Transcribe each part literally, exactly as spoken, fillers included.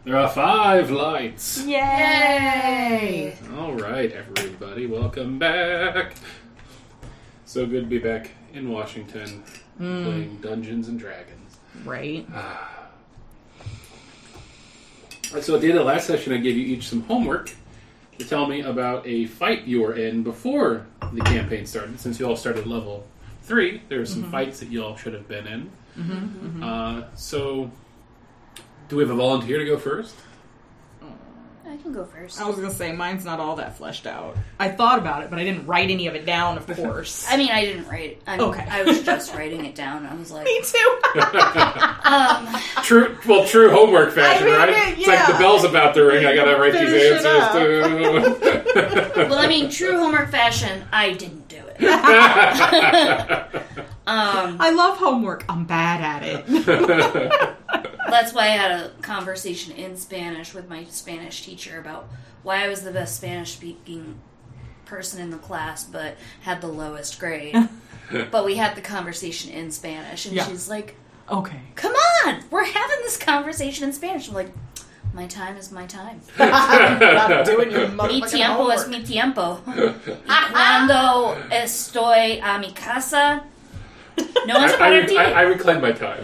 There are five lights. Yay! All right, everybody, welcome back. So good to be back in Washington mm. playing Dungeons and Dragons. Right. So at the end of the last session, I gave you each some homework to tell me about a fight you were in before the campaign started. Since you all started level three, there were some mm-hmm. fights that you all should have been in. Mm-hmm, mm-hmm. Uh, so, do we have a volunteer to go first? I can go first. I was going to say, mine's not all that fleshed out. I thought about it, but I didn't write any of it down, of course. I mean, I didn't write it. I mean, okay. I was just writing it down. I was like... Me too! um, true, well, true homework fashion, I mean, right? yeah. It's like the bell's about to ring, I gotta write Finish these answers too. Well, I mean, true homework fashion, I didn't do it. um, I love homework. I'm bad at it. That's why I had a conversation in Spanish with my Spanish teacher about why I was the best Spanish-speaking person in the class, but had the lowest grade. But we had the conversation in Spanish, and yeah. she's like, okay. Come on! We're having this conversation in Spanish. I'm like, my time is my time. Not doing your Mi motherfucking tiempo homework. es mi tiempo. Y cuando estoy a mi casa, no es I, para I, ti. I, I reclaim my time.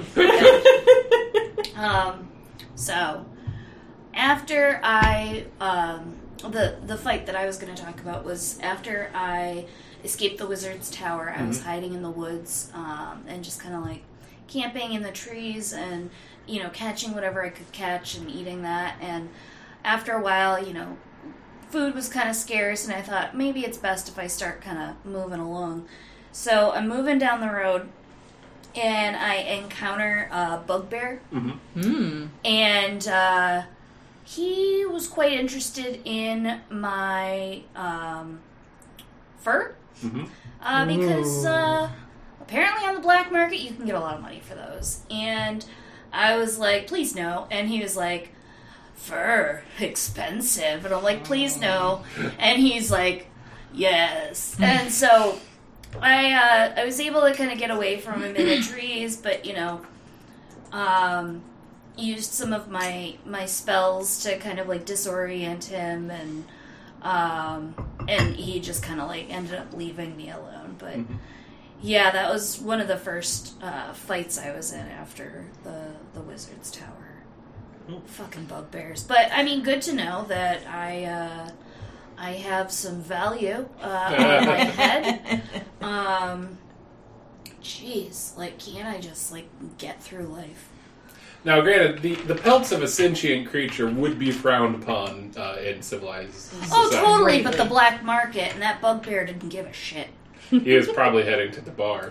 Um, so, after I, um, the, the fight that I was going to talk about was after I escaped the wizard's tower. I mm-hmm. was hiding in the woods, um, and just kind of like camping in the trees and, you know, catching whatever I could catch and eating that. And after a while, you know, food was kind of scarce, and I thought maybe it's best if I start kind of moving along. So I'm moving down the road, and I encounter a bugbear. Mm-hmm. Mm. And uh, he was quite interested in my um, fur. Mm-hmm. Uh, because uh, apparently on the black market you can get a lot of money for those. And I was like, please no. And he was like, fur, expensive. And I'm like, please no. And he's like, yes. And so... I uh, I was able to kind of get away from him in the trees, but, you know, um, used some of my my spells to kind of, like, disorient him, and um, and he just kind of, like, ended up leaving me alone. But, mm-hmm. yeah, that was one of the first uh, fights I was in after the, the Wizard's Tower. Oh. Fucking bugbears. But, I mean, good to know that I... Uh, I have some value uh, on my head. Um, jeez, like, can't I just, like, get through life? Now, granted, the, the pelts of a sentient creature would be frowned upon uh, in civilized society. Oh, totally, but the black market and that bugbear didn't give a shit. He is probably heading to the bar.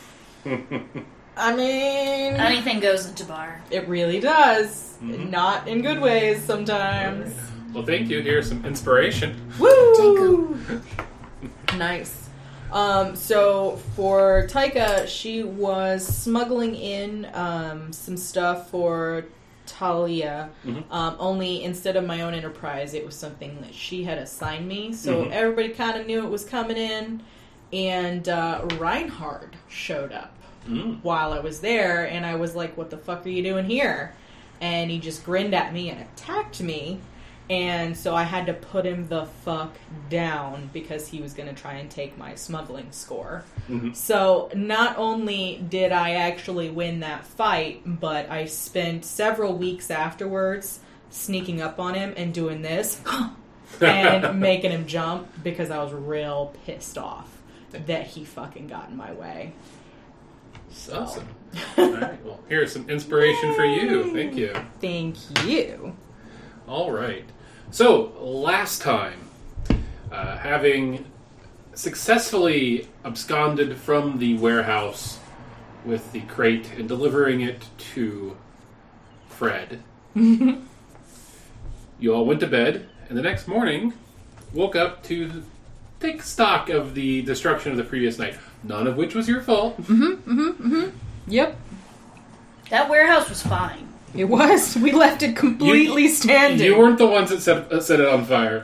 I mean... Anything goes into bar. It really does. Mm-hmm. Not in good ways sometimes. Well, thank you. Here's some inspiration. Woo! Nice. Um, so for Taika, she was smuggling in um, some stuff for Talia. Mm-hmm. Um, only instead of my own enterprise, it was something that she had assigned me. So mm-hmm. everybody kind of knew it was coming in. And uh, Reinhard showed up mm. while I was there. And I was like, what the fuck are you doing here? And he just grinned at me and attacked me. And so I had to put him the fuck down because he was going to try and take my smuggling score. Mm-hmm. So not only did I actually win that fight, but I spent several weeks afterwards sneaking up on him and doing this and making him jump because I was real pissed off that he fucking got in my way. So. Awesome. All right. Well, here's some inspiration for you. Thank you. Thank you. All right. So, last time, uh, having successfully absconded from the warehouse with the crate and delivering it to Fred, you all went to bed, and the next morning woke up to take stock of the destruction of the previous night, none of which was your fault. Mm-hmm, mm-hmm, mm-hmm. Yep. That warehouse was fine. It was. We left it completely you, standing. You weren't the ones that set, uh, set it on fire.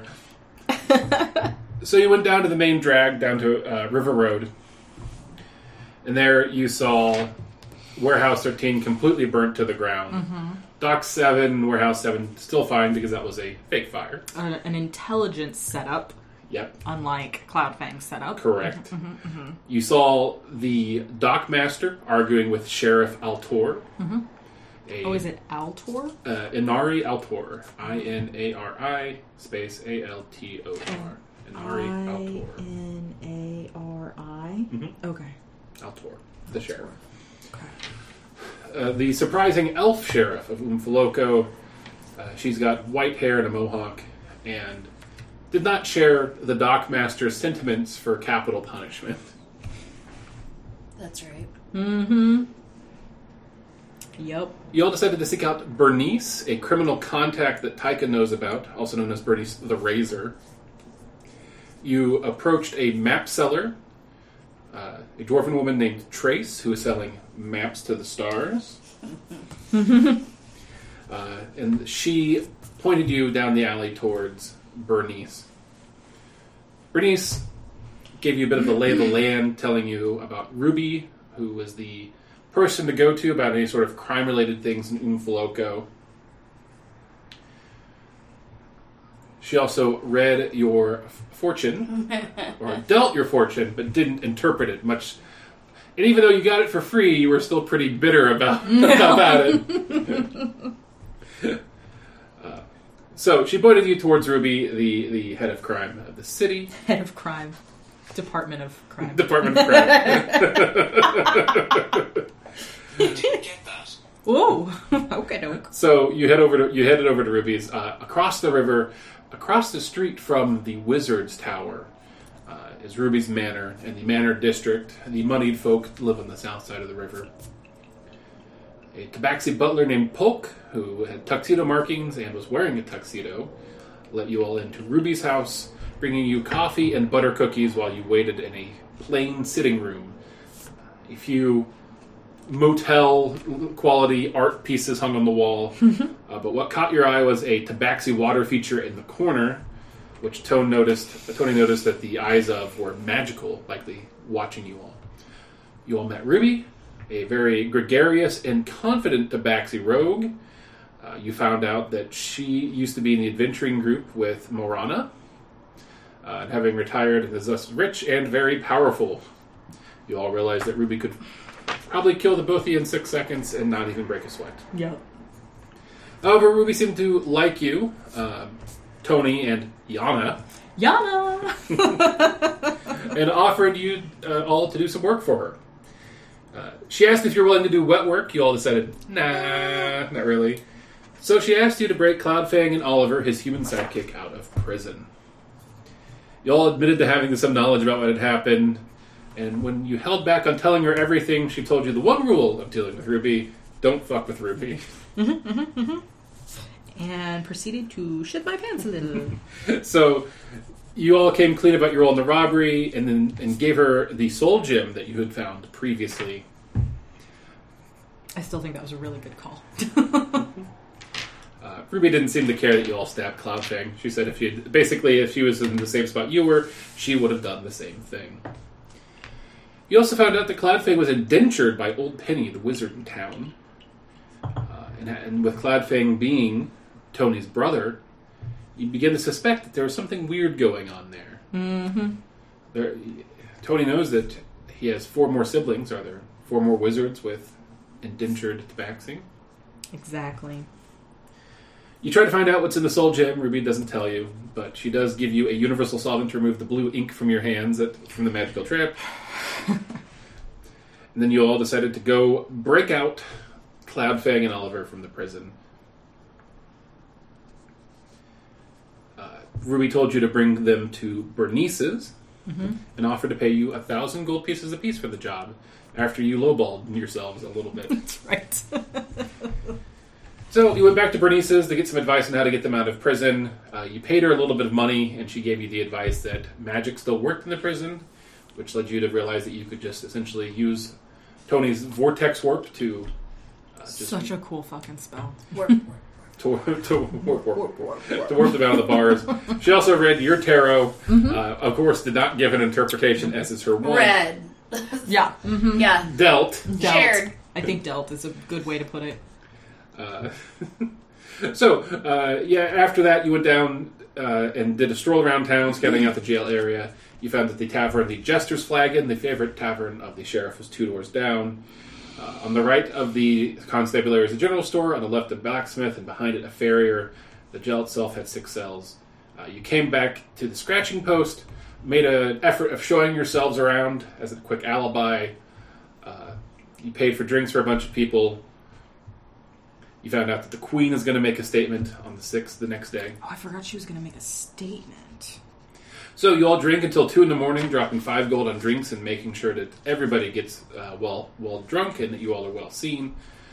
So you went down to the main drag, down to uh, River Road. And there you saw Warehouse thirteen completely burnt to the ground. Mm-hmm. Dock seven, Warehouse seven, still fine because that was a fake fire. An, an intelligence setup, Yep, unlike Cloudfang's setup. correct. Mm-hmm, mm-hmm. You saw the Dockmaster arguing with Sheriff Altor. Mm-hmm. A, Oh, is it Altor? Uh, Inari Altor. I N A R I space A L T O R. Inari Altor. I N A R I? Mhm. Okay. Altor, the sheriff. Okay. Uh, the surprising elf sheriff of Umfoloco. Uh, she's got white hair and a mohawk, and did not share the Dockmaster's sentiments for capital punishment. That's right. Mm-hmm. Yep. You all decided to seek out Bernice, a criminal contact that Taika knows about, also known as Bernice the Razor. You approached a map seller, uh, a dwarven woman named Trace, who is selling maps to the stars. uh, and she pointed you down the alley towards Bernice. Bernice gave you a bit of a lay of the land, telling you about Ruby, who was the person to go to about any sort of crime-related things in Umfoloco. She also read your fortune, or dealt your fortune, but didn't interpret it much. And even though you got it for free, you were still pretty bitter about, about it. uh, so she pointed you towards Ruby, the, the head of crime of the city. Head of crime. Department of crime. Department of crime. Didn't get that. Ooh. Okay, doke. So you head over to you headed over to Ruby's uh, across the river, across the street from the Wizard's Tower, uh, is Ruby's Manor and the Manor District. The moneyed folk live on the south side of the river. A Tabaxi butler named Polk, who had tuxedo markings and was wearing a tuxedo, let you all into Ruby's house, bringing you coffee and butter cookies while you waited in a plain sitting room. A few motel quality art pieces hung on the wall, uh, but what caught your eye was a Tabaxi water feature in the corner, which Tone noticed. Tony noticed that the eyes of were magical, likely watching you all. You all met Ruby, a very gregarious and confident Tabaxi rogue. Uh, you found out that she used to be in the adventuring group with Morana, uh, and having retired is thus rich and very powerful. You all realized that Ruby could probably kill the both of you in six seconds and not even break a sweat. Yep. However, Ruby seemed to like you, uh, Tony and Yana, Yana! and offered you uh, all to do some work for her. Uh, she asked if you're willing to do wet work. You all decided, nah, not really. So she asked you to break Cloudfang and Oliver, his human sidekick, out of prison. You all admitted to having some knowledge about what had happened, and when you held back on telling her everything, she told you the one rule of dealing with Ruby: don't fuck with Ruby. Mm-hmm, mm-hmm, mm-hmm. And proceeded to shit my pants a little. So you all came clean about your role in the robbery, and then and gave her the soul gem that you had found previously. I still think that was a really good call. Uh, Ruby didn't seem to care that you all stabbed Cloudfang. She said if you basically if she was in the same spot you were, she would have done the same thing. You also found out that Cloudfang was indentured by Old Penny, the wizard in town. Uh, and, and with Cloudfang being Tony's brother, you begin to suspect that there was something weird going on there. Mm-hmm. There, Tony knows that he has four more siblings. Are there four more wizards with indentured tabaxi? Exactly. You try to find out what's in the soul gem. Ruby doesn't tell you, but she does give you a universal solvent to remove the blue ink from your hands at, from the magical trip. And then you all decided to go break out Cloudfang and Oliver from the prison. Uh, Ruby told you to bring them to Bernice's, mm-hmm. and offered to pay you a thousand gold pieces apiece for the job after you lowballed yourselves a little bit. That's right. So you went back to Bernice's to get some advice on how to get them out of prison. Uh, you paid her a little bit of money, and she gave you the advice that magic still worked in the prison, which led you to realize that you could just essentially use Tony's vortex warp to uh, just Such a cool fucking spell. Work, work, to, to, warp, warp, warp, to warp them out of the bars. She also read your tarot. Mm-hmm. Uh, of course, did not give an interpretation, as is her one. Red. Yeah. Mm-hmm. Yeah. Dealt. Dealt. Shared. I think dealt is a good way to put it. Uh, so, uh, yeah, after that, you went down uh, and did a stroll around town, scouting out the jail area. You found that the tavern, the Jester's Flagon, the favorite tavern of the sheriff, was two doors down. Uh, on the right of the constabulary is a general store, on the left a blacksmith, and behind it a farrier. The jail itself had six cells. Uh, you came back to the scratching post, made an effort of showing yourselves around as a quick alibi. Uh, you paid for drinks for a bunch of people. You found out that the Queen is going to make a statement on the sixth the next day. Oh, I forgot she was going to make a statement. So you all drink until two in the morning, dropping five gold on drinks and making sure that everybody gets uh, well well drunk and that you all are well seen.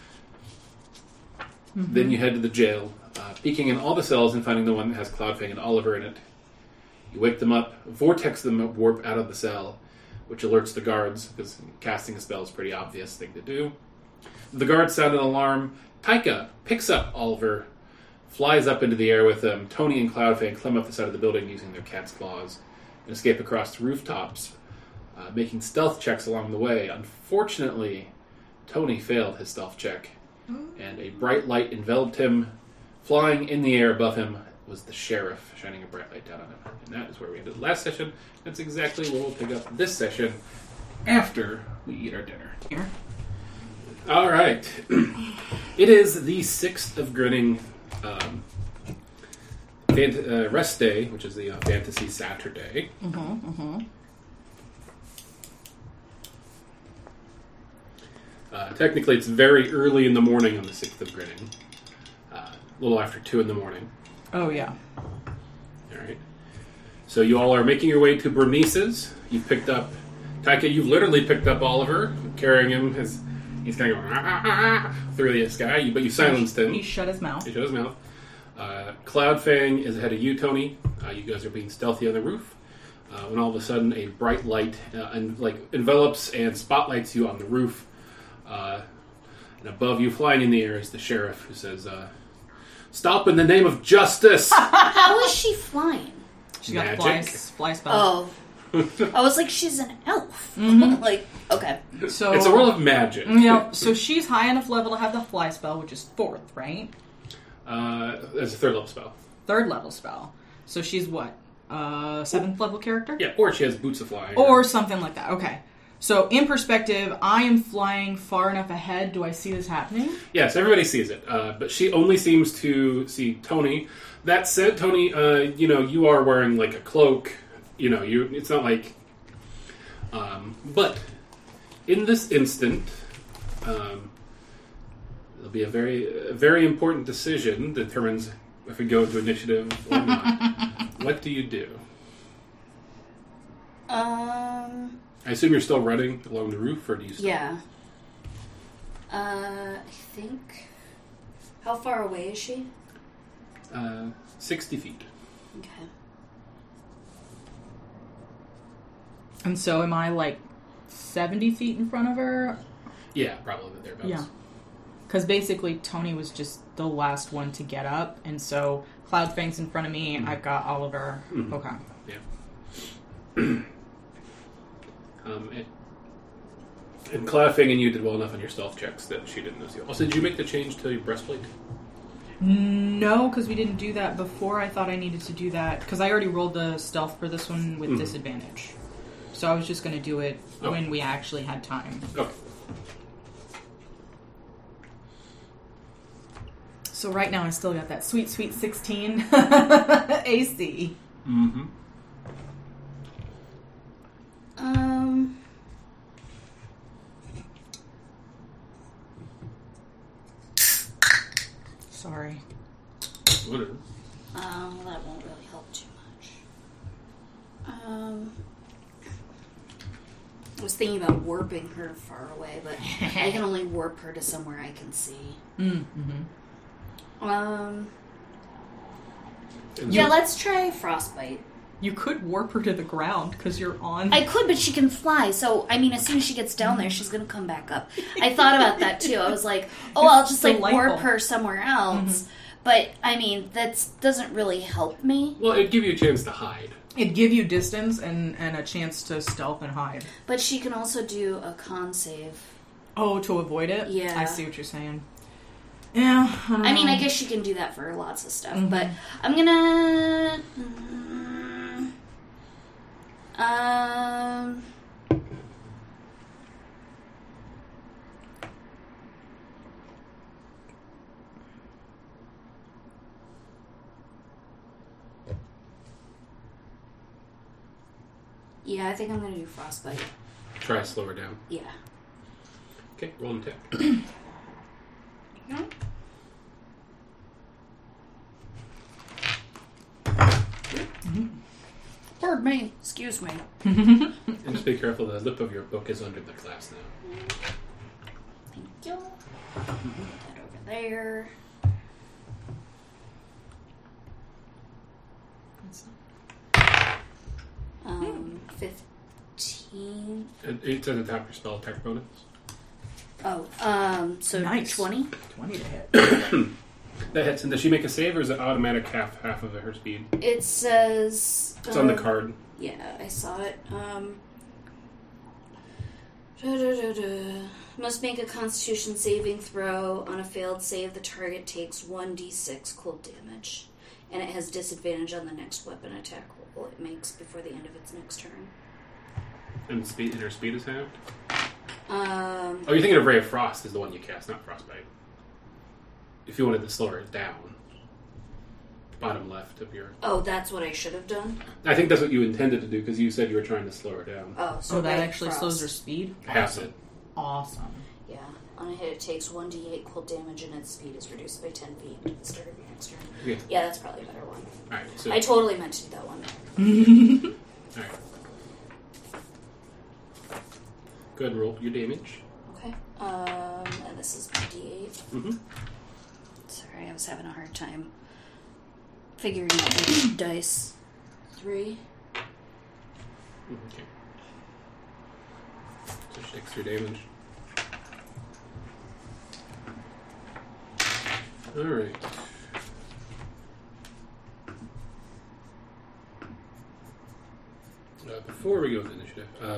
Mm-hmm. Then you head to the jail, uh, peeking in all the cells and finding the one that has Cloudfang and Oliver in it. You wake them up, vortex them warp out of the cell, which alerts the guards, because casting a spell is a pretty obvious thing to do. The guards sound an alarm. Taika picks up Oliver, flies up into the air with them. Tony and Cloudfang climb up the side of the building using their cat's claws and escape across the rooftops, uh, making stealth checks along the way. Unfortunately, Tony failed his stealth check, and a bright light enveloped him. Flying in the air above him was the sheriff, shining a bright light down on him. And that is where we ended last session. That's exactly where we'll pick up this session after we eat our dinner. Here. All right. It is the sixth of Grinning um, fant- uh, Rest Day, which is the uh, Fantasy Saturday. Mm-hmm, mm-hmm. Uh, technically, it's very early in the morning on the sixth of Grinning. Uh, a little after two in the morning. Oh, yeah. All right. So you all are making your way to Bernice's. You've picked up... Taika, you've literally picked up Oliver, carrying him. His, he's kind of going ah, ah, ah, through the sky, but you silenced him. He shut his mouth. He shut his mouth. Uh, Cloudfang is ahead of you, Tony. Uh, you guys are being stealthy on the roof. Uh, when all of a sudden a bright light uh, and, like envelops and spotlights you on the roof. Uh, and above you, flying in the air, is the sheriff who says, uh, "Stop in the name of justice!" How is she flying? She got Magic. fly, fly spell. Oh. I was like, she's an elf. Mhm. Like, okay. So It's a world of magic. You know, so she's high enough level to have the fly spell, which is fourth, right? Uh, it's a third level spell. Third level spell. So she's what? Uh, seventh level character? Yeah, or she has boots of flying. Or something like that. Okay. So in perspective, I am flying far enough ahead. Do I see this happening? Yes, everybody sees it, uh, but she only seems to see Tony. That said, Tony, uh, you know, you are wearing like a cloak. You know, you. It's not like. Um, but in this instant, um, there'll be a very, a very important decision that determines if we go into initiative or not. What do you do? Um. I assume you're still running along the roof, or do you? Stop? Yeah. Uh, I think. How far away is she? Uh, sixty feet. Okay. And so am I like seventy feet in front of her? Yeah, probably thereabouts. Yeah. Because basically Tony was just the last one to get up, and so Cloudfang's in front of me, Mm-hmm. I've got Oliver. Mhm. Okay. Yeah. um, and, and Cloudfang and you did well enough on your stealth checks that she didn't notice you. Also, did you make the change to your breastplate? No, because we didn't do that before. I thought I needed to do that, because I already rolled the stealth for this one with Mhm. disadvantage. So I was just going to do it Oh. when we actually had time. Okay. So right now I still got that sweet, sweet sixteen A C. Mm-hmm. Um. Sorry. Whatever. Um, well, that won't really help too much. Um, I was thinking about warping her far away, but I can only warp her to somewhere I can see. Mm-hmm. Um, And yeah, so- let's try frostbite. You could warp her to the ground because you're on. I could, but she can fly. So, I mean, as soon as she gets down there, she's going to come back up. I thought about that too. I was like, oh, I'll just like Delightful. warp her somewhere else. But I mean, that doesn't really help me. Well, it'd give you a chance to hide. It'd give you distance and, and a chance to stealth and hide. But she can also do a con save. Oh, to avoid it? Yeah. I see what you're saying. Yeah. I, don't I mean, know. I guess she can do that for lots of stuff, Mhm. but I'm gonna. mm, Um. Yeah, I think I'm gonna do frostbite. Try to slow her down. Yeah. Okay, roll an attack. No? Pardon me. Excuse me. And just be careful, the lip of your book is under the glass now. Thank you. Put that over there. Um, fifteen. And it's at the top of your spell attack bonus. Oh, um, so Nice. twenty. twenty to hit. That hits. And does she make a save, or is it automatic half half of her speed? It says. It's on the uh, card. Yeah, I saw it. Um, da, da, da, da. Must make a Constitution saving throw. On a failed save, the target takes one d six cold damage, and it has disadvantage on the next weapon attack roll it makes before the end of its next turn. And speed, and her speed is halved. Um, Oh, you're thinking of Ray of Frost is the one you cast, not Frostbite. If you wanted to slow her down, bottom left of your. oh, that's what I should have done. I think that's what you intended to do because you said you were trying to slow her down. Oh, so So that Ray of actually Frost. slows her speed? Half it. Awesome. Yeah, on a hit, it takes one d eight cold damage, and its speed is reduced by ten feet at the start of your next turn. Yeah. Yeah, that's probably a better one. All right. So. I totally meant to do that one. All right. Go ahead and roll your damage. Okay. Um, and this is my d eight. Mm-hmm. Sorry, I was having a hard time figuring out the dice. Three. Okay. So she takes your damage. All right. Uh, before we go with initiative, um,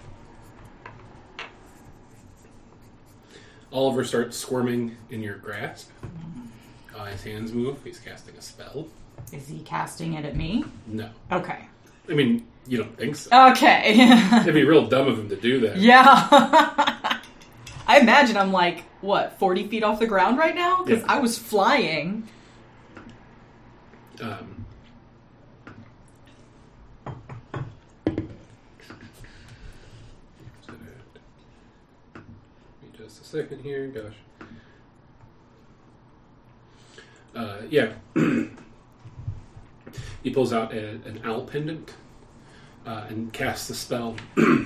Oliver starts squirming in your grasp. Uh, his hands move. He's casting a spell. Is he casting it at me? No. Okay. I mean, you don't think so. Okay. It'd be real dumb of him to do that. Yeah. I imagine I'm like, what, forty feet off the ground right now? Because Yeah. I was flying. Um, Give me just a second here. Gosh. Uh, yeah. He pulls out a, an owl pendant uh, and casts the spell.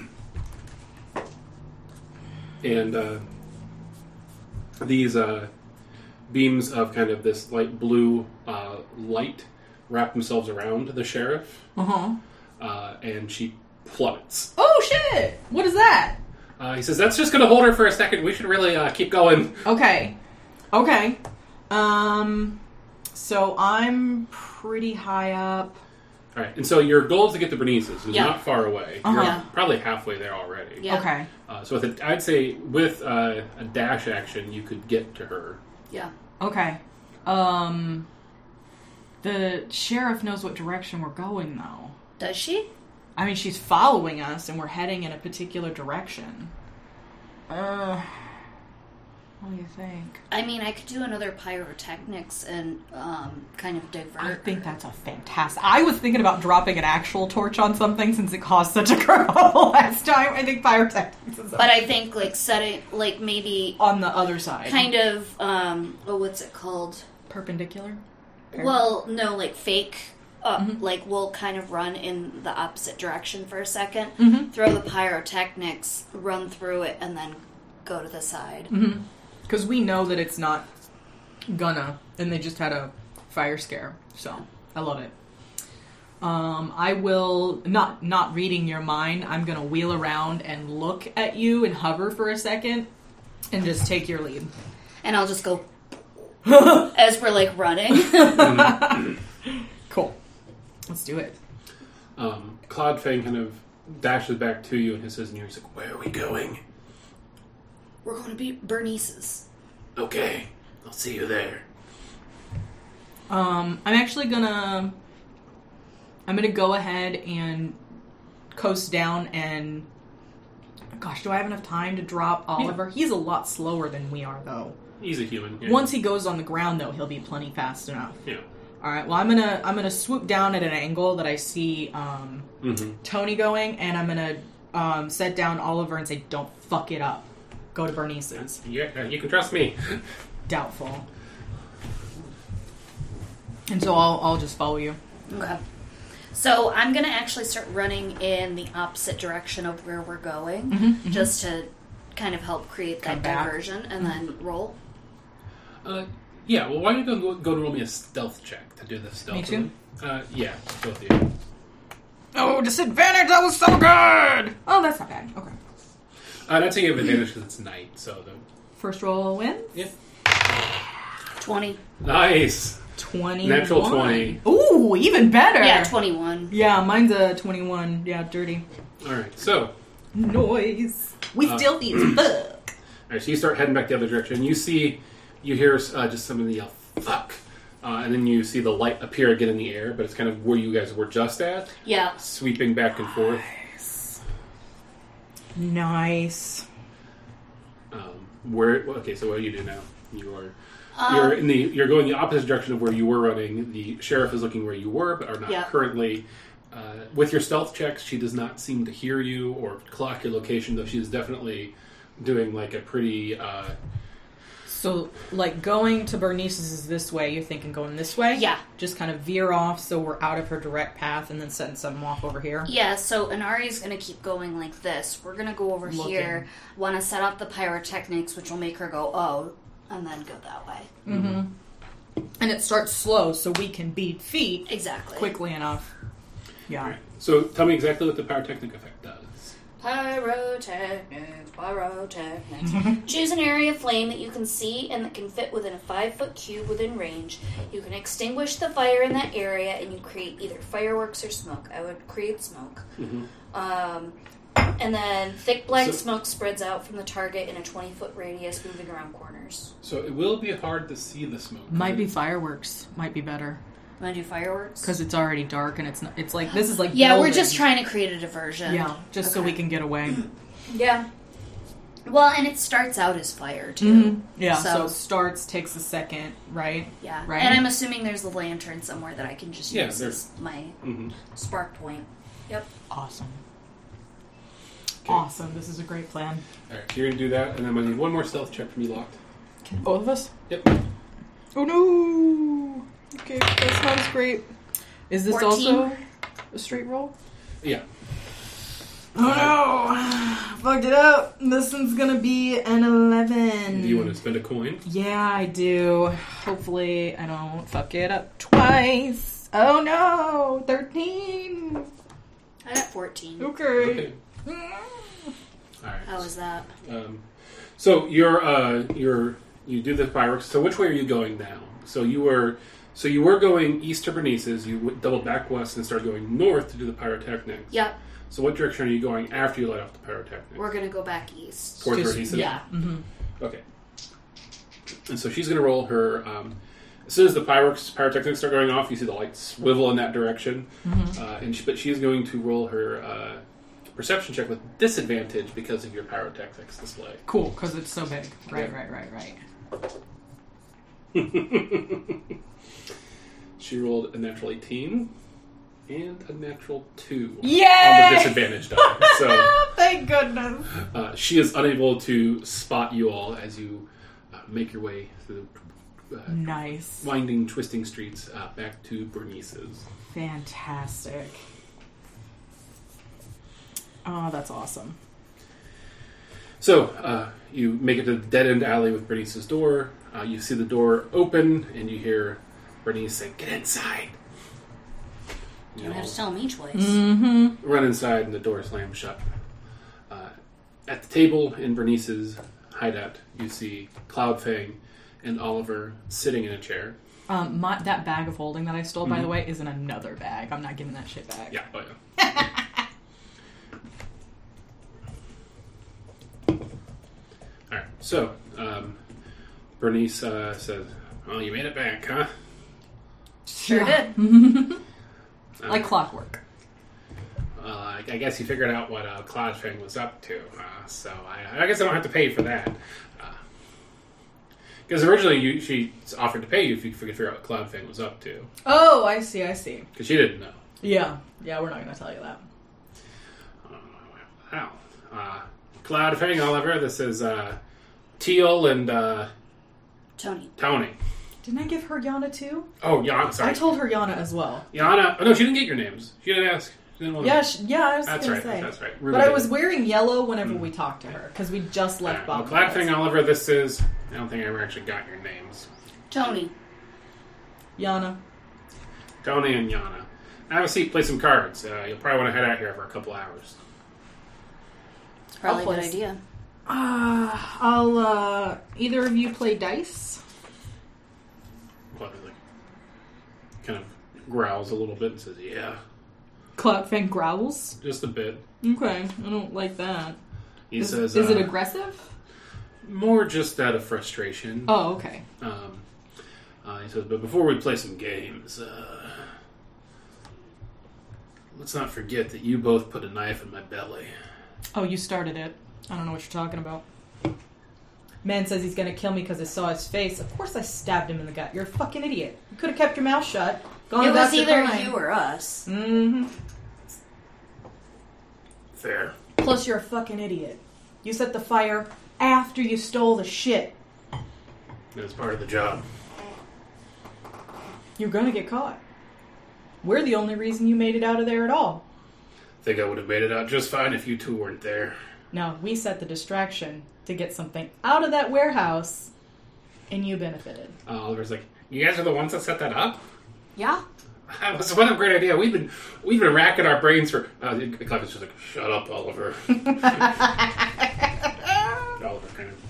And uh, these uh, beams of kind of this light blue uh, light wrap themselves around the sheriff, Uh-huh. uh, and she plummets. Oh, shit! What is that? Uh, he says, "That's just going to hold her for a second. We should really uh, keep going." Okay. Okay. Um, so I'm pretty high up. All right, and so your goal is to get to Bernice's, who's Yeah. not far away. Uh-huh. You're Yeah. probably halfway there already. Yeah. Okay. Uh, so with a, I'd say with uh, a dash action, you could get to her. Yeah. Okay. Um, the sheriff knows what direction we're going, though. Does she? I mean, she's following us, and we're heading in a particular direction. Uh, what do you think? I mean, I could do another pyrotechnics and um, kind of divert. I think that's a fantastic... I was thinking about dropping an actual torch on something since it caused such a kerfuffle last time. I think pyrotechnics is But I think, like, setting, like, maybe on the other side. kind of, um, oh, what's it called? Perpendicular? Well, no, like, fake. Uh, Mhm. Like, we'll kind of run in the opposite direction for a second, Mm-hmm. throw the pyrotechnics, run through it, and then go to the side. Mm-hmm. Because we know that it's not gonna, and they just had a fire scare. So, I love it. Um, I will, not not reading your mind, I'm gonna wheel around and look at you and hover for a second, and just take your lead. And I'll just go as we're, like, running. Cool. Let's do it. Um, Claude Fang kind of dashes back to you and hisses in your ear. He's like, "Where are we going?" We're going to be Bernice's. Okay. I'll see you there. Um, I'm actually gonna... I'm gonna go ahead and coast down and... Gosh, do I have enough time to drop Oliver? Yeah. He's a lot slower than we are, though. He's a human. Yeah. Once he goes on the ground, though, he'll be plenty fast enough. Yeah. All right. Well, I'm gonna I'm gonna swoop down at an angle that I see um, mm-hmm. Tony going, and I'm gonna um, set down Oliver and say, "Don't fuck it up. Go to Bernice's." Yeah, you can trust me. Doubtful. And so I'll I'll just follow you. Okay. So I'm gonna actually start running in the opposite direction of where we're going, mm-hmm, mm-hmm. just to kind of help create that Come back. diversion, and mm-hmm. then roll. Uh, yeah. Well, why don't you go go to roll me a stealth check to do this stealth? Me too. Uh, yeah, both of you. Oh, disadvantage! That was so good. Oh, that's not bad. Okay. Uh, that's how you have advantage because it's night. So the first roll wins. Yeah. Twenty. Nice. Twenty. Natural twenty. Ooh, even better. Yeah, twenty-one. Yeah, mine's a twenty-one. Yeah, dirty. All right. So. Noise. We Uh, stealthy as fuck. All right. So you start heading back the other direction. You see, you hear uh, just somebody yell "fuck," uh, and then you see the light appear again in the air, but it's kind of where you guys were just at. Yeah. Sweeping back and forth. Nice. Nice. Um, where? Okay. So what do you do now? You are. Um, You're in the. You're going the opposite direction of where you were running. The sheriff is looking where you were, but are not Yeah. currently. Uh, with your stealth checks, she does not seem to hear you or clock your location, though she is definitely doing like a pretty. Uh, So, like, going to Bernice's is this way. You're thinking going this way? Yeah. Just kind of veer off so we're out of her direct path and then setting something off over here? Yeah, so Inari's going to keep going like this. We're going to go over Looking. here, want to set up the pyrotechnics, which will make her go, oh, and then go that way. Mm-hmm. And it starts slow so we can beat feet Exactly. quickly enough. Yeah. all right. So tell me exactly what the pyrotechnic effect does. Pyrotechnics, pyrotechnics. Choose an area of flame that you can see and that can fit within a five-foot cube within range. You can extinguish the fire in that area, and you create either fireworks or smoke. I would create smoke. Mm-hmm. Um, and then thick black So- smoke spreads out from the target in a twenty-foot radius, moving around corners. So it will be hard to see the smoke. Might be fireworks. Might be better. Want to do fireworks? Because it's already dark and it's not, it's like, this is like Yeah, we're building. just trying to create a diversion. Yeah, just so Okay. we can get away. Yeah. Well, and it starts out as fire, too. Mm-hmm. Yeah, so, So- starts, takes a second, right? Yeah. Right. And I'm assuming there's a lantern somewhere that I can just Yeah, use there's- as my Mm-hmm. spark point. Yep. Awesome. Okay. Awesome. This is a great plan. All right, you're gonna do that, and I'm gonna need one more stealth check from you, Locked. Both of us? Yep. Oh no! Okay, that sounds great. Is this fourteen. also a straight roll? Yeah. Oh no! Fucked it up. This one's gonna be an eleven. Do you want to spend a coin? Yeah, I do. Hopefully, I don't fuck it up twice. Oh no! thirteen! I got fourteen. Okay. Okay. Mm. All right. How was that? Um, so you're uh, you're you do the fireworks. So which way are you going now? So you were so you were going east to Bernice's. You w- doubled back west and started going north to do the pyrotechnics. Yep. So what direction are you going after you light off the pyrotechnics? We're going to go back east. Towards Just- Bernice's. Yeah. Mm-hmm. Okay. And so she's going to roll her. Um, as soon as the fireworks pyrotechnics start going off, you see the lights swivel in that direction. Mm-hmm. Uh, and she, but she's going to roll her uh, perception check with disadvantage because of your pyrotechnics display. Cool, because it's so big. Right, Yeah. right, right, right. She rolled a natural eighteen and a natural two Yay! on the disadvantage die. So Thank goodness. uh, she is unable to spot you all as you uh, make your way through the uh, Nice. winding, twisting streets uh, back to Bernice's. Fantastic. Oh, that's awesome. So uh, you make it to the dead-end alley with Bernice's door. Uh, you see the door open, and you hear Bernice say, "Get inside." You don't have to tell me twice. Mm-hmm. Run inside, and the door slams shut. Uh, at the table in Bernice's hideout, you see Cloudfang and Oliver sitting in a chair. Um, my, that bag of holding that I stole, by Mhm. the way, is in another bag. I'm not giving that shit back. Yeah, oh yeah. All right, so um, Bernice uh, says, "Well, you made it back, huh?" Sure did. Like clockwork. Well, I, I guess you figured out what uh, Cloudfang was up to, uh, so I, I guess I don't have to pay you for that. Because originally you, she offered to pay you if you could figure out what Cloudfang was up to. Oh, I see, I see. Because she didn't know. Yeah. Yeah, we're not going to tell you that. Uh, wow. Uh, Cloudfang, Oliver, this is uh, Teal and uh, Tony. Tony. Didn't I give her Yana too? Oh, Yana, sorry. I told her Yana as well. Yana. Oh, no, she didn't get your names. She didn't ask. She didn't want Yeah, to. sh- yeah, I was That's going right. to say. That's right. But I was wearing yellow whenever we talked to her, because we just left Uh, Bob. well, Cloudfang, Oliver, this is... I don't think I ever actually got your names. Tony. Yana. Tony and Yana. Have a seat, play some cards. Uh, you'll probably want to head out here for a couple hours. Probably a I'll good play. idea. Uh, I'll, uh, either of you play dice? Well, like, kind of growls a little bit and says, yeah, Cloudfang growls? just a bit. Okay, I don't like that. He Is, says, is uh, it aggressive? more just out of frustration. Oh, okay. Um, uh, he says, but before we play some games, uh, let's not forget that you both put a knife in my belly. Oh, you started it. I don't know what you're talking about. Man says he's gonna kill me because I saw his face. Of course I stabbed him in the gut. You're a fucking idiot. You could have kept your mouth shut. Gone It was about your either crime. you or us. Mm-hmm. Fair. Plus, you're a fucking idiot. You set the fire after you stole the shit. That's part of the job. You're gonna get caught. We're the only reason you made it out of there at all. Think I would have made it out just fine if you two weren't there. No, we set the distraction to get something out of that warehouse, and you benefited. Uh, Oliver's like, you guys are the ones that set that up? Yeah. That's what a great idea. We've been we've been racking our brains for. Uh, Clive is just like, shut up, Oliver. Oliver kind of.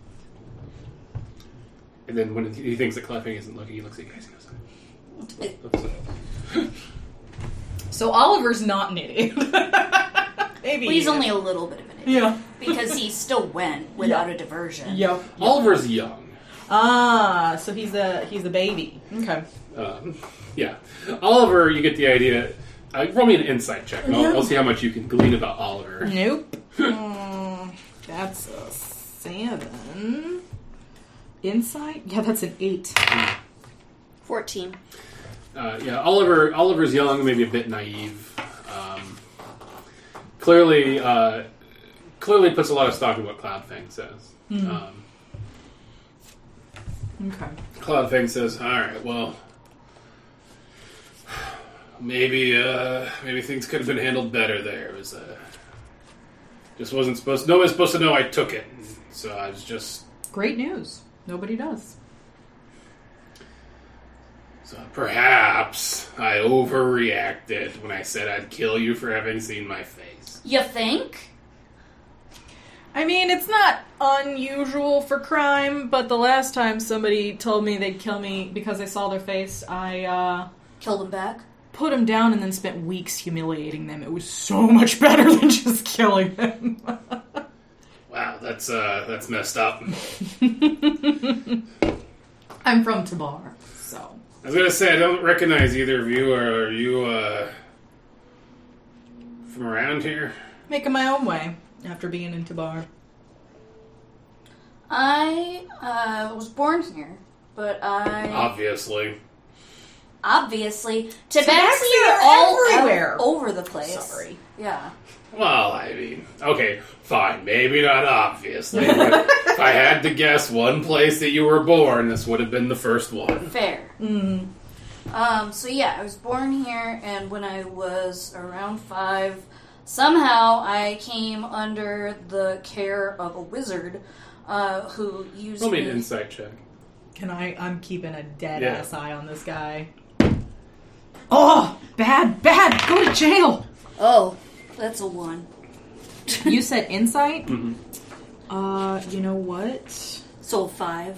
And then when he thinks that Cleffing isn't looking, he looks at you guys and goes, like, So Oliver's not an idiot. Maybe Well, he's he only is. a little bit of an idiot. Yeah. Because he still went without a diversion. Yep. Oliver's young. Ah, so he's a he's a baby. Okay. Um, yeah. Oliver, you get the idea. Uh, roll me an insight check. And I'll, I'll see how much you can glean about Oliver. Nope. Mm, that's a seven. Insight? Yeah, that's an eight. fourteen. Uh, yeah, Oliver. Oliver's young, maybe a bit naive. Um, clearly, uh, clearly puts a lot of stock in what Cloudfang says. Mm. Um, Okay. Cloudfang says, "All right, well, maybe, uh, maybe things could have been handled better. There it was, uh, just wasn't supposed. Nobody's supposed to know I took it, so I was just." Great news. Nobody does. So perhaps I overreacted when I said I'd kill you for having seen my face. You think? I mean, it's not unusual for crime, but the last time somebody told me they'd kill me because I saw their face, I, uh... Killed him back? put them down and then spent weeks humiliating them. It was so much better than just killing them. Wow, that's, uh, that's messed up. I'm from Tabar, so... I was gonna say, I don't recognize either of you. Are you, uh... from around here? Making my own way after being in Tabar. I uh, was born here, but I... Obviously. Obviously. Tabaxi Tabaxi are are all everywhere. ev- over the place. Sorry. Yeah. Well, I mean, okay, fine. Maybe not obviously, but if I had to guess one place that you were born, this would have been the first one. Fair. Mm. Um, so yeah, I was born here, and when I was around five, somehow I came under the care of a wizard uh, who used Roll me me... an insight check. Can I... I'm keeping a dead Yeah. ass eye on this guy. Oh! Bad, bad! Go to jail! Oh, that's a one. You said insight? Mm-hmm. Uh, you know what? So a five.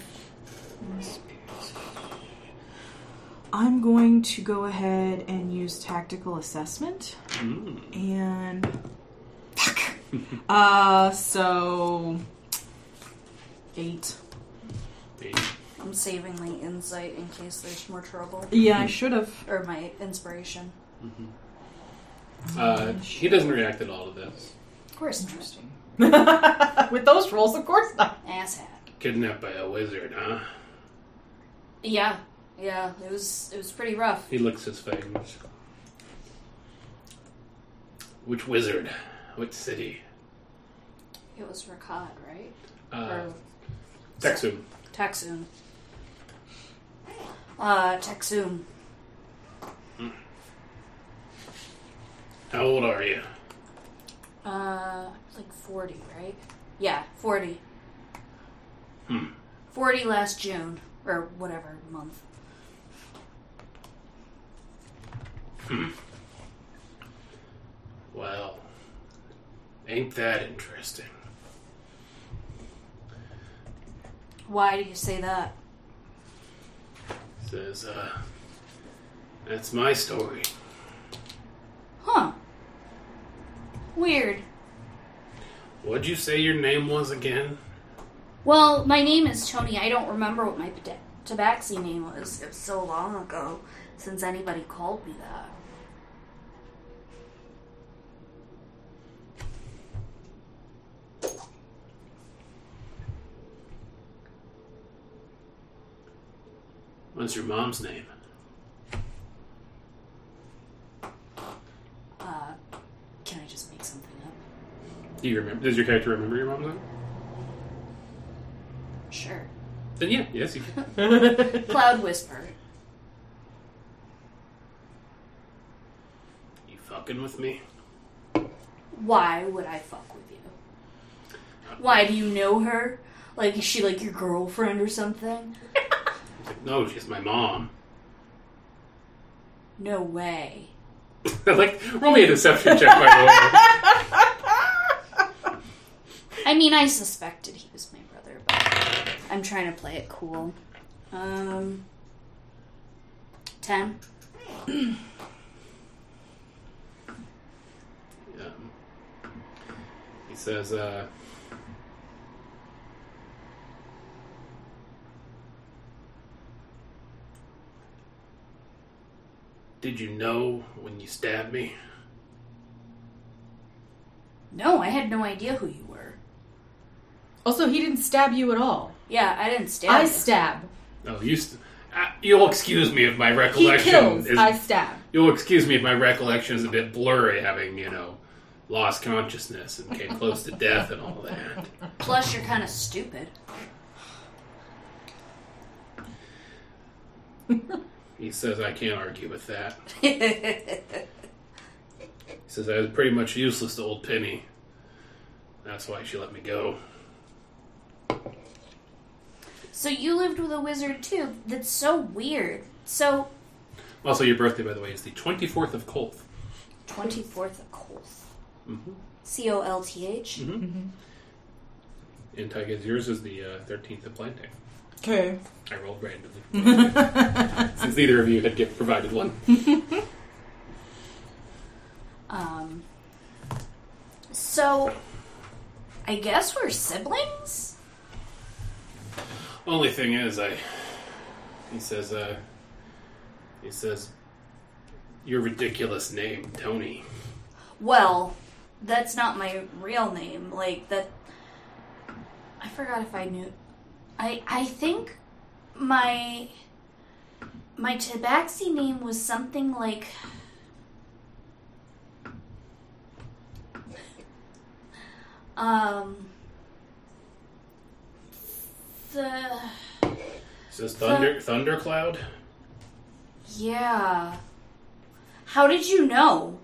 I'm going to go ahead and use tactical assessment. Mm. And... Fuck! uh, so... Eight. Eight. I'm saving my insight in case there's more trouble. Yeah, I should have. Or my inspiration. Uh, he doesn't react at all to this. Of course not. Interesting. With those rolls, of course not. Asshat. Kidnapped by a wizard, huh? Yeah. Yeah, it was it was pretty rough. He licks his fangs. Which wizard? Which city? It was Rakad, right? Uh, or Texum. Texum. Uh, Texum. How old are you? Uh, like forty, right? Yeah, forty. Hmm. forty last June. Or whatever month. Hmm. Well, ain't that interesting? Why do you say that? Says, uh, that's my story. Huh. Weird. What'd you say your name was again? Well, my name is Tony. I don't remember what my ta- tabaxi name was. It was so long ago since anybody called me that. What's your mom's name? Uh, can I just make something up? Do you remember? Does your character remember your mom's name? Sure. Then yeah, yes, you can. Cloud Whisper. You fucking with me? Why would I fuck with you? Why, do you know her? Like, is she like your girlfriend or something? It's like, no, she's my mom. No way. Like, roll me a deception check, by the way. I mean, I suspected he was my brother, but I'm trying to play it cool. Um, ten. Um, he says, uh... Did you know when you stabbed me? No, I had no idea who you were. Also, he didn't stab you at all. Yeah, I didn't stab I you. stab. Oh, you st- uh, you'll excuse me if my He recollection kills. is... I stab. You'll excuse me if my recollection is a bit blurry, having, you know, lost consciousness and came close to death and all that. Plus, you're kind of stupid. He says I can't argue with that. He says I was pretty much useless to old Penny. That's why she let me go. So you lived with a wizard too? That's so weird. So, Also, your birthday, by the way, is the twenty-fourth of Kolth. twenty-fourth of Kolth. Mm-hmm. C O L T H? Mm-hmm. Mm-hmm. And Tyga's, yours is the uh, thirteenth of Plantain. Okay. I rolled randomly. Since neither of you had get provided one. Um, so, I guess we're siblings? Only thing is, I... He says, uh... He says, your ridiculous name, Tony. Well, that's not my real name. Like, that... I forgot if I knew... I I think my... My tabaxi name was something like... Um... The... He says, Thunder, Thundercloud? Yeah. How did you know?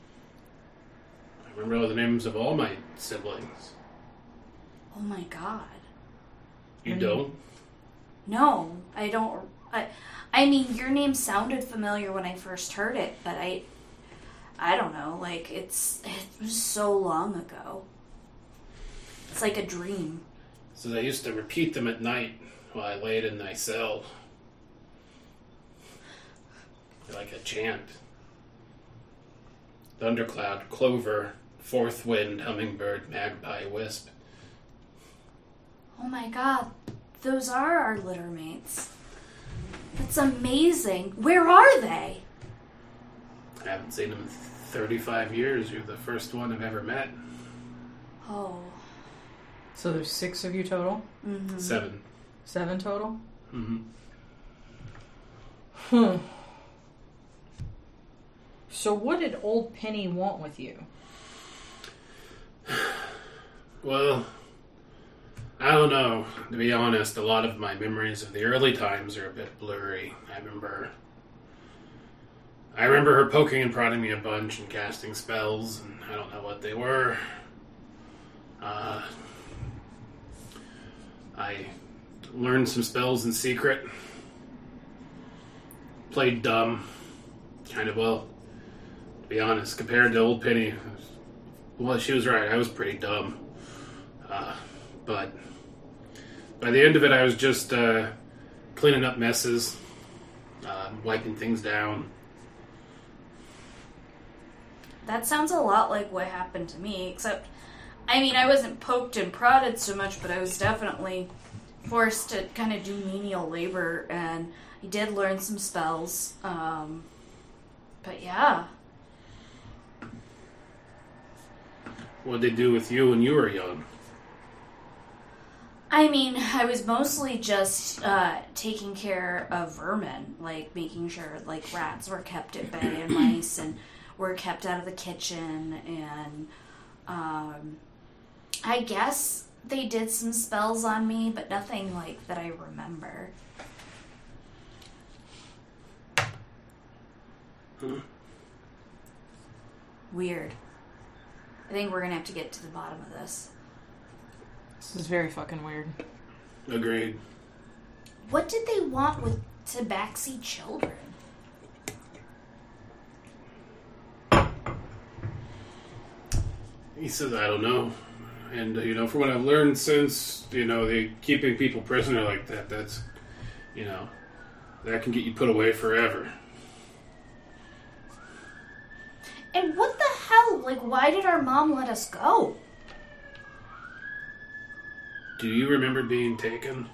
I remember all the names of all my siblings. Oh my god. You don't? No, I don't. I, I mean, your name sounded familiar when I first heard it, but I, I don't know. Like it's it was so long ago. It's like a dream. So I used to repeat them at night while I laid in my cell. Like a chant. Thundercloud, Clover, Fourth Wind, Hummingbird, Magpie, Wisp. Oh my god, those are our litter mates. That's amazing. Where are they? I haven't seen them in thirty-five years. You're the first one I've ever met. Oh. So there's six of you total? Mm-hmm. Seven. Seven total? Mm-hmm. Hmm. So what did old Penny want with you? Well, I don't know. To be honest, a lot of my memories of the early times are a bit blurry. I remember... I remember her poking and prodding me a bunch and casting spells, and I don't know what they were. Uh, I learned some spells in secret. Played dumb. Kind of, well, to be honest, compared to old Penny, well, she was right. I was pretty dumb. Uh, but by the end of it, I was just uh, cleaning up messes, uh, wiping things down. That sounds a lot like what happened to me, except, I mean, I wasn't poked and prodded so much, but I was definitely forced to kind of do menial labor, and I did learn some spells. Um, but yeah. What'd they do with you when you were young? I mean, I was mostly just uh, taking care of vermin, like making sure like rats were kept at bay and mice and were kept out of the kitchen, and um, I guess they did some spells on me, but nothing like that I remember. Hmm. Weird. I think we're gonna have to get to the bottom of this. This is very fucking weird. Agreed. What did they want with Tabaxi children? He says, I don't know. And, uh, you know, from what I've learned since, you know, they keeping people prisoner like that, that's, you know, that can get you put away forever. And what the hell? Like, why did our mom let us go? Do you remember being taken?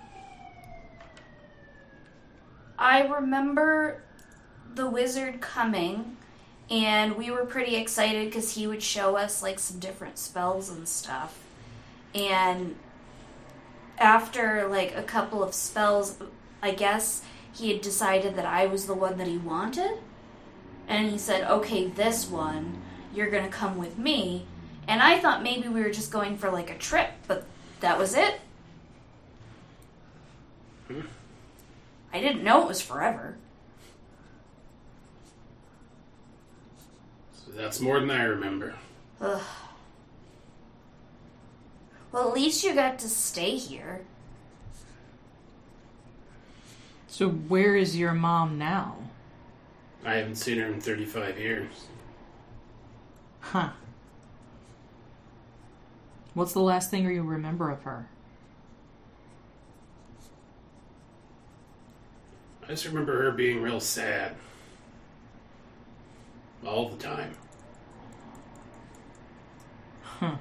I remember the wizard coming, and we were pretty excited because he would show us, like, some different spells and stuff. And after, like, a couple of spells, I guess he had decided that I was the one that he wanted. And he said, okay, this one, you're going to come with me. And I thought maybe we were just going for, like, a trip, but that was it. Hmm. I didn't know it was forever. So that's more than I remember. Ugh. Well, at least you got to stay here. So where is your mom now? I haven't seen her in thirty-five years. Huh. What's the last thing you remember of her? I just remember her being real sad. All the time. Huh.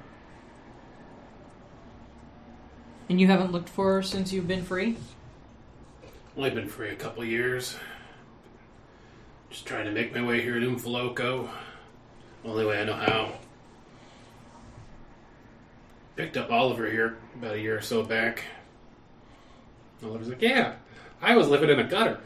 And you haven't looked for her since you've been free? Only been free a couple years. Just trying to make my way here at Umfaloco. Only way I know how. Picked up Oliver here about a year or so back. Oliver's like, yeah, I was living in a gutter.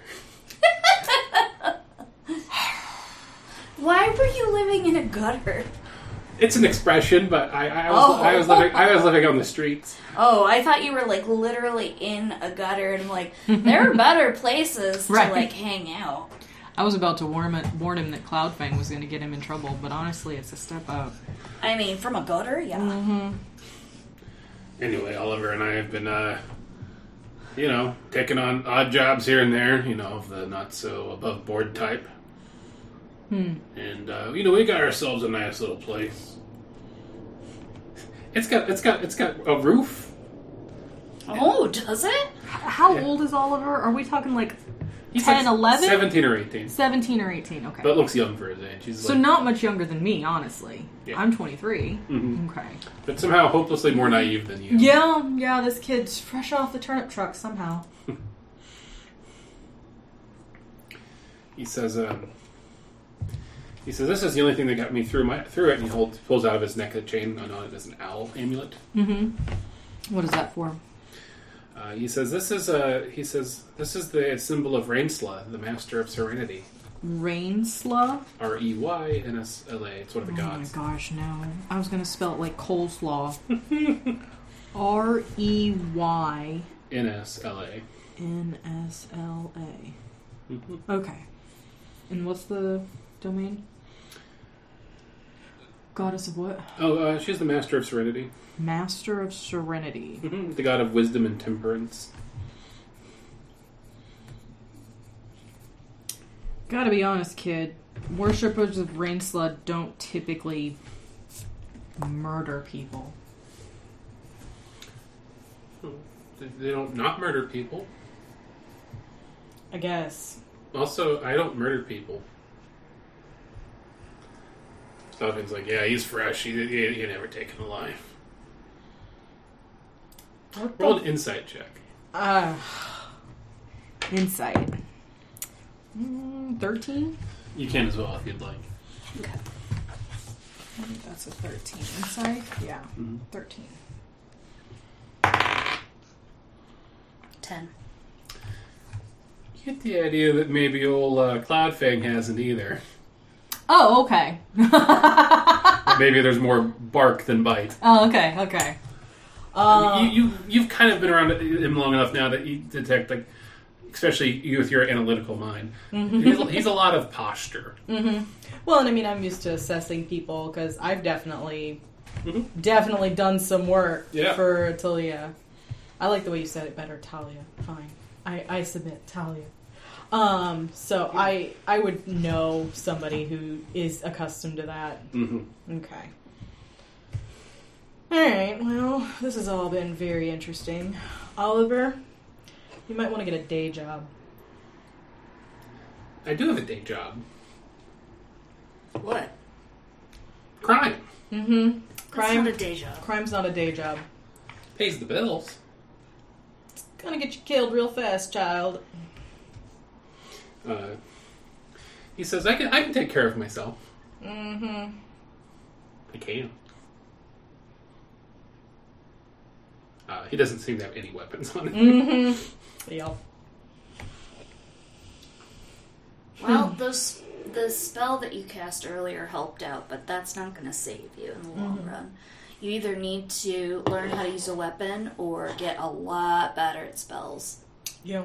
Why were you living in a gutter? It's an expression, but I, I was Oh. I was living I was living on the streets. Oh, I thought you were like literally in a gutter, and like there are better places Right. to like hang out. I was about to warn him, warn him that Cloudfang was going to get him in trouble, but honestly, it's a step up. I mean, from a gutter, yeah. Mm-hmm. Anyway, Oliver and I have been, uh, you know, taking on odd jobs here and there. You know, of the not so above board type. Hmm. And uh, you know, we got ourselves a nice little place. It's got it's got it's got a roof. Oh, does it? How Yeah. old is Oliver? Are we talking like He's ten, like eleven? seventeen or eighteen. seventeen or eighteen, okay. But looks young for his age. He's so like, not much younger than me, honestly. Yeah. I'm twenty-three. Mhm. Okay. But somehow hopelessly more naive than you. Yeah, yeah, this kid's fresh off the turnip truck somehow. He says, um, he says, this is the only thing that got me through my through it. And he holds, pulls out of his neck a chain on it as an owl amulet. Mm-hmm. What is that for? Uh, he says, this is a, he says, this is the symbol of Rainsla, the master of serenity. Rainsla? R E Y N S L A. It's one of the Oh gods. my gosh, no. I was going to spell it like coleslaw. R E Y N S L A. N S L A. Mm-hmm. Okay. And what's the domain? Goddess of what? Oh, uh, she's the master of serenity. Master of Serenity. Mm-hmm. The god of wisdom and temperance. Gotta be honest, kid. Worshippers of Rainsla don't typically murder people. They- They don't not murder people. I guess. Also, I don't murder people. Stoffin's like, yeah, he's fresh. He, he, he never taken alive. What Roll the? an insight check. Uh, insight. Mm, thirteen? You can as well if you'd like. Okay. I think that's a thirteen. Insight? Yeah. Mhm. thirteen. Ten. You get the idea that maybe old uh, Cloudfang hasn't either. Oh, okay. Maybe there's more bark than bite. Oh, okay, okay. Uh, I mean, you, you, you've kind of been around him long enough now that you detect, like, especially you with your analytical mind. He's, he's a lot of posture. Mm-hmm. Well, and I mean, I'm used to assessing people because I've definitely, Mhm. definitely done some work Yeah. for Talia. I like the way you said it better, Talia. Fine, I, I submit, Talia. Um, so I I would know somebody who is accustomed to that. hmm Okay. All right. Well, this has all been very interesting. Oliver, you might want to get a day job. I do have a day job. What? Crime. Mm-hmm. That's Crime. not a day job. Crime's not a day job. Pays the bills. It's gonna get you killed real fast, child. Uh, he says, I can, I can take care of myself. Mm-hmm. I can. Uh, he doesn't seem to have any weapons on him. Mm-hmm. Yep. Well, those the spell that you cast earlier helped out, but that's not going to save you in the long Mhm. run. You either need to learn how to use a weapon or get a lot better at spells. Yeah.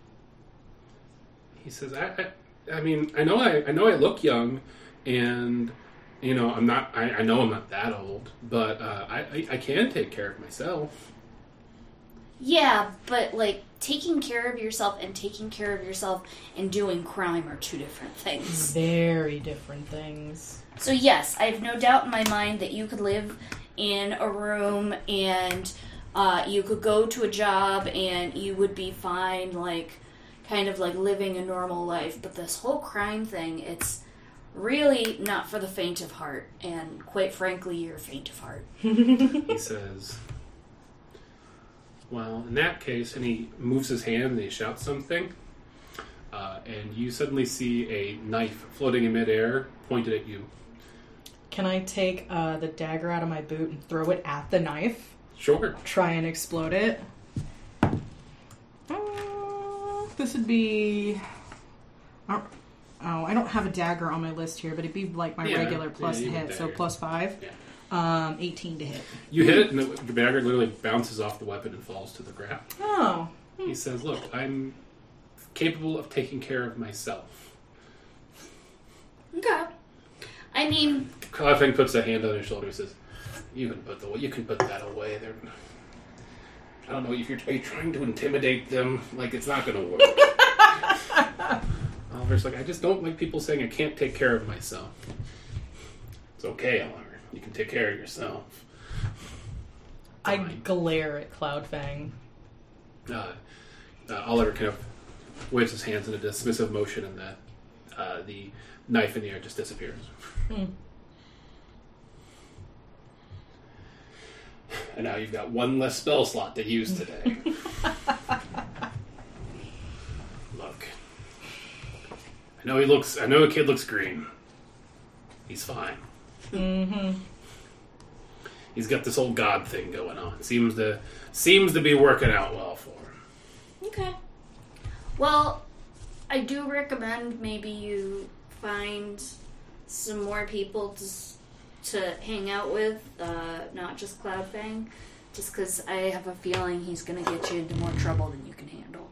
He says, I, I, I mean, I know I, I know I look young, and you know I'm not. I, I know I'm not that old, but uh, I, I, I can take care of myself. Yeah, but like taking care of yourself and taking care of yourself and doing crime are two different things. Very different things. So yes, I have no doubt in my mind that you could live in a room and uh, you could go to a job and you would be fine, like kind of like living a normal life. But this whole crime thing, it's really not for the faint of heart. And quite frankly, you're faint of heart. He says, well, in that case, and he moves his hand and he shouts something, uh, and you suddenly see a knife floating in midair pointed at you. Can I take uh, the dagger out of my boot and throw it at the knife? Sure. Try and explode it? Uh, this would be... I don't, oh, I don't have a dagger on my list here, but it'd be like my Yeah, regular plus yeah, you hit, would so dagger. plus five. Yeah. Um, eighteen to hit. You hit it, and the, the dagger literally bounces off the weapon and falls to the ground. Oh. He says, look, I'm capable of taking care of myself. Okay. I mean, Cloudfang puts a hand on his shoulder and says, you can put the you can put that away. They're, I don't know if you're, are you trying to intimidate them. Like, it's not going to work. Oliver's like, I just don't like people saying I can't take care of myself. It's okay, Oliver. You can take care of yourself. I Fine. glare at Cloudfang. Uh, uh, Oliver kind of waves his hands in a dismissive motion, and the uh, the knife in the air just disappears. Hmm. And now you've got one less spell slot to use today. Look, I know he looks. I know a kid looks green. He's fine. Mm-hmm. He's got this old god thing going on. Seems to seems to be working out well for him. Okay. Well, I do recommend maybe you find some more people to to hang out with, uh, not just Cloudfang, just because I have a feeling he's going to get you into more trouble than you can handle.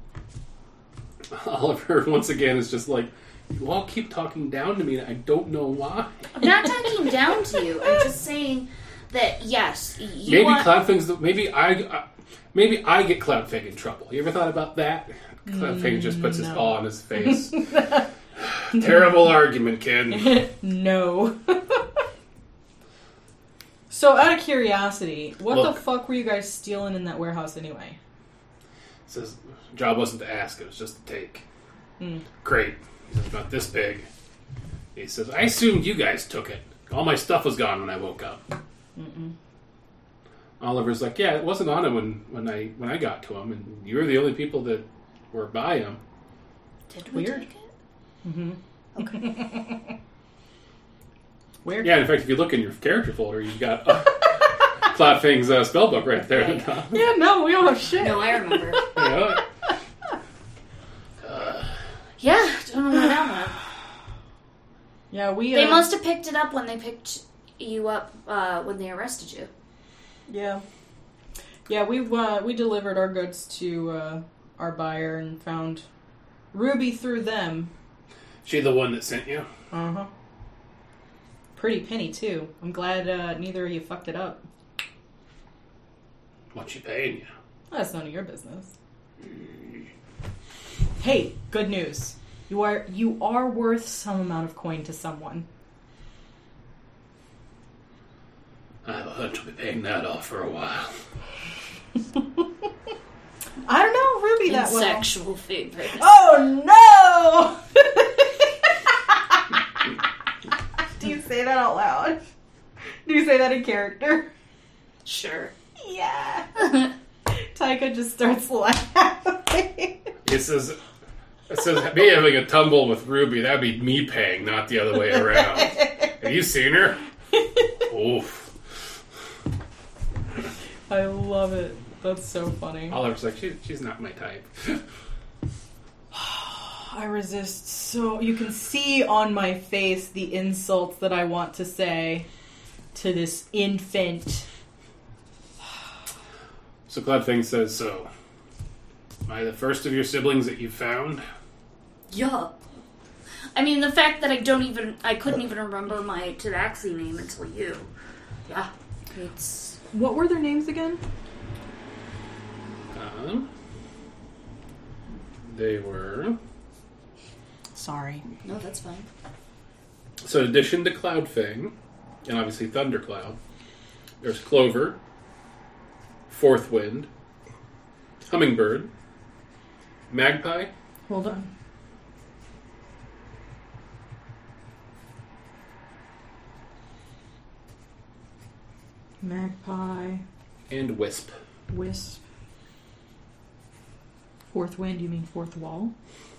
Oliver once again is just like, you all keep talking down to me, and I don't know why. I'm not talking down to you. I'm just saying that yes, you Maybe want... Cloudfang's the, maybe I uh, maybe I get Cloudfang in trouble. You ever thought about that? Cloudfang mm, just puts no. his paw on his face. Terrible argument, kid. No. So, out of curiosity, what Look, the fuck were you guys stealing in that warehouse anyway? Says job wasn't to ask; it was just to take. Mm. Great. He says, about this big. He says, I assumed you guys took it. All my stuff was gone when I woke up. Mm-mm. Oliver's like, yeah, it wasn't on him when, when I when I got to him, and you were the only people that were by him. Did we Weird. take it? Mm-hmm. Okay. Weird. Yeah, in fact, if you look in your character folder, you've got uh, Cloudfang's uh, spellbook right there at the top. Yeah, no, we don't have shit. No, I remember. Yeah. Uh, yeah, don't know where that went. Yeah, we. They uh, must have picked it up when they picked you up uh, when they arrested you. Yeah. Yeah, we uh, we delivered our goods to uh, our buyer and found Ruby through them. she the one that sent you? Uh huh. Pretty penny too. I'm glad uh, neither of you fucked it up. What's she paying you? That's none of your business. Hey, good news. You are you are worth some amount of coin to someone. I have a hunch we'll be paying that off for a while. I don't know Ruby In that well. sexual favor. Oh no! Do you say that out loud? Do you say that in character? Sure. Yeah. Taika just starts laughing. It says, it says me having a tumble with Ruby, that'd be me paying, not the other way around. Have you seen her? Oof. I love it. That's so funny. Oliver's like, she, she's not my type. I resist so... You can see on my face the insults that I want to say to this infant. So Cloudfang says, so, am I the first of your siblings that you found? Yeah. I mean, the fact that I don't even... I couldn't even remember my Tabaxi name until you. Yeah. It's... What were their names again? Um, they were... Sorry. No, that's fine. So in addition to Cloudfang, and obviously Thundercloud, there's Clover, Fourth Wind, Hummingbird, Magpie. Hold on. Magpie. And Wisp. Wisp. Fourth wind, you mean fourth wall?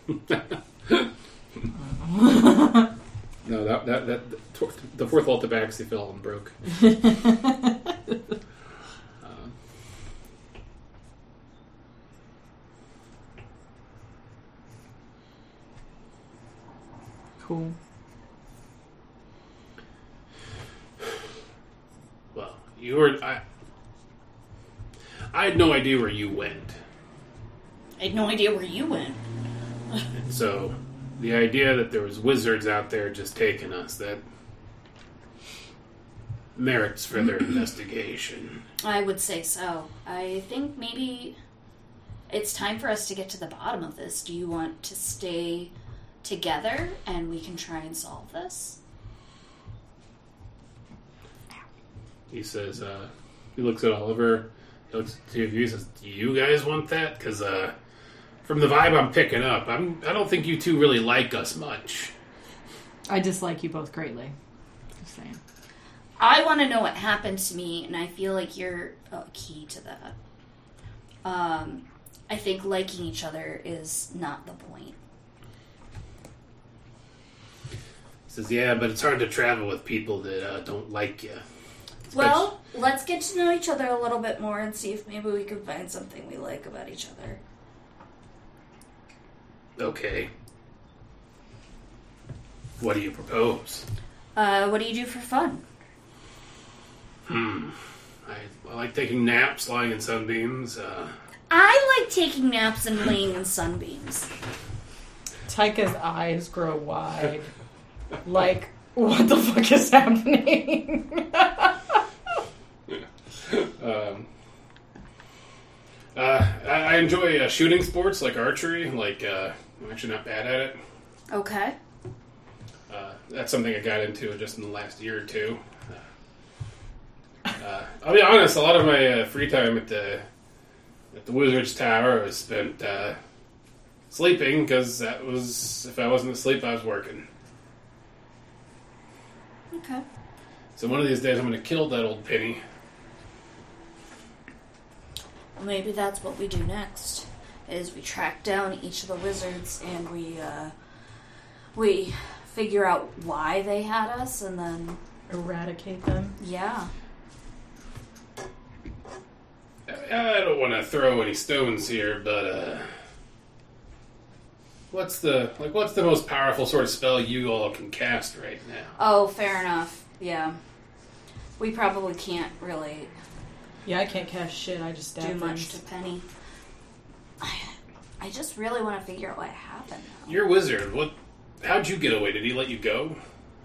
No, that that, that the fourth wall tabaxi fell and broke. uh, cool. Well, you were I. I had no idea where you went. I had no idea where you went. So, the idea that there was wizards out there just taking us, that merits further investigation. I would say so. I think maybe it's time for us to get to the bottom of this. Do you want to stay together and we can try and solve this? He says, uh, he looks at Oliver, he looks at the two of you, he says, do you guys want that? Because, uh, from the vibe I'm picking up, I'm, I don't think you two really like us much. I dislike you both greatly. Just saying. I want to know what happened to me, and I feel like you're a key to that. Um, I think liking each other is not the point. He says, yeah, but it's hard to travel with people that uh, don't like you. Well, let's get to know each other a little bit more and see if maybe we can find something we like about each other. Okay. What do you propose? Uh, what do you do for fun? Hmm. I, I like taking naps, lying in sunbeams. Uh, I like taking naps and laying in sunbeams. Taika's eyes grow wide. Like, what the fuck is happening? um, uh, I, I enjoy uh, shooting sports like archery. Like, uh, I'm actually not bad at it. Okay. Uh, that's something I got into just in the last year or two. Uh, I'll be honest, a lot of my uh, free time at the at the Wizard's Tower was spent uh, sleeping, because that was, if I wasn't asleep, I was working. Okay. So one of these days I'm going to kill that old penny. Well, maybe that's what we do next, is we track down each of the wizards and we, uh, we figure out why they had us, and then... Eradicate them? Yeah. I don't want to throw any stones here, but uh, what's the like? What's the most powerful sort of spell you all can cast right now? Oh, fair enough. Yeah. We probably can't really Yeah, I can't cast shit. I just stab do much things. to Penny. I, I just really want to figure out what happened, though. You're a wizard. What? How'd you get away? Did he let you go?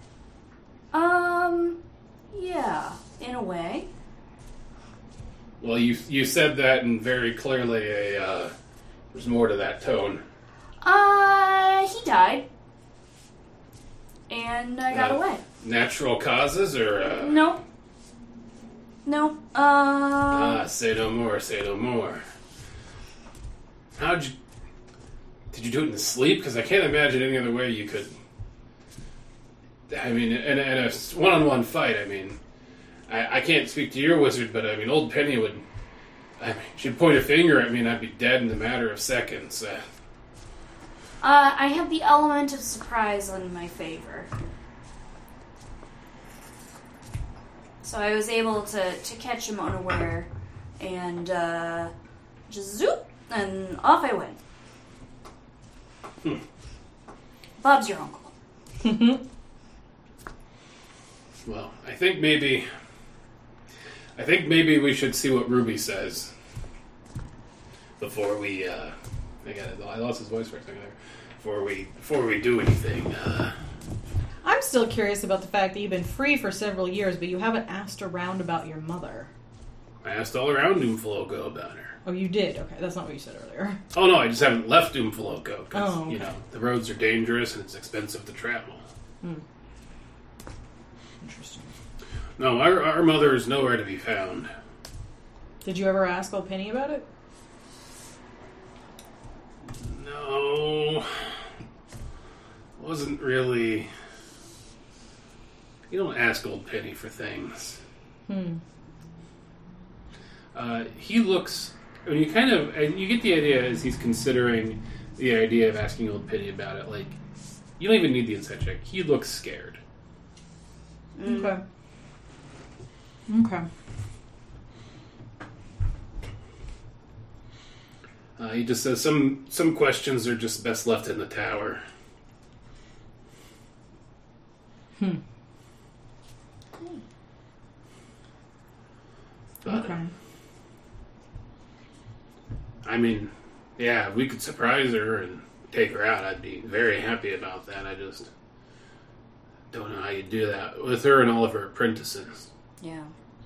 Um, yeah, in a way. Well, you you said that in very clearly a. Uh, there's more to that tone. Uh, he died. And I got Uh, away. Natural causes, or uh, No. No. Uh, ah, say no more. Say no more. How'd you? Did you do it in sleep? Because I can't imagine any other way you could. I mean, in a, in a one-on-one fight, I mean, I, I can't speak to your wizard, but I mean, old Penny would. I mean, she'd point a finger at me, and I'd be dead in a matter of seconds. Uh, uh, I have the element of surprise in my favor. So I was able to, to catch him unaware, and uh, just zoop, and off I went. Hmm. Bob's your uncle. well, I think maybe. I think maybe we should see what Ruby says before we. Uh, I got it. I lost his voice for a second there. Before we before we do anything. Uh, I'm still curious about the fact that you've been free for several years, but you haven't asked around about your mother. I asked all around Doomfaloco about her. Oh, you did? Okay, that's not what you said earlier. Oh no, I just haven't left Doomfaloco because Oh, okay. you know the roads are dangerous and it's expensive to travel. Hmm. Interesting. No, our our mother is nowhere to be found. Did you ever ask old Penny about it? No, wasn't really. You don't ask old Penny for things. Hmm. Uh, he looks. I mean, you kind of, and you get the idea as he's considering the idea of asking old Penny about it. Like, you don't even need the insight check. He looks scared. Mm. Okay. Okay. Uh, he just says some some questions are just best left in the tower. Hmm. But, Okay. I mean, yeah, if we could surprise her and take her out, I'd be very happy about that. I just don't know how you do that with her and all of her apprentices. Yeah.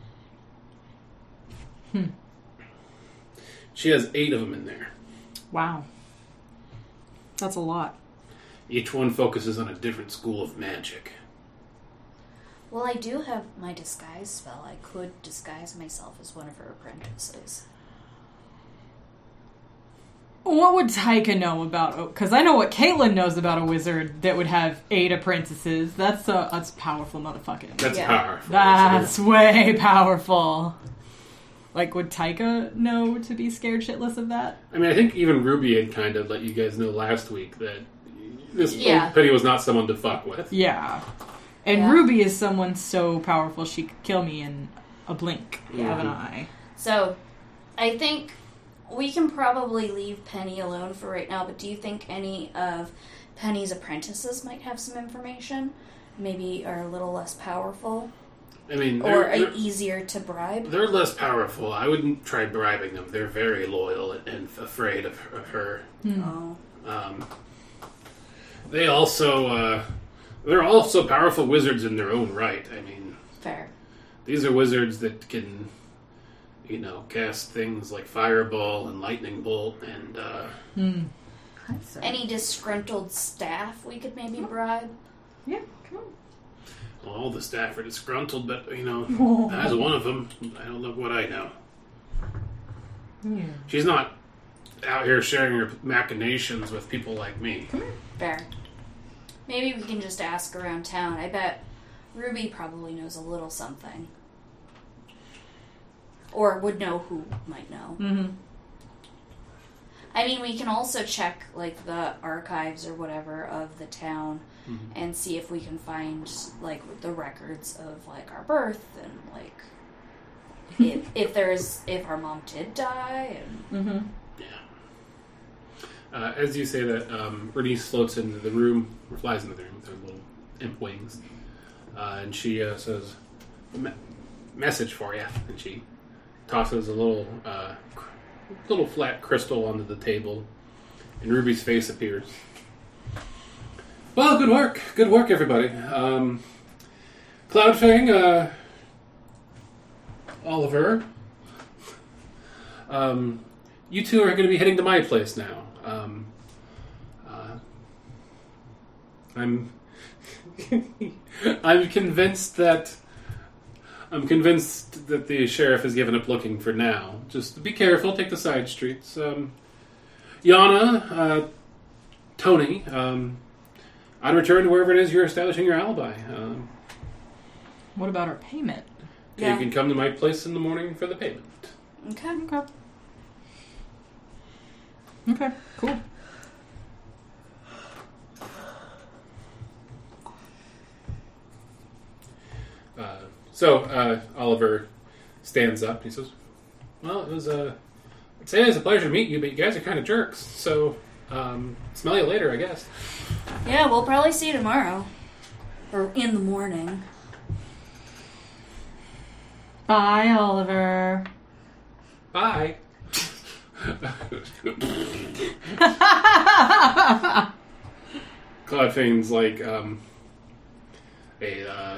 Hmm. She has eight of them in there. Wow. That's a lot. Each one focuses on a different school of magic. Well, I do have my disguise spell. I could disguise myself as one of her apprentices. What would Taika know about? Because I know what Caitlin knows about a wizard that would have eight apprentices. That's a that's powerful, motherfucking. That's Yeah. powerful. That's way powerful. Like, would Taika know to be scared shitless of that? I mean, I think even Ruby had kind of let you guys know last week that this Yeah. old Penny was not someone to fuck with. Yeah. And Yeah. Ruby is someone so powerful she could kill me in a blink Yeah. of an eye. So, I think we can probably leave Penny alone for right now, but do you think any of Penny's apprentices might have some information? Maybe are a little less powerful? I mean, Or they're, are they're, easier to bribe? they're less powerful. I wouldn't try bribing them. They're very loyal and, and afraid of, of her. Oh. Um, they also, uh, they're also powerful wizards in their own right. I mean, Fair. these are wizards that can, you know, cast things like Fireball and Lightning Bolt and, uh, Hmm. Any disgruntled staff we could maybe bribe? Yeah, come on. well, all the staff are disgruntled, but, you know, as one of them, I don't know what I know. Yeah. She's not out here sharing her machinations with people like me. Fair. Maybe we can just ask around town. I bet Ruby probably knows a little something. Or would know who might know. Mm-hmm. I mean, we can also check, like, the archives or whatever of the town Mhm. and see if we can find, like, the records of, like, our birth and, like, if, if there's, if our mom did die and... Mm-hmm. Yeah. Uh, as you say that, um, Bernice floats into the room, or flies into the room with her little imp wings, uh, and she uh, says, Me- message for you, and she tosses a little, uh, cr- little flat crystal onto the table, and Ruby's face appears. Well, good work, good work, everybody. Um, Cloudfang, uh, Oliver, um, you two are going to be heading to my place now. Um, uh, I'm, I'm convinced that, I'm convinced that the sheriff has given up looking for now. Just be careful, take the side streets. Um, Yana, uh, Tony, um, I'd return to wherever it is you're establishing your alibi. Um, What about our payment? Yeah. You can come to my place in the morning for the payment. Okay. Okay. Okay, cool. Uh, so uh, Oliver stands up. He says, "Well, it was a. I'd say it was a pleasure to meet you, but you guys are kind of jerks. So, um, smell you later, I guess." Yeah, we'll probably see you tomorrow. Or in the morning. Bye, Oliver. Bye. Cloudfane's like, um, "Hey, uh,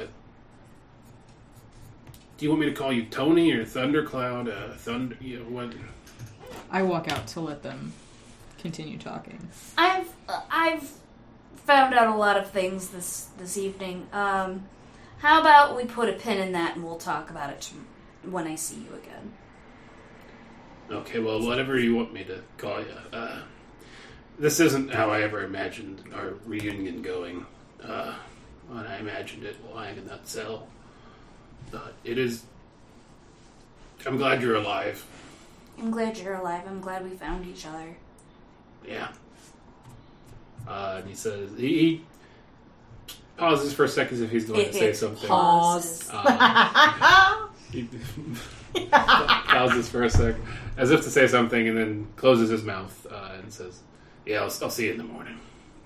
do you want me to call you Tony or Thundercloud? Uh, Thunder, you know, what?" I walk out to let them continue talking. I've uh, I've found out a lot of things this this evening. Um, how about we put a pin in that and we'll talk about it tom- when I see you again. Okay, well, whatever you want me to call you. Uh, this isn't how I ever imagined our reunion going. Uh, when I imagined it lying in that cell. But it is... I'm glad you're alive. I'm glad you're alive. I'm glad we found each other. Yeah. Uh, and he says... He, he pauses for a second as if he's going to say something. Pause. Uh, he pauses for a sec, as if to say something, and then closes his mouth uh, and says, "Yeah, I'll, I'll see you in the morning.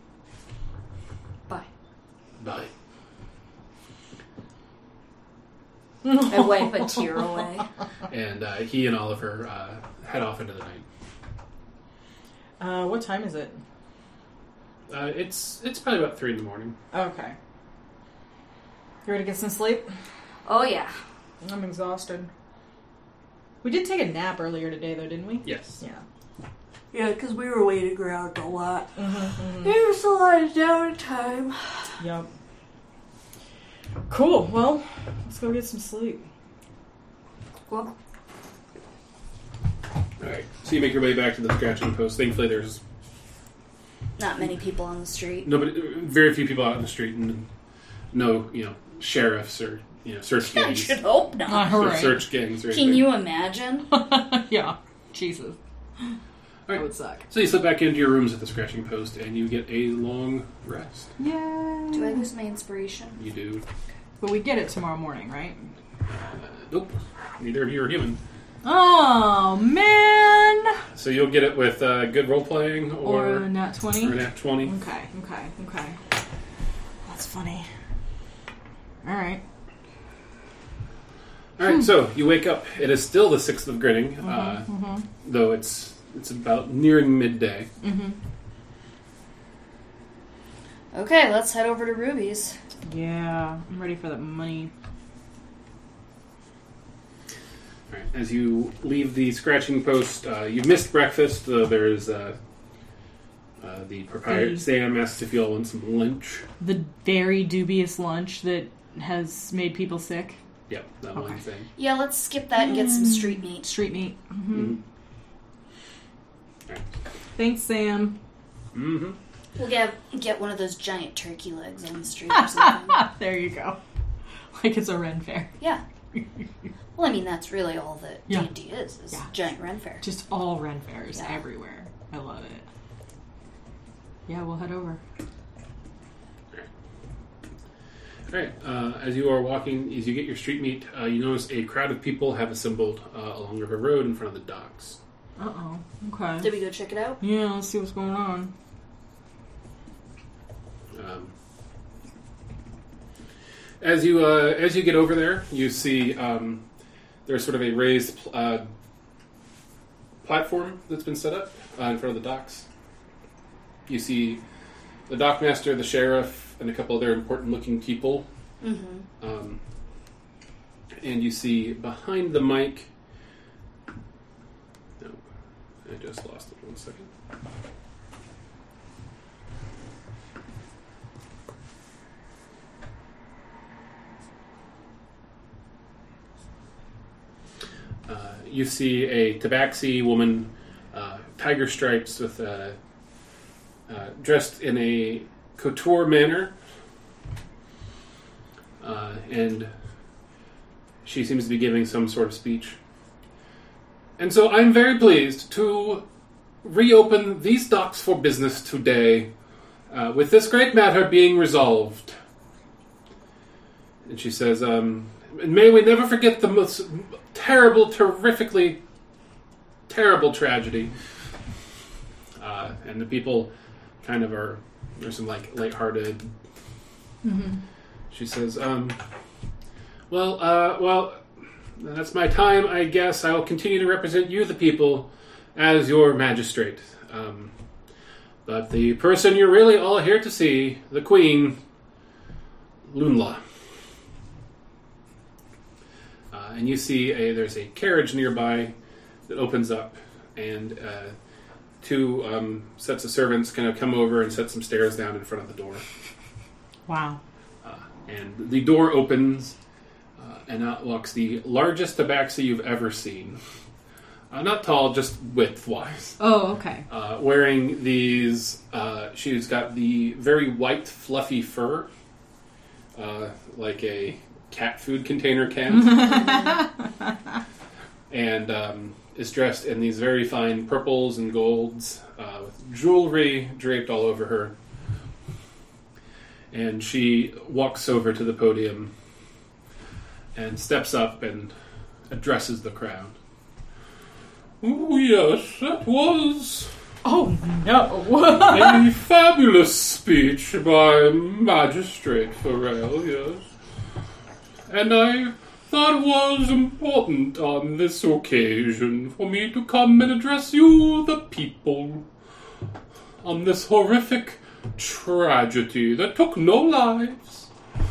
Bye. Bye." I wipe a tear away. And uh, he and Oliver uh, head off into the night. Uh, what time is it? Uh, it's it's probably about three in the morning. Okay. You ready to get some sleep? Oh yeah. I'm exhausted. We did take a nap earlier today, though, didn't we? Yes. Yeah. Yeah, because we were waiting around a lot. Mm-hmm, There was a lot of downtime. Yep. Cool. Well, let's go get some sleep. Well, All right. So you make your way back to the scratching post. Thankfully, there's Not many people on the street. nobody, very few people out in the street, and no, you know, sheriffs or you know, search I gangs, should hope not. Uh, or right. search gangs or anything. Can you imagine? Yeah. Jesus. All That right. would suck. So you slip back into your rooms at the scratching post, and you get a long rest. Yay. Do I lose my inspiration? You do. But we get it tomorrow morning, right? Uh, nope. Neither of you are human. Oh, man! So you'll get it with uh, good role playing Or, or, a nat twenty? or nat twenty. Okay, okay, okay. That's funny. Alright. All right. So you wake up. It is still the sixth of grinning, uh, Mm-hmm. though it's it's about nearing midday. Mm-hmm. Okay, let's head over to Ruby's. Yeah, I'm ready for that money. All right. As you leave the scratching post, uh, you missed breakfast. Though there's uh, uh, the proprietor Hey. Sam asks if you all want some lunch. The very dubious lunch that has made people sick. Yep, that Okay. one thing. Yeah, let's skip that and get some street meat. Street meat. Mm-hmm. Mm-hmm. Right. Thanks, Sam. Mm-hmm. We'll get get one of those giant turkey legs on the street or something. There you go. Like it's a Ren fair. Yeah. Well, I mean, that's really all that Yeah. D and D is, is Yeah. giant Ren Fair. Just all Ren fairs Yeah. everywhere. I love it. Yeah, we'll head over. All right. Uh, as you are walking, as you get your street meat, uh, you notice a crowd of people have assembled uh, along River Road in front of the docks. Uh-oh. Okay. Did we go check it out? Yeah, let's see what's going on. Um, as you uh, as you get over there, you see um, there's sort of a raised uh, platform that's been set up uh, in front of the docks. You see the dockmaster, the sheriff, and a couple other important-looking people. Mm-hmm. Um, and you see behind the mic. No, I just lost it. One second. Uh, you see a tabaxi woman, uh, tiger stripes, with uh, uh, dressed in a couture manner, uh, and she seems to be giving some sort of speech. And so I'm very pleased to reopen these docks for business today, uh, with this great matter being resolved. And she says, um, may we never forget the most terrible, terrifically terrible tragedy. Uh, and the people kind of are, there's some like lighthearted. Mm-hmm. She says, um, well, uh, well, that's my time, I guess. I will continue to represent you, the people, as your magistrate. Um, but the person you're really all here to see, the Queen, Lunla. Uh, and you see a there's a carriage nearby that opens up, and uh, two um, sets of servants kind of come over and set some stairs down in front of the door. Wow. Uh, and the door opens, uh, and out walks the largest tabaxi you've ever seen. Uh, not tall, just width-wise. Oh, okay. Uh, wearing these, uh, she's got the very white, fluffy fur, uh, like a cat food container can, and um, is dressed in these very fine purples and golds, uh, with jewelry draped all over her. And she walks over to the podium and steps up and addresses the crowd. Oh, yes, that was Oh, no. a fabulous speech by Magistrate Farrell, yes. And I thought it was important on this occasion for me to come and address you, the people, on this horrific tragedy that took no lives.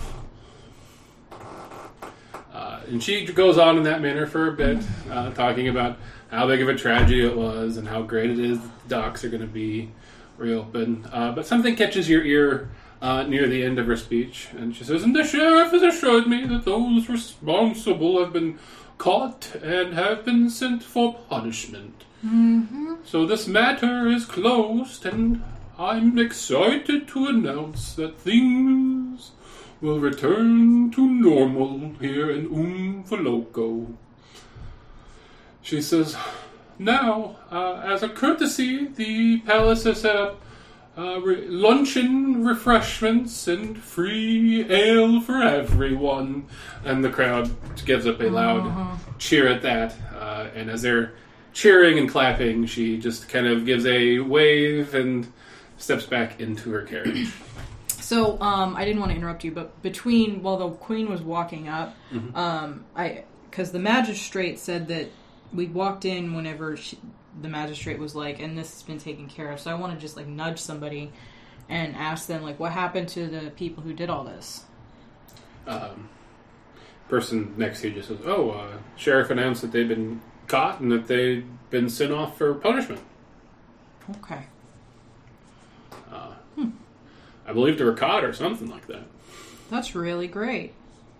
Uh, and she goes on in that manner for a bit, uh, talking about how big of a tragedy it was and how great it is that the docks are going to be reopened. Uh, but something catches your ear uh, near the end of her speech, and she says, "And the sheriff has assured me that those responsible have been caught and have been sent for punishment. Mm-hmm. So this matter is closed, and I'm excited to announce that things will return to normal here in Umfoloco." She says, "Now, uh, as a courtesy, the palace has set up uh, re- luncheon, refreshments, and free ale for everyone." And the crowd gives up a loud Uh-huh. cheer at that. Uh, and as they're cheering and clapping, she just kind of gives a wave and steps back into her carriage. So, um, I didn't want to interrupt you, but between, while the queen was walking up, Mhm. um, I, because the magistrate said that we walked in whenever she, the magistrate was like, and this has been taken care of, so I want to just, like, nudge somebody and ask them, like, what happened to the people who did all this? Um, person next to you just says, "Oh, uh, sheriff announced that they've been caught and that they've been sent off for punishment. Okay. Uh, I believe they were caught or something like that." That's really great.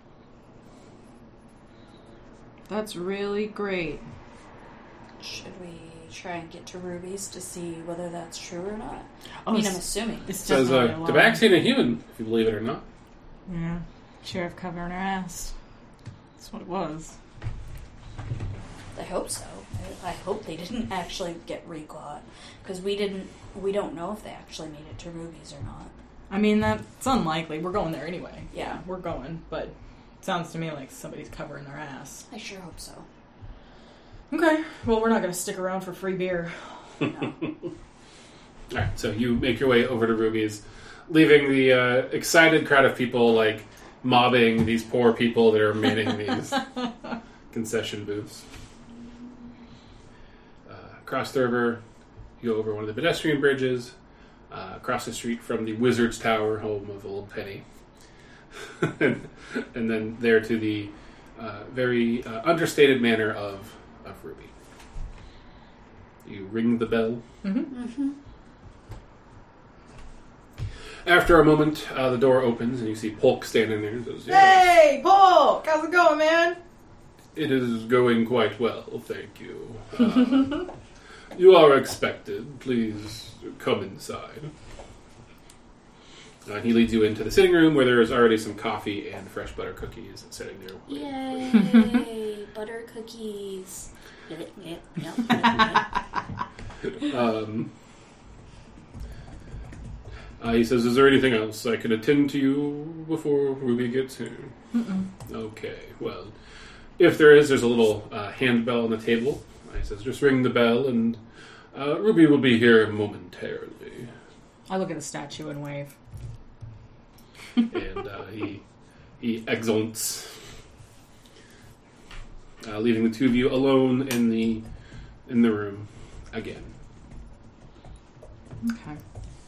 That's really great. Should we try and get to Ruby's to see whether that's true or not? Oh, I mean, it's- I'm assuming. It's Says, definitely uh, a lie. Tabaxi and a human, if you believe it or not. Yeah. Sheriff covering her ass. That's what it was. I hope so. I, I hope they didn't actually get recaught because we didn't. We don't know if they actually made it to Ruby's or not. I mean, that's unlikely. We're going there anyway. Yeah. We're going, but it sounds to me like somebody's covering their ass. I sure hope so. Okay. Well, we're not going to stick around for free beer. No. Alright, so you make your way over to Ruby's, leaving the uh, excited crowd of people, like, mobbing these poor people that are manning these concession booths. Uh, across the river, you go over one of the pedestrian bridges, uh, across the street from the Wizard's Tower, home of Old Penny. and, and then there to the uh, very uh, understated manor of, of Ruby. You ring the bell. Mm-hmm. Mm-hmm. After a moment, uh, the door opens and you see Polk standing there and says, "Yes, Hey, Paul! How's it going, man? it is going quite well, thank you. Uh, you are expected. Please come inside." Uh, he leads you into the sitting room where there is already some coffee and fresh butter cookies sitting there. Yay! Butter cookies. Um, uh, he says, "Is there anything else I can attend to you before Ruby gets here?" Mm-mm. Okay, well, if there is, there's a little uh, handbell on the table. He says, "Just ring the bell and uh, Ruby will be here momentarily." I look at the statue and wave. And uh, he he exults, uh, leaving the two of you alone in the in the room again. Okay.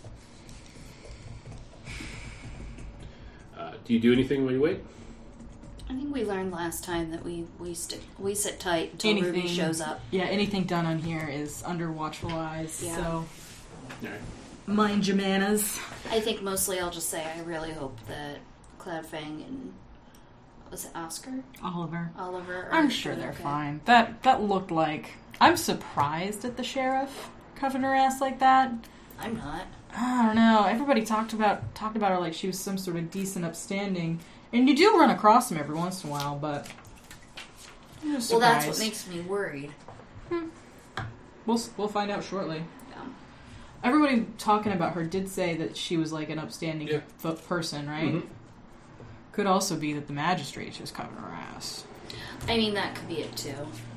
Uh, do you do anything while you wait? I think we learned last time that we we stick we sit tight until Anything. Ruby shows up. Yeah, anything done on here is under watchful eyes, Yeah. so All right. mind your manners. I think mostly I'll just say I really hope that Cloudfang and was it Oscar? Oliver. Oliver? Are I'm sure doing they're okay. fine. That that looked like... I'm surprised at the sheriff covering her ass like that. I'm not. I don't know. Everybody talked about talked about her like she was some sort of decent, upstanding, and you do run across them every once in a while. But I'm just Well, that's surprised. what makes me worried. We'll we'll find out shortly. Yeah. Everybody talking about her did say that she was like an upstanding Yeah. f- person, right? Mhm. Could also be that the magistrate just covering her ass. I mean, that could be it too.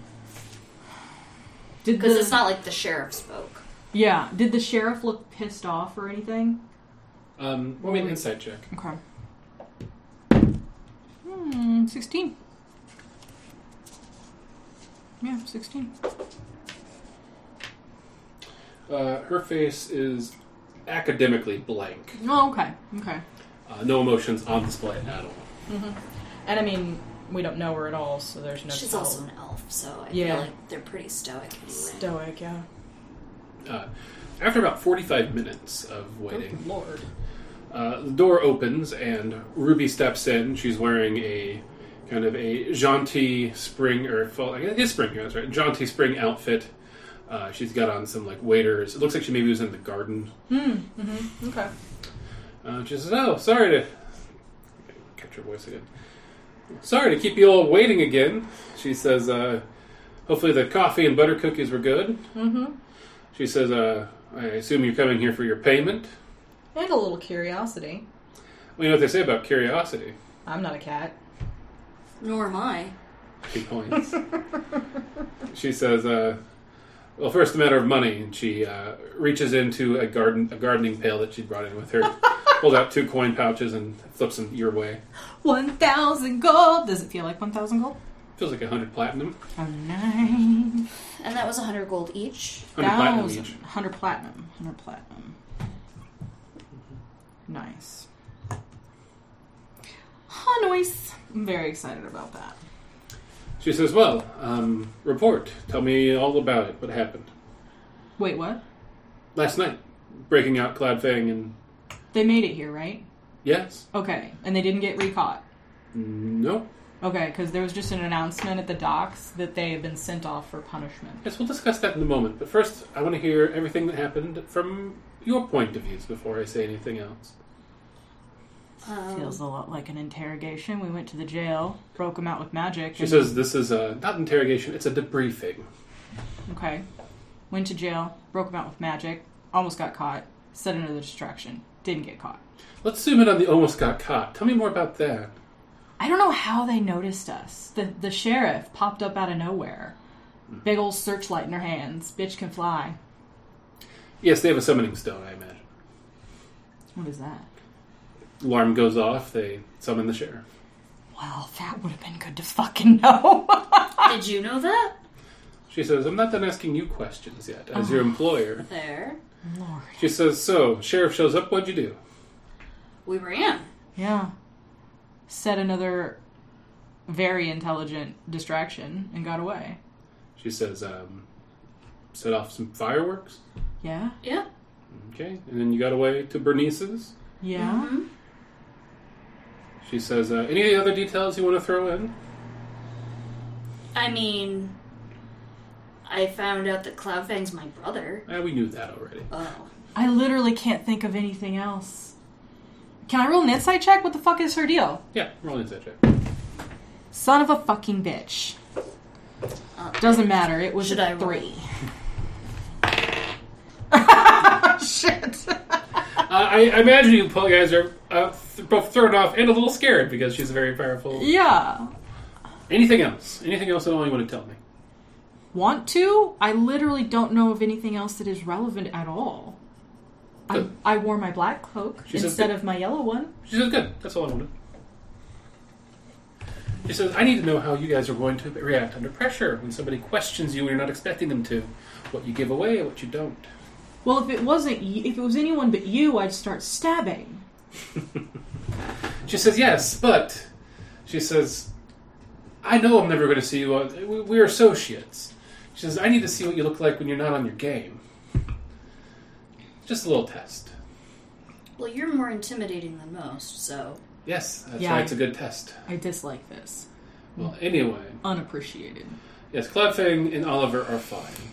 Did Because the, it's not like the sheriff spoke. Yeah. Did the sheriff look pissed off or anything? Um, roll me an insight check. Okay. Hmm. Sixteen. Yeah, sixteen. Uh, her face is academically blank. Oh, okay. Okay. Uh, no emotions on display at all. Mm-hmm. And I mean, we don't know her at all, so there's no. She's tell. also an elf, so I Yeah. feel like they're pretty stoic anyway. stoic. Yeah. Uh, after about forty-five minutes of waiting, Good Lord. Uh, the door opens and Ruby steps in. She's wearing a kind of a jaunty spring, or fall, I guess it's spring, that's right, jaunty spring outfit. Uh, she's got on some like waders. It looks like she maybe was in the garden. Hmm. Mm-hmm. Okay. Uh, she says, "Oh, sorry to catch her voice again. Sorry to keep you all waiting again." She says, uh, "Hopefully the coffee and butter cookies were good." Mm-hmm. She says, uh, "I assume you're coming here for your payment." And a little curiosity. Well, you know what they say about curiosity. I'm not a cat. Nor am I. Two points. She says, uh, "Well, first, a matter of money." And she uh, reaches into a garden, a gardening pail that she brought in with her, pulls out two coin pouches and flips them your way. One thousand gold. Does it feel like one thousand gold? Feels like a hundred platinum. Oh, nice. And that was a hundred gold each. Hundred platinum each. Hundred platinum. Hundred platinum. Nice. Oh, nice. I'm very excited about that. She says, "Well, um, report. Tell me all about it. What happened Wait, what? last night? Breaking out Cloudfang and They made it here, right? yes, Okay. And they didn't get recaught. no. Okay, because there was just an announcement at the docks that they had been sent off for punishment. Yes, we'll discuss that in a moment. But first, I want to hear everything that happened from your point of views before I say anything else." Um, Feels a lot like an interrogation. We went to the jail, broke them out with magic. She and- says, "This is uh, not interrogation; it's a debriefing." Okay. Went to jail, broke them out with magic, almost got caught, set another distraction, didn't get caught. Let's zoom in on the almost got caught. Tell me more about that. I don't know how they noticed us. The the sheriff popped up out of nowhere. Big old searchlight in her hands. Bitch can fly. Yes, they have a summoning stone, I imagine. What is that? Alarm goes off. They summon the sheriff. Well, that would have been good to fucking know. Did you know that? She says, "I'm not done asking you questions yet, as your employer." There. Lord. She says, "So, sheriff shows up. What'd you do?" We ran. Yeah. Set another very intelligent distraction and got away. She says, um, "Set off some fireworks." Yeah? Yeah. Okay, and then you got away to Bernice's. Yeah? Mm-hmm. She says, uh, "Any other details you want to throw in?" I mean, I found out that Cloudfang's my brother. Eh, we knew that already. Oh. I literally can't think of anything else. Can I roll an insight check? What the fuck is her deal? Yeah, roll an insight check. Son of a fucking bitch. Uh, Doesn't matter. It was Should a I roll? three. Shit. Uh, I, I imagine you guys are uh, th- both thrown off and a little scared because she's very powerful. Yeah. Anything else? Anything else at all you want to tell me? Want to? I literally don't know of anything else that is relevant at all. I, Good. I wore my black cloak She says instead that- of my yellow one. She says, "Good. That's all I wanted." She says, "I need to know how you guys are going to react under pressure when somebody questions you and you're not expecting them to. What you give away and what you don't." Well, if it wasn't, y- if it was anyone but you, I'd start stabbing. She says, "Yes, but..." She says, "I know I'm never going to see you. On, we- we're associates." She says, "I need to see what you look like when you're not on your game. Just a little test." Well, you're more intimidating than most, so... Yes, that's Yeah. why it's a good test. I dislike this. Well, anyway. Unappreciated. Yes, Cloudfang and Oliver are fine.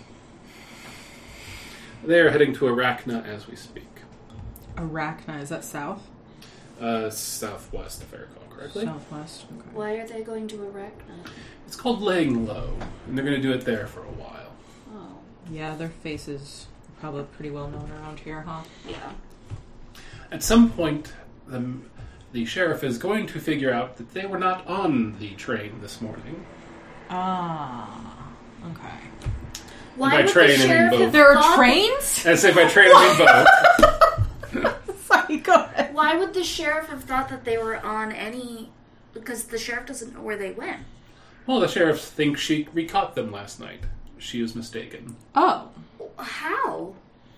They are heading to Arachna as we speak. Arachna, is that south? Uh, southwest, if I recall correctly. Southwest. Okay. Why are they going to Arachna? It's called laying low, and they're going to do it there for a while. Oh. Yeah, their faces are probably pretty well known around here, huh? Yeah. At some point, the, the sheriff is going to figure out that they were not on the train this morning. Ah, okay. Why By would train, I the mean sheriff boat. have There are thought- trains? And say by train, I mean boat. Sorry, go ahead. Why would the sheriff have thought that they were on any... Because the sheriff doesn't know where they went. Well, the sheriff thinks she recaught them last night. She was mistaken. Oh. How?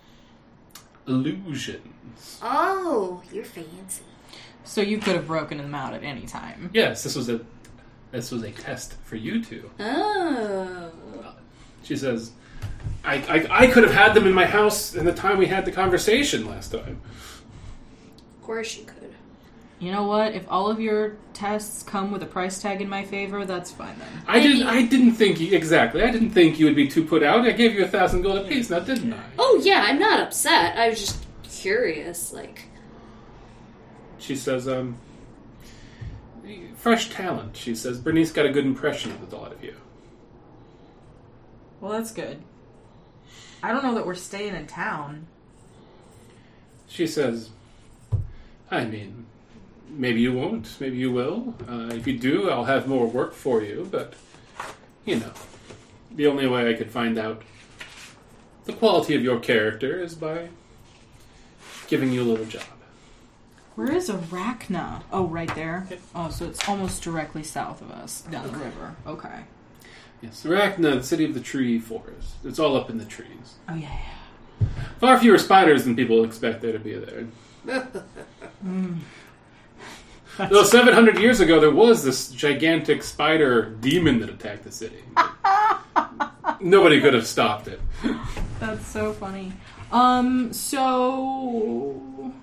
Illusions. Oh, you're fancy. So you could have broken them out at any time. Yes, this was a this was a test for you two. Oh. She says, I, I, I could have had them in my house in the time we had the conversation last time. Of course you could. You know what? If all of your tests come with a price tag in my favor, that's fine then. I didn't. I didn't think you, exactly. I didn't think you would be too put out. I gave you a thousand gold apiece, now didn't I? Oh yeah, I'm not upset. I was just curious, like. She says, um, fresh talent. She says, Bernice got a good impression of the thought of you. Well, that's good. I don't know that we're staying in town. She says, I mean, maybe you won't, maybe you will. Uh, if you do, I'll have more work for you, but, you know, the only way I could find out the quality of your character is by giving you a little job. Where is Arachna? Oh, right there. Oh, so it's almost directly south of us, down the river. Okay. Yes, Arachna, the city of the tree forest. It's all up in the trees. Oh, yeah, Far fewer spiders than people expect there to be there. mm. Though seven hundred years ago, there was this gigantic spider demon that attacked the city. Nobody could have stopped it. That's so funny. Um, so...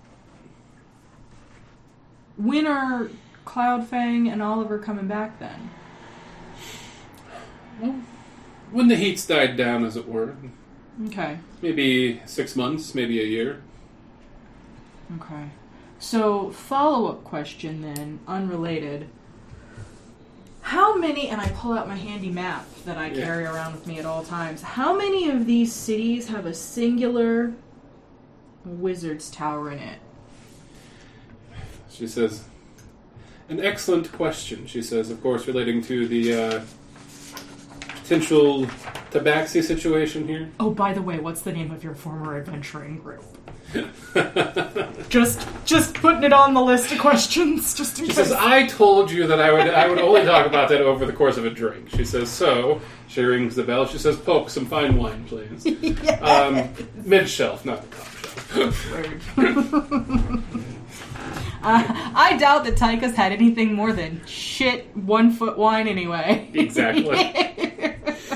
When are Cloudfang and Oliver coming back, then? Well, when the heat's died down, as it were. Okay. Maybe six months, maybe a year. Okay. So, follow-up question then, unrelated. How many, and I pull out my handy map that I Yeah. carry around with me at all times, how many of these cities have a singular wizard's tower in it? She says, an excellent question, she says, of course, relating to the uh, potential tabaxi situation here. Oh, by the way, what's the name of your former adventuring group? just just putting it on the list of questions, just in She case. says, I told you that I would I would only talk about that over the course of a drink. She says, so, she rings the bell. She says, Pope, some fine wine, please. Yes. Um, mid-shelf, not the top shelf. uh, I doubt that Tychus had anything more than shit one-foot wine anyway. Exactly.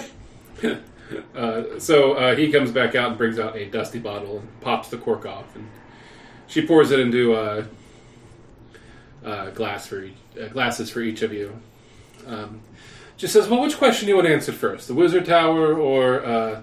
Uh, so uh, he comes back out and brings out a dusty bottle and pops the cork off, and she pours it into a, a glass for each, uh, glasses for each of you. Um, she says, "Well, which question do you want answered first? The Wizard Tower, or uh,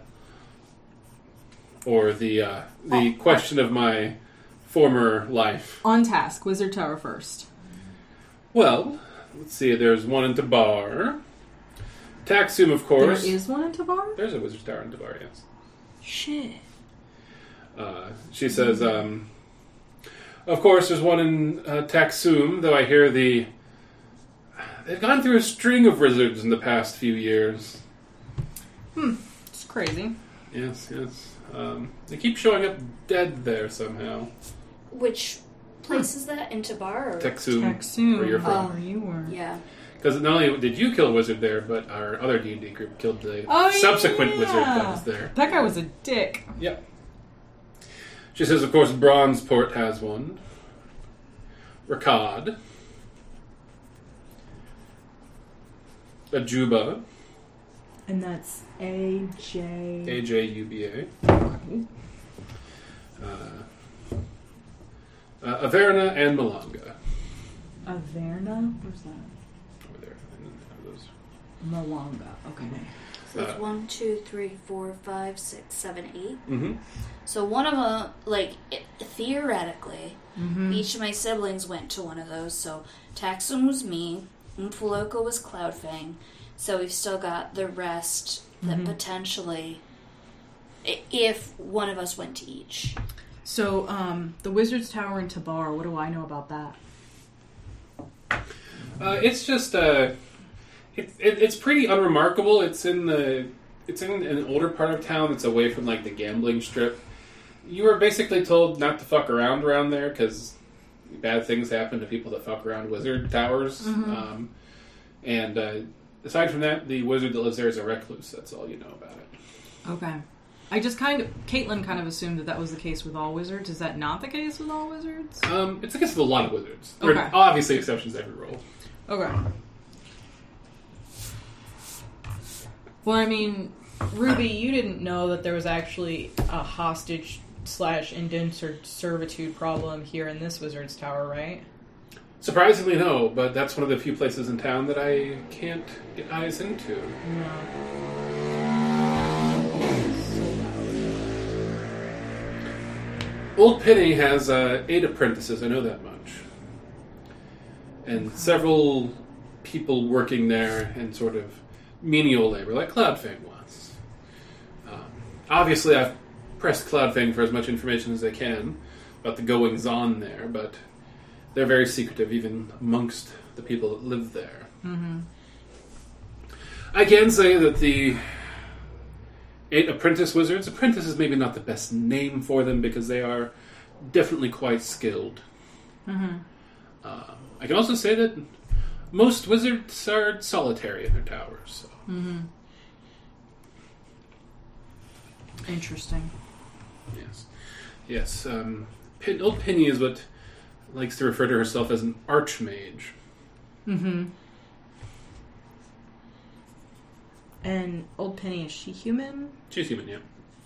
or the uh, the question of my former life?" On task, Wizard Tower first. Well, let's see. There's one in Tabar. Taxum, of course. There is one in Tabar? There's a Wizard's Tower in Tabar, yes. Shit. Uh, she says, um, of course, there's one in uh, Taxum, though I hear the... They've gone through a string of wizards in the past few years. Hmm. It's crazy. Yes, yes. Um, they keep showing up dead there somehow. Which place is that? In Tabar? Or? Taxum, Taxum, where you're from. where you were. Yeah. Because not only did you kill a wizard there, but our other D and D group killed the Oh, subsequent yeah. wizard that was there. That guy was a dick. Yep. She says, of course, Bronzeport has one. Rakad. Ajuba. And that's A J... A J U B A. Uh, uh, Averna and Malanga. Averna? Where's that? Over there. And then have those. Malanga. Okay. So it's Uh, one, two, three, four, five, six, seven, eight. Mm-hmm. So one of them, like, it, theoretically, Mm-hmm. each of my siblings went to one of those. So Taxum was me, Umfaloka was Cloudfang. So we've still got the rest that Mhm. potentially, i- if one of us went to each. So, um, the Wizard's Tower in Tabar, what do I know about that? Uh, it's just uh, it, it, it's pretty unremarkable. It's in the it's in an older part of town that's away from like the gambling strip. You were basically told not to fuck around around there because bad things happen to people that fuck around wizard towers. Mhm. Um, and uh, aside from that, the wizard that lives there is a recluse. That's all you know about it. Okay. I just kind of... Caitlin kind of assumed that that was the case with all wizards. Is that not the case with all wizards? Um, it's the case with a lot of wizards. There are Okay. obviously exceptions to every rule. Okay. Well, I mean, Ruby, you didn't know that there was actually a hostage slash indentured servitude problem here in this wizard's tower, right? Surprisingly, no, but that's one of the few places in town that I can't get eyes into. Old Penny has uh, eight apprentices, I know that much. And several people working there in sort of menial labor, like Cloudfang was. Um, obviously, I've pressed Cloudfang for as much information as I can about the goings-on there, but they're very secretive, even amongst the people that live there. Mm-hmm. I can say that the eight apprentice wizards, apprentice is maybe not the best name for them because they are definitely quite skilled. Mm-hmm. Uh, I can also say that most wizards are solitary in their towers. So. Mm-hmm. Interesting. Yes. Yes. Um, Pen- old Penny is what likes to refer to herself as an archmage. Mm-hmm. And Old Penny, is she human? She's human, yeah.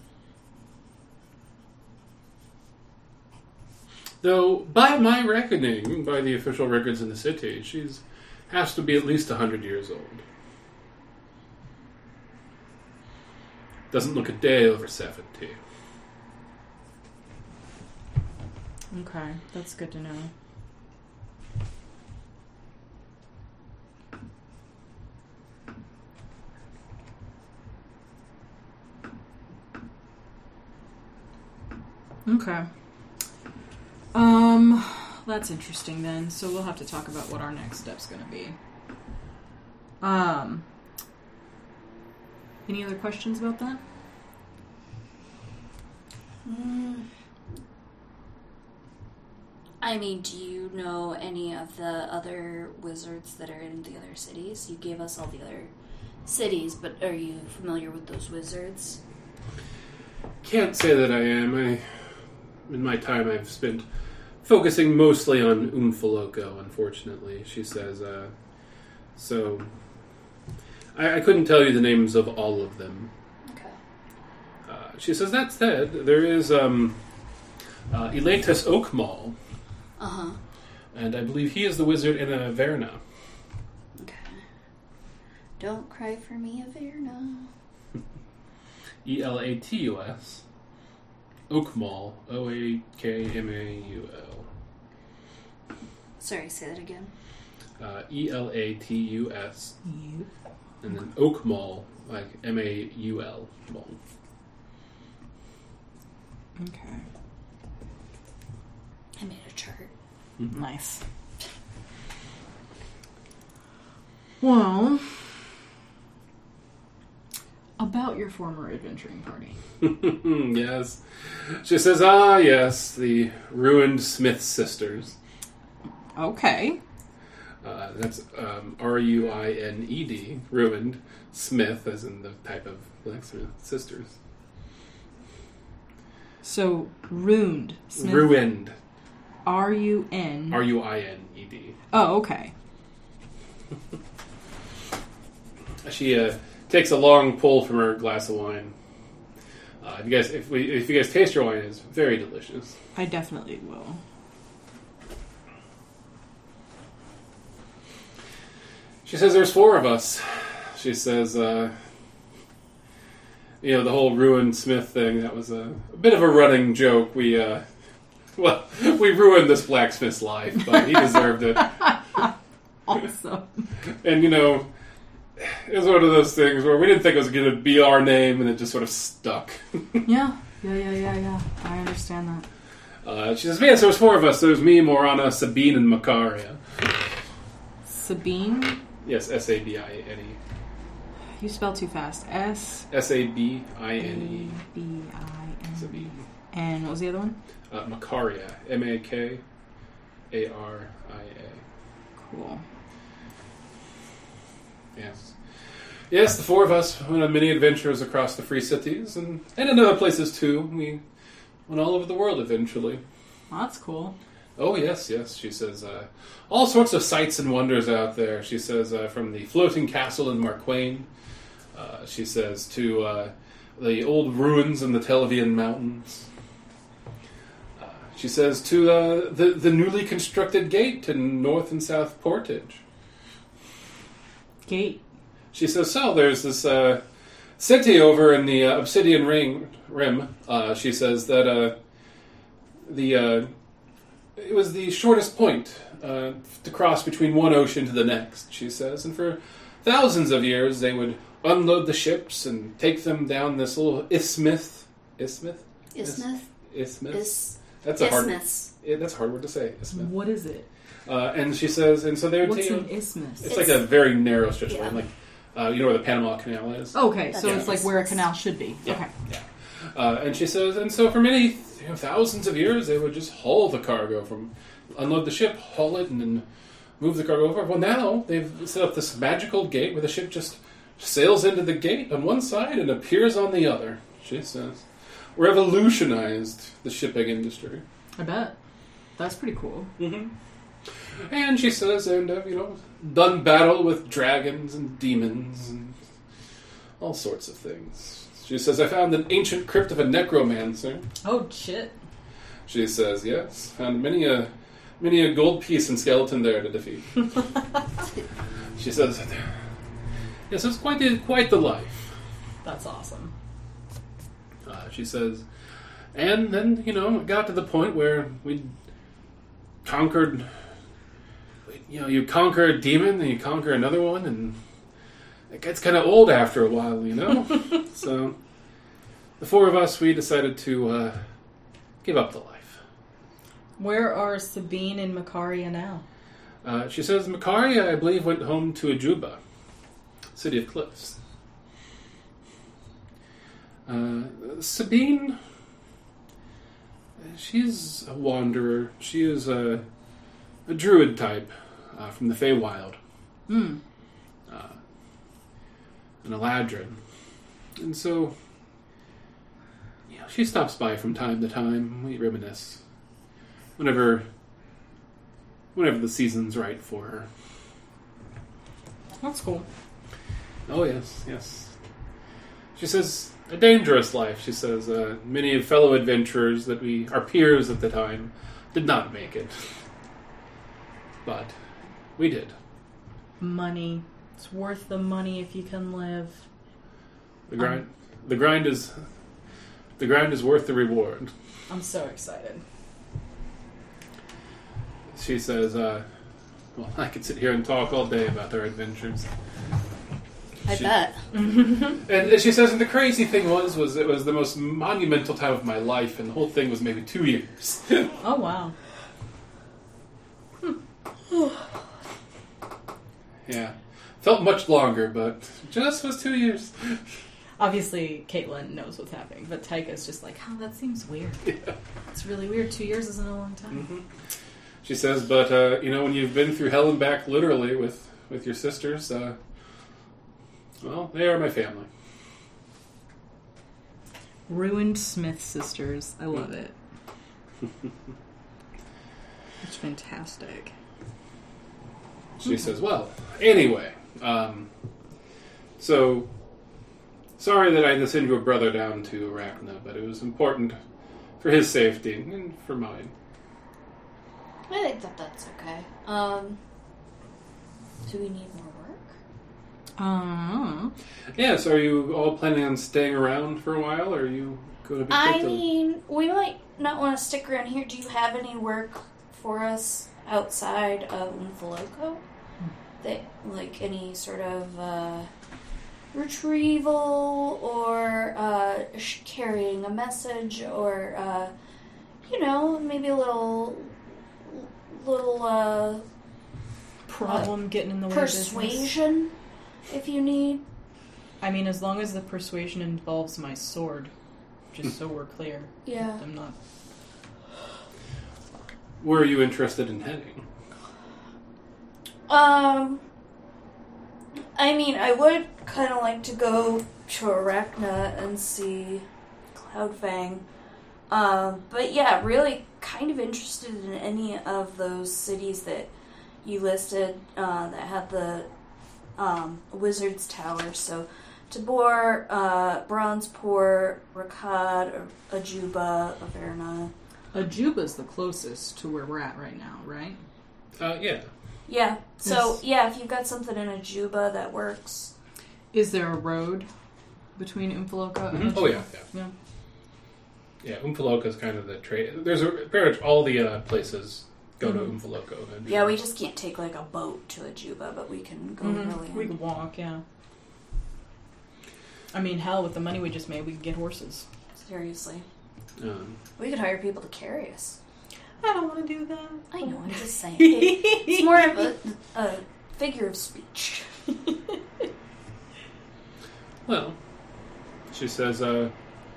Though, by my reckoning, by the official records in the city, she's has to be at least one hundred years old. Doesn't look a day over seventy. Okay, that's good to know. Okay. Um, that's interesting then. So we'll have to talk about what our next step's going to be. Um, any other questions about that? Mm. I mean, do you know any of the other wizards that are in the other cities? You gave us all the other cities, but are you familiar with those wizards? Can't say that I am. I, in my time, I've spent focusing mostly on Umfaloco, unfortunately, she says. Uh, so, I, I couldn't tell you the names of all of them. Okay. Uh, she says, that said, there is um, uh, Elatus Oakmall, Uh-huh. and I believe he is the wizard in Averna. Okay. Don't cry for me, Averna. E L A T U S. Oakmall. O A K M A U L. Sorry, say that again. Uh, E L A T U S. You. And then Oakmall, like M A U L. Mall. Okay. I made a chart. Mm-hmm. Nice. Well, about your former adventuring party. Yes. She says, ah, yes, the ruined Smith sisters. Okay. Uh, that's um, R U I N E D, ruined. Smith, as in the type of blacksmith, sisters. So, ruined. Smith. Ruined. R U N. R U I N E D. Oh, okay. She uh, takes a long pull from her glass of wine. Uh, if you guys, if we, if you guys taste her wine, it's very delicious. I definitely will. She says there's four of us. She says, uh, you know, the whole ruined Smith thing, that was a, a bit of a running joke. We, uh, well, we ruined this blacksmith's life, but he deserved it. Awesome. And, you know, it was one of those things where we didn't think it was going to be our name, and it just sort of stuck. Yeah, yeah, yeah, yeah, yeah. I understand that. Uh, she says, yes, there was four of us. There was me, Morana, Sabine, and Macaria. Sabine? Yes, S A B I N E. You spell too fast. S S A B I N E. B I N E. Sabine. And what was the other one? Uh, Macaria. M A K A R I A. Cool. Yes. Yes, the four of us went on many adventures across the Free Cities and, and in other places too. We went all over the world eventually. Well, that's cool. Oh, yes, yes, she says. Uh, all sorts of sights and wonders out there. She says, uh, from the floating castle in Marquain, uh, she says, to uh, the old ruins in the Telvian Mountains. She says, to uh, the, the newly constructed gate in North and South Portage. Gate. She says, so there's this uh, city over in the uh, Obsidian Ring Rim. Uh, she says that uh, the uh, it was the shortest point uh, to cross between one ocean to the next, she says. And for thousands of years, they would unload the ships and take them down this little isthmus. Isthmus? Isthmus? Isthmus? Is That's a hard. Isthmus. Yeah, that's a hard word to say. Isthmus. What is it? Uh, and she says, and so they would What's take. an isthmus? It's, like a very narrow stretch of Yeah. land, like uh, you know where the Panama Canal is. Okay, so That's it's like an where a isthmus. canal should be. Yeah. Okay. Yeah. Uh, and she says, and so for many you know, thousands of years, they would just haul the cargo from, unload the ship, haul it, and then move the cargo over. Well, now they've set up this magical gate where the ship just sails into the gate on one side and appears on the other. She says, revolutionized the shipping industry. I bet. That's pretty cool. Mm-hmm. And she says, and uh, you know, done battle with dragons and demons and all sorts of things. She says, I found an ancient crypt of a necromancer. Oh, shit. She says, yes, found many a many a gold piece and skeleton there to defeat. She says, yes, it's quite the, quite the life. That's awesome. Uh, she says, and then, you know, it got to the point where we conquered, you know, you conquer a demon and you conquer another one, and it gets kind of old after a while, you know? So, the four of us, we decided to uh, give up the life. Where are Sabine and Makaria now? Uh, she says, Makaria, I believe, went home to Ajuba, City of Cliffs. Uh, Sabine, she's a wanderer. She is a, a druid type uh, from the Feywild. Hmm. Uh, an Eladrin. And so, you know, she stops by from time to time. We reminisce. Whenever, whenever the season's right for her. That's cool. Oh, yes, yes. She says, a dangerous life, she says. Uh, many fellow adventurers that we, our peers at the time, did not make it. But we did. Money. It's worth the money if you can live. The grind, the grind is, the grind is worth the reward. I'm so excited. She says, uh, well, I could sit here and talk all day about our adventures. I She- bet. And she says, and the crazy thing was, was it was the most monumental time of my life, and the whole thing was maybe two years. Oh, wow. Yeah. Felt much longer, but just was two years. Obviously, Caitlin knows what's happening, but Tyka's just like, oh, that seems weird. Yeah. It's really weird. Two years isn't a long time. Mm-hmm. She says, but, uh, you know, when you've been through hell and back, literally, with, with your sisters, uh, well, they are my family. Ruined Smith sisters. I love it. It's fantastic. She says, well, anyway, um, so, sorry that I had to send your brother down to Arachna, but it was important for his safety and for mine. I think that that's okay. Um, do we need more work? Uh, Yes, are you all planning on staying around for a while, or are you going to be I put to- mean, we might not want to stick around here. Do you have any work for us outside of Umfaloco? That, like, any sort of uh, retrieval or uh, sh- carrying a message or, uh, you know, maybe a little, little uh, problem getting in the way of business. persuasion, if you need. I mean, as long as the persuasion involves my sword, just so we're clear. Yeah. I'm not. Where are you interested in heading? Um, I mean, I would kind of like to go to Arachna and see Cloudfang. Um, but yeah, really kind of interested in any of those cities that you listed uh, that had the um, Wizard's Tower. So, Tabor, uh, Bronzeport, Rakad, Ajuba, Averna. Ajuba's the closest to where we're at right now, right? Uh, yeah. Yeah. So, Yes. yeah, if you've got something in a juba that works. Is there a road between Umfaloka and Mhm. Ajuba? Oh, yeah, yeah. Yeah. Yeah, Umfaloka is kind of the trade. There's a, pretty much all the uh, places go to Mhm. Umfaloka. And Yeah, we just can't take, like, a boat to a juba, but we can go Mhm. really We could walk, yeah. I mean, hell, with the money we just made, we could get horses. Seriously. Um, We could hire people to carry us. I don't want to do that. I know, I'm just saying. It, it's more of a, a figure of speech. well, she says, uh,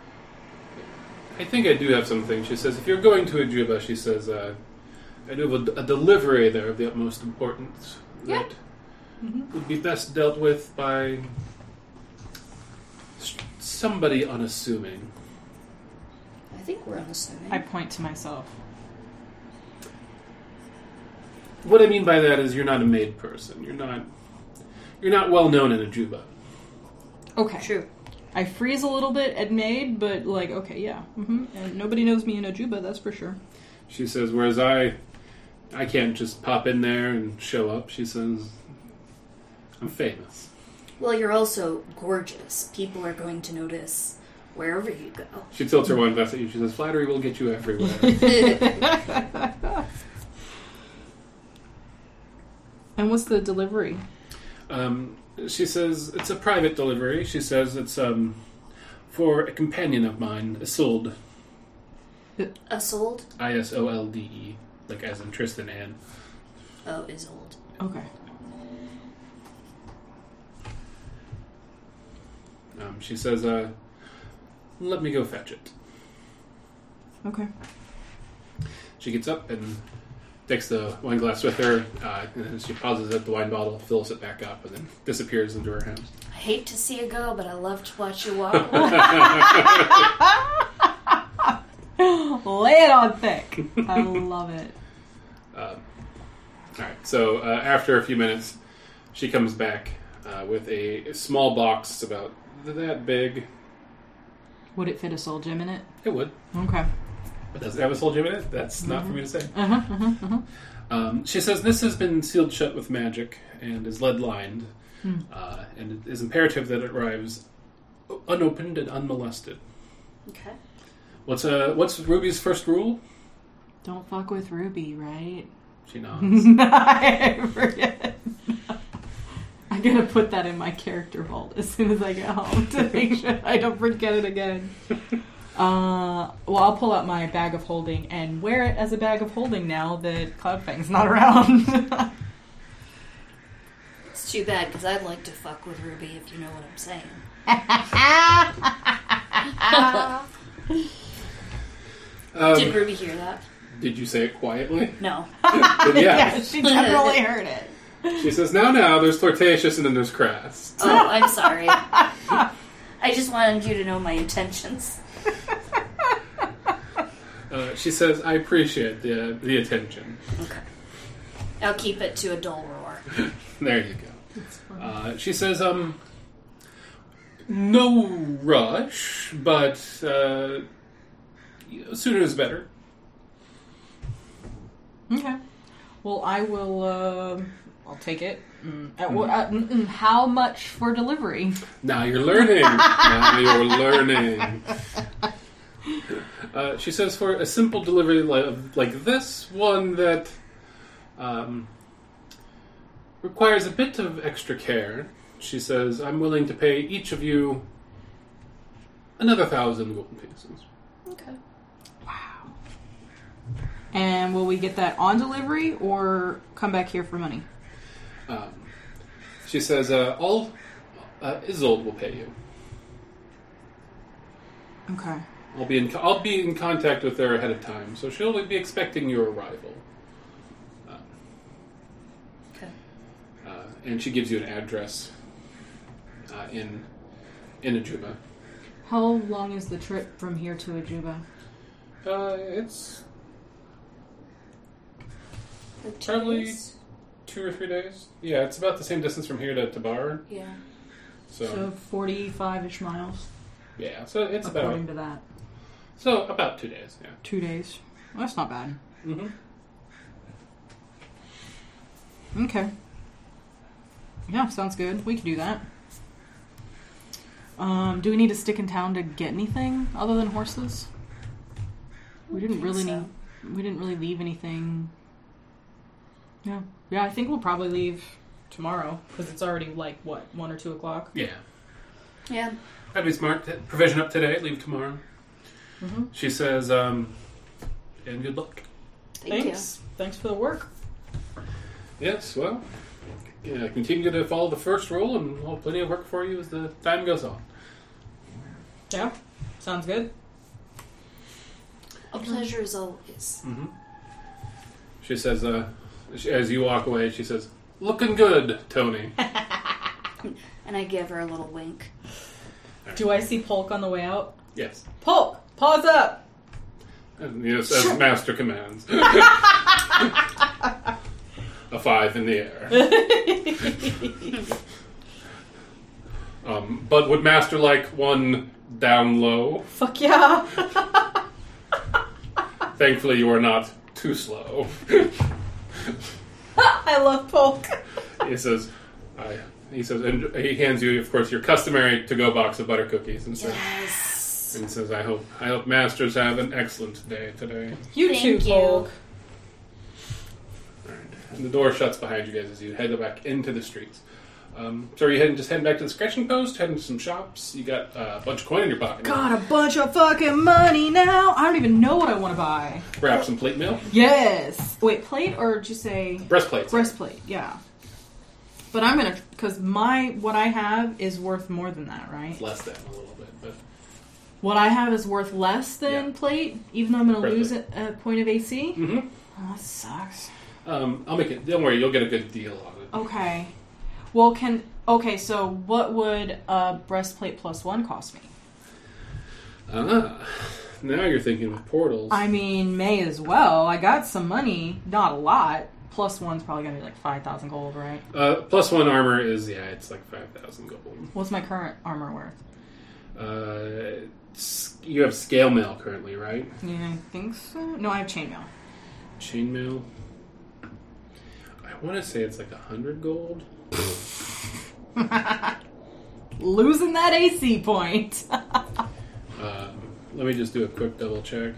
I think I do have something. She says, if you're going to Ajuba, she says, uh, I do have a, a delivery there of the utmost importance Yeah. that Mhm. would be best dealt with by s- somebody unassuming. I think we're unassuming. I point to myself. What I mean by that is you're not a maid person. You're not you're not well known in Ajuba. Okay. True. I freeze a little bit at maid, but, like, okay, yeah. hmm And nobody knows me in Ajuba, that's for sure. She says, whereas I I can't just pop in there and show up. She says, I'm famous. Well, you're also gorgeous. People are going to notice wherever you go. She tilts her wine glass at you. She says, flattery will get you everywhere. And what's the delivery? um, she says, it's a private delivery. She says it's um, for a companion of mine, Isolde. A sold? I S O L D E. Like as in Tristan Anne. Oh, is old. Okay. Um, she says, uh, let me go fetch it. Okay. She gets up and takes the wine glass with her, uh, and then she pauses at the wine bottle, fills it back up, and then disappears into her house. I hate to see you go, but I love to watch you walk. Lay it on thick. I love it. Uh, Alright, so uh, after a few minutes, she comes back uh, with a small box about that big. Would it fit a soul gem in it? It would. Okay. But does it have a soul gem in it? That's not for me to say. Uh-huh, uh-huh, uh-huh. Um, she says this has been sealed shut with magic and is lead lined, Hmm. uh, and it is imperative that it arrives unopened and unmolested. Okay. What's uh what's Ruby's first rule? Don't fuck with Ruby, right? She nods. I forget. I'm gonna put that in my character vault as soon as I get home to make sure I don't forget it again. Uh, well, I'll pull out my bag of holding and wear it as a bag of holding now that Cloudfang's not around. It's too bad, because I'd like to fuck with Ruby, if you know what I'm saying. Um, Did Ruby hear that? did you say it quietly? No. Then Yeah, yes. she definitely heard it. She says, now, now, there's Flirtatious and then there's Crass. Oh, I'm sorry. I just wanted you to know my intentions. Uh, she says, I appreciate the the attention. Okay. I'll keep it to a dull roar. There you go. Uh, she says, um, no rush, but uh, sooner is better. Okay. Well, I will. Uh, I'll take it. Mm. Uh, wh- uh, mm, mm, how much for delivery? Now you're learning. Now you're learning. Uh, she says, for a simple delivery like, like this, one that um, requires a bit of extra care, she says, I'm willing to pay each of you another thousand golden pieces. Okay. Wow. And will we get that on delivery or come back here for money? Um, she says, uh, all uh, Isolde will pay you. Okay. I'll be in. I'll be in contact with her ahead of time, so she'll be expecting your arrival. Um, Okay. uh, and she gives you an address uh, in in Ajuba. How long is the trip from here to Ajuba? Uh, it's Like two Probably- days? two or three days. Yeah, it's about the same distance from here to Tabar. Yeah. So, So forty-five-ish miles, yeah, so it's about according to that. so about two days. Yeah. Two days. Well, that's not bad. Mm-hmm. Okay. Yeah, sounds good. We can do that. Um, do we need to stick in town to get anything other than horses? We didn't really so. need. We didn't really leave anything. Yeah, yeah. I think we'll probably leave tomorrow because it's already like what one or two o'clock. Yeah. Yeah. That'd be smart. to Provision up today, leave tomorrow. Mm-hmm. She says, um, and good luck. Thank Thanks. Thanks for the work. Yes, well, yeah, continue to follow the first rule, and we'll have plenty of work for you as the time goes on. Yeah, sounds good. you. A pleasure as always. Mm-hmm. She says, uh, she, as you walk away, she says, "Looking good, Tony." And I give her a little wink. Do I see Polk on the way out? Yes. Polk, pause up. And, yes, as master commands. A five in the air. um, but would master like one down low? Fuck yeah. Thankfully, you are not too slow. I love Polk. He says, I, he says, and he hands you, of course, your customary to-go box of butter cookies, and says, Yes. and says, I hope, I hope masters have an excellent day today. You Thank too, you. Polk. All right. And the door shuts behind you guys as you head back into the streets. Um, so are you heading, just heading back to the scratching post, heading to some shops? You got uh, a bunch of coin in your pocket. Got a bunch of fucking money now. I don't even know what I want to buy. Grab some plate mail. Yes. Wait, plate or did you say Breastplates. breastplate? Yeah. But I'm gonna, because my what I have is worth more than that, right? Less than a little bit, but What I have is worth less than Yeah. plate, even though I'm gonna lose Breastplate. a, a point of A C. mm-hmm. Oh, that sucks. um, I'll make it. Don't worry, you'll get a good deal on it. Okay. Well, can okay. So, what would a breastplate plus one cost me? Ah, now you're thinking with portals. I mean, may as well. I got some money, not a lot. Plus one's probably gonna be like five thousand gold, right? Uh, plus one armor is, yeah, it's like five thousand gold. What's my current armor worth? Uh, s- you have scale mail currently, right? Yeah, I think so. No, I have chainmail. Chainmail. I want to say it's like a hundred gold. Losing that A C point. Um, let me just do a quick double check.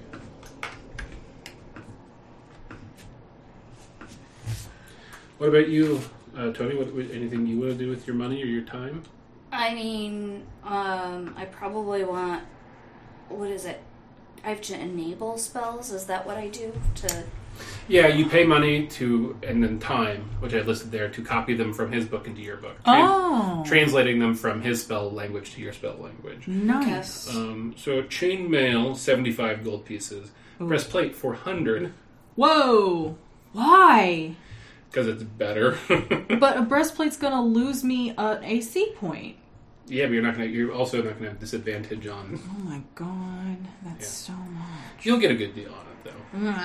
What about you, uh, Tony? What, what, anything you want to do with your money or your time? I mean, um, I probably want. What is it? I have to enable spells. Is that what I do to? Yeah, you pay money to, and then time, which I listed there, to copy them from his book into your book. Tran- Oh, Translating them from his spell language to your spell language. nice. Um, so chainmail, seventy-five gold pieces. Ooh. Breastplate, four hundred, Whoa, why? because it's better. But a breastplate's gonna lose me an A C point. Yeah, but you're not gonna. You're also not gonna have disadvantage on. Oh my god, that's so much. You'll get a good deal on it, though.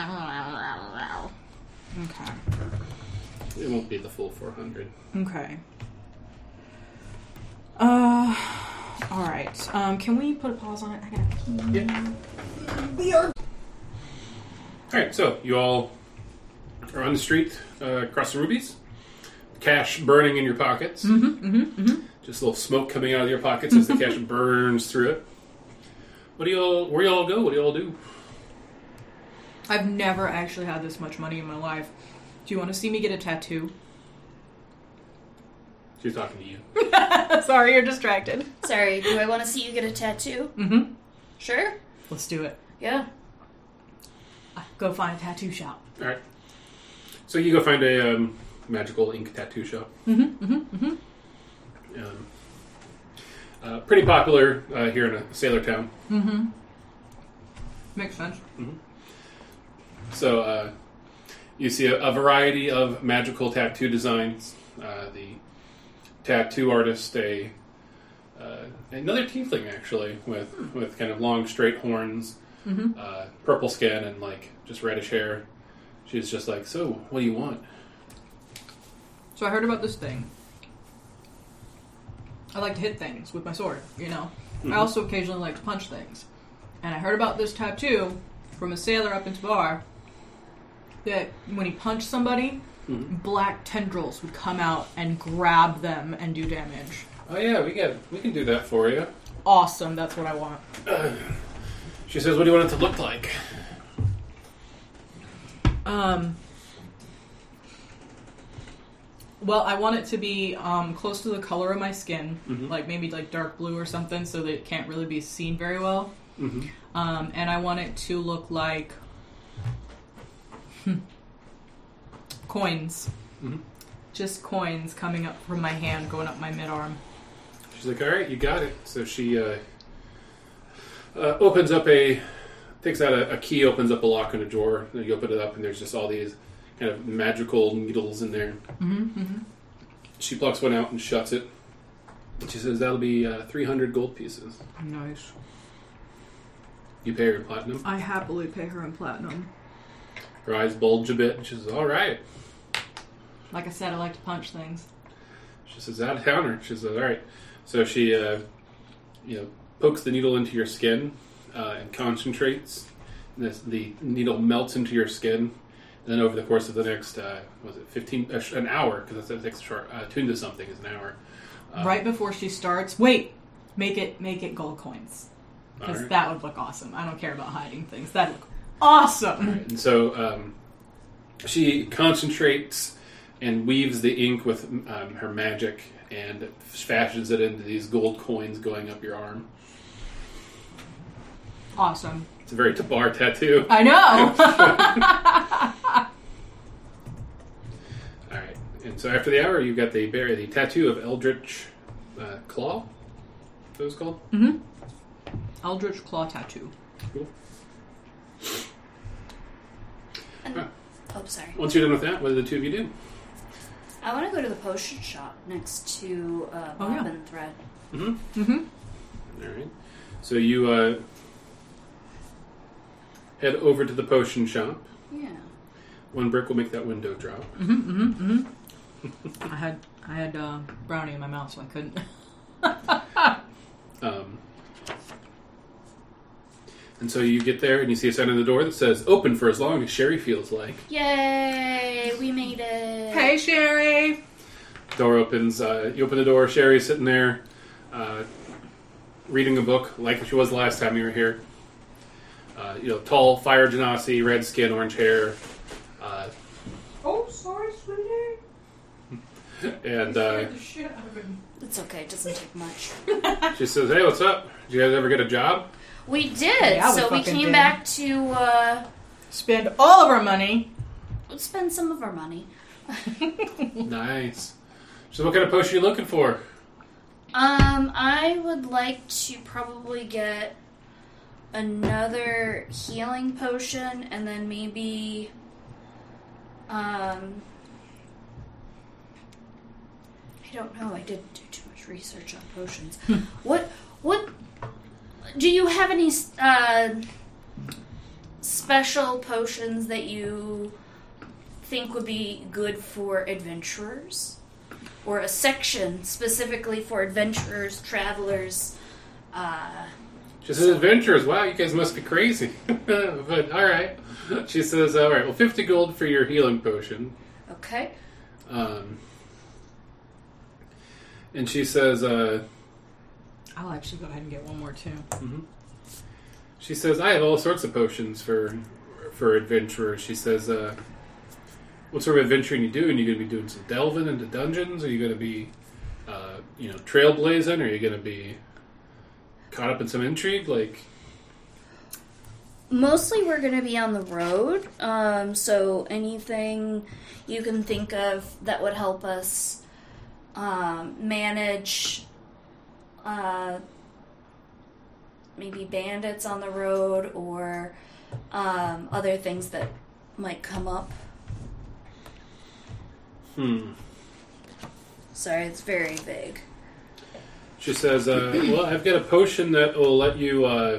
Okay. It won't be the full four hundred. Okay. Uh, all right. Um, can we put a pause on it? I gotta pee. Yeah. We are. All right, so you all are on the street uh, across the rubies. Cash burning in your pockets. Mm-hmm. Mm-hmm. Mm-hmm. Just a little smoke coming out of your pockets as the cash burns through it. What do y'all? Where y'all go? What do y'all do? I've never actually had this much money in my life. Do you want to see me get a tattoo? She's talking to you. Sorry, you're distracted. Sorry. Do I want to see you get a tattoo? Mm-hmm. Sure. Let's do it. Yeah. Go find a tattoo shop. All right. So you go find a um, magical ink tattoo shop. Mm-hmm. Mm-hmm. Mm-hmm. Um, uh, pretty popular uh, here in a sailor town. Mm-hmm. Makes sense. So uh, you see a, a variety of magical tattoo designs. Uh, the tattoo artist, a uh, another tiefling actually, with with kind of long straight horns, Mm-hmm. uh, purple skin, and like just reddish hair. She's just like, so what do you want? So I heard about this thing. I like to hit things with my sword, you know. Mhm. I also occasionally like to punch things. And I heard about this tattoo, from a sailor up into bar that when he punched somebody, Mhm. black tendrils would come out and grab them and do damage. Oh yeah, we get we can do that for you. Awesome, that's what I want. She says, "What do you want it to look like?" Um. Well, I want it to be um, close to the color of my skin, Mhm. like maybe like dark blue or something, so that it can't really be seen very well. Mm-hmm. Um, and I want it to look like hmm, coins, Mhm. just coins coming up from my hand, going up my mid-arm. She's like, "All right, you got it." So she uh, uh, opens up a, takes out a, a key, opens up a lock in a drawer. And you open it up, and there's just all these kind of magical needles in there. Mm-hmm, mm-hmm. She plucks one out and shuts it. She says, "That'll be uh, three hundred gold pieces." Nice. You pay her in platinum. I happily pay her in platinum. Her eyes bulge a bit, and she says, "All right." Like I said, I like to punch things. She says, "Out of counter." She says, "All right." So she, uh, you know, pokes the needle into your skin uh, and concentrates. And this, the needle melts into your skin. And then over the course of the next, uh, was it fifteen, uh, an hour, because that's takes short, uh, tuned to something is an hour. Uh, Right before she starts, wait, make it make it gold coins. Because Alright. that would look awesome. I don't care about hiding things. That'd look awesome. And so um, she concentrates and weaves the ink with um, her magic and fashions it into these gold coins going up your arm. Awesome. It's a very Tabar tattoo. I know. All right, and so after the hour, you got the bear, the tattoo of Eldritch uh, Claw. What was it called? Mm-hmm. Eldritch Claw Tattoo. Cool. And, Huh. oh, sorry. Once you're done with that, what do the two of you do? I want to go to the potion shop next to uh, Oh, Bob yeah. and Thread. Mm-hmm. Mm-hmm. All right. So you uh, head over to the potion shop. Yeah. One brick will make that window drop. Mm-hmm. Mm-hmm. Mm-hmm. I had I had uh, brownie in my mouth, so I couldn't. Um, and so you get there and you see a sign on the door that says "Open for as long as Sherry feels like." Yay! We made it. Hey, Sherry. Door opens. Uh, you open the door. Sherry's sitting there, uh, reading a book like she was the last time you were here. Uh, you know, tall, fire genasi, red skin, orange hair, uh, Oh, sorry, sweetie. and uh, the shit out of him. It's okay. It doesn't take much. she says, "Hey, what's up? Did you guys ever get a job?" We did. Yeah, we so we fucking came did. back to uh, Spend all of our money. spend some of our money. Nice. So, what kind of potion are you looking for? Um, I would like to probably get another healing potion, and then maybe, um, I don't know. I didn't do too much research on potions. what? What? Do you have any uh, special potions that you think would be good for adventurers? Or a section specifically for adventurers, travelers. Uh, She says, "Adventurers, wow, you guys must be crazy." But, alright. She says, "Alright, well, fifty gold for your healing potion." okay. Um, and she says, uh, I'll actually go ahead and get one more, too. she says, "I have all sorts of potions for for adventurers." She says, uh, "What sort of adventuring you doing? Are you going to be doing some delving into dungeons? Are you going to be, uh, you know, trailblazing? Are you going to be caught up in some intrigue? Like, Mostly we're going to be on the road, um, so anything you can think of that would help us um, manage uh, maybe bandits on the road or um, other things that might come up. hmm." Sorry, it's very vague. She says, uh, "Well, I've got a potion that will let you uh,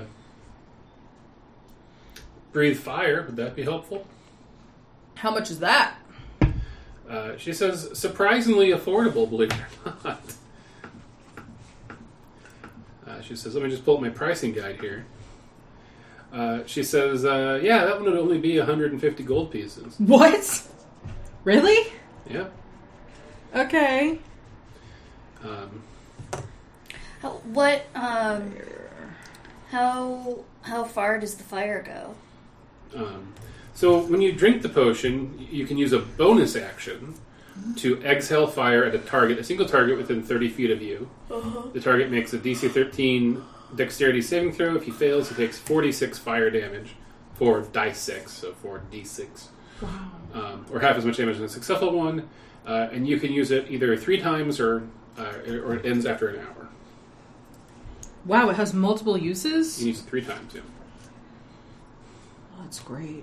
breathe fire. Would that be helpful?" How much is that? Uh, she says, "Surprisingly affordable, believe it or not." Uh, she says, "Let me just pull up my pricing guide here." Uh, she says, uh, yeah, that one would only be one hundred fifty gold pieces. What? Really? Yeah. Okay. Um, How, what, um, how, how far does the fire go? um, so when you drink the potion, you can use a bonus action to exhale fire at a target, a single target within thirty feet of you. Uh-huh. The target makes a D C thirteen dexterity saving throw. If he fails, he takes forty-six fire damage for dice six, so for D six. Wow. Um, or half as much damage as a successful one. Uh, and you can use it either three times or uh, or it ends after an hour. Wow, it has multiple uses? You can use it three times, yeah. Oh, that's great.